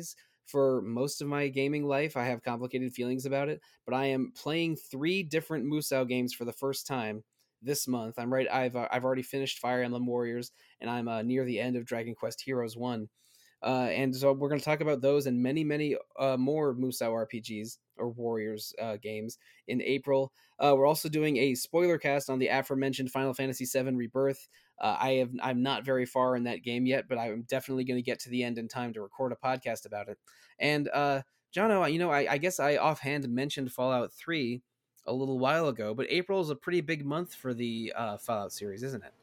for most of my gaming life. I have complicated feelings about it, but I am playing 3 different Musou games for the first time this month. I've already finished Fire Emblem Warriors, and I'm near the end of Dragon Quest Heroes 1. And so we're going to talk about those and many more Musou RPGs or Warriors games in April. We're also doing a spoiler cast on the aforementioned Final Fantasy VII Rebirth. I'm not very far in that game yet, but I'm definitely going to get to the end in time to record a podcast about it. And Jono, I guess I offhand mentioned Fallout 3 a little while ago, but April is a pretty big month for the Fallout series, isn't it?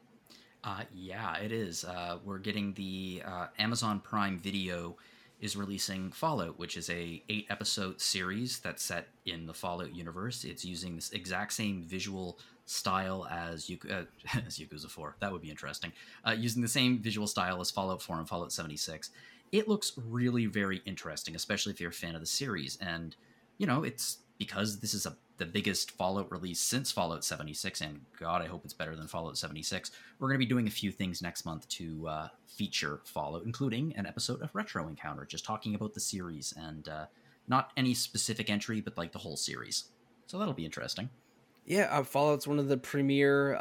Yeah, it is. We're getting the Amazon Prime Video is releasing Fallout, which is a 8-episode series that's set in the Fallout universe. It's using this exact same visual style as as Yakuza 4. That would be interesting. Using the same visual style as Fallout 4 and Fallout 76. It looks really very interesting, especially if you're a fan of the series. And, it's because this is the biggest Fallout release since Fallout 76, and God, I hope it's better than Fallout 76. We're going to be doing a few things next month to feature Fallout, including an episode of Retro Encounter, just talking about the series, and not any specific entry, but like the whole series. So that'll be interesting. Yeah, Fallout's one of the premier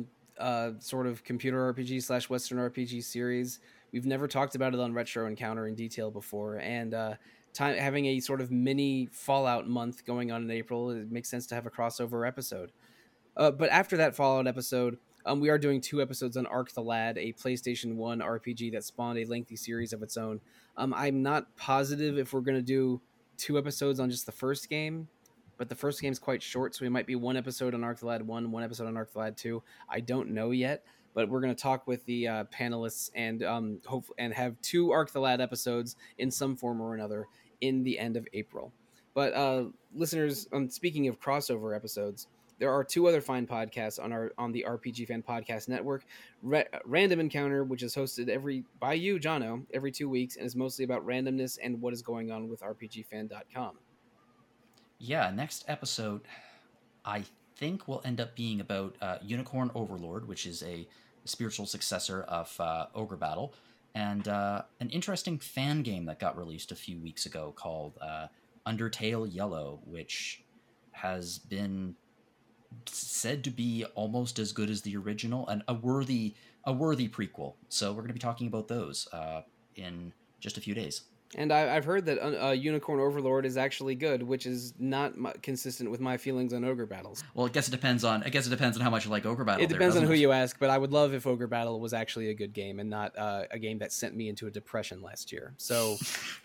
sort of computer RPG / Western RPG series. We've never talked about it on Retro Encounter in detail before, and having a sort of mini Fallout month going on in April, it makes sense to have a crossover episode. But after that Fallout episode, we are doing 2 episodes on Arc the Lad, a PlayStation 1 RPG that spawned a lengthy series of its own. I'm not positive if we're going to do 2 episodes on just the first game, but the first game's quite short, so we might be 1 episode on Arc the Lad 1, 1 episode on Arc the Lad 2. I don't know yet, but we're going to talk with the panelists and and have 2 Arc the Lad episodes in some form or another in the end of April. But listeners, speaking of crossover episodes, there are 2 other fine podcasts on the RPG Fan Podcast Network. Random Encounter, which is hosted by you, Jono, every 2 weeks, and is mostly about randomness and what is going on with RPGFan.com. Yeah, next episode, I think will end up being about Unicorn Overlord, which is a spiritual successor of Ogre Battle, and an interesting fan game that got released a few weeks ago called Undertale Yellow, which has been said to be almost as good as the original and a worthy prequel. So we're going to be talking about those in just a few days. And I've heard that Unicorn Overlord is actually good, which is not consistent with my feelings on Ogre Battles. Well, I guess it depends on how much you like Ogre Battle. It depends on who you ask, but I would love if Ogre Battle was actually a good game and not a game that sent me into a depression last year. So,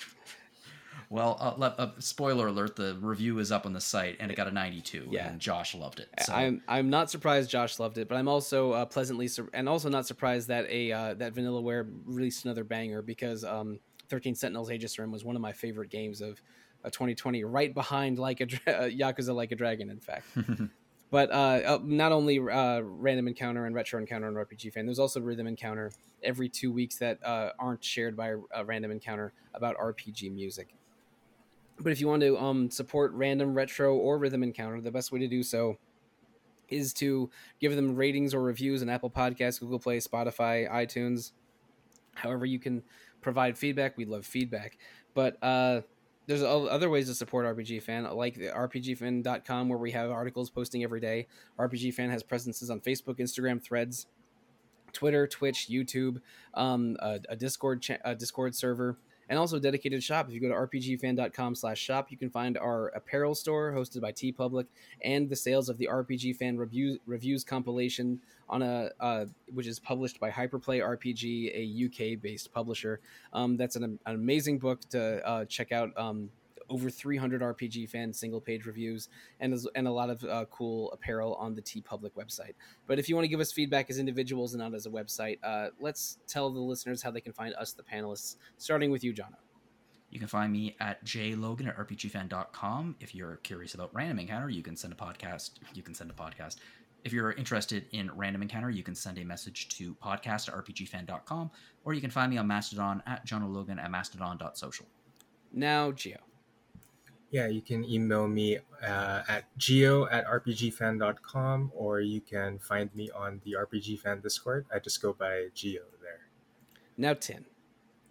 well, spoiler alert: the review is up on the site, and it got a 92. Yeah, and Josh loved it. So. I'm not surprised Josh loved it, but I'm also also not surprised that that Vanillaware released another banger, because 13 Sentinels Aegis Rim was one of my favorite games of 2020, right behind Yakuza Like a Dragon, in fact. But not only Random Encounter and Retro Encounter and RPG Fan, there's also Rhythm Encounter every 2 weeks that aren't shared by Random Encounter about RPG music. But if you want to support Random, Retro, or Rhythm Encounter, the best way to do so is to give them ratings or reviews on Apple Podcasts, Google Play, Spotify, iTunes. However you can provide feedback, we love feedback. But there's other ways to support RPG Fan, like the RPGFan.com, where we have articles posting every day. RPG Fan has presences on Facebook, Instagram, Threads, Twitter, Twitch, YouTube, a Discord server, and also a dedicated shop. If you go to rpgfan.com/shop, you can find our apparel store hosted by TeePublic and the sales of the RPG Fan reviews compilation which is published by Hyperplay RPG, a UK-based publisher. That's an amazing book to check out. Over 300 RPG Fan single-page reviews and a lot of cool apparel on the TeePublic website. But if you want to give us feedback as individuals and not as a website, let's tell the listeners how they can find us, the panelists, starting with you, Jono. You can find me at jlogan at rpgfan.com. If you're curious about Random Encounter, you can send a podcast. If you're interested in Random Encounter, you can send a message to podcast@rpgfan.com, or you can find me on Mastodon at jonologan at mastodon.social. Now, Gio. Yeah, you can email me at geo@rpgfan.com, or you can find me on the RPG Fan Discord. I just go by Geo there. Now, Tin.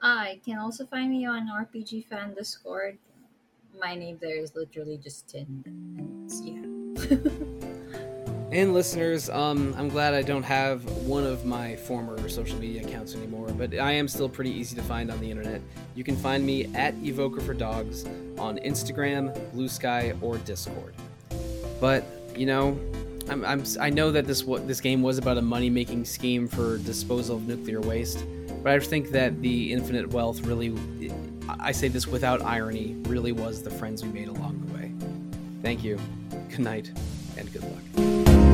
You can also find me on RPG Fan Discord. My name there is literally just Tin. And yeah. And listeners, I'm glad I don't have one of my former social media accounts anymore, but I am still pretty easy to find on the internet. You can find me at Evoker for Dogs on Instagram, Blue Sky, or Discord. But you know, I know that this game was about a money-making scheme for disposal of nuclear waste, but I think that the infinite wealth really, I say this without irony, really was the friends we made along the way. Thank you. Good night, and good luck.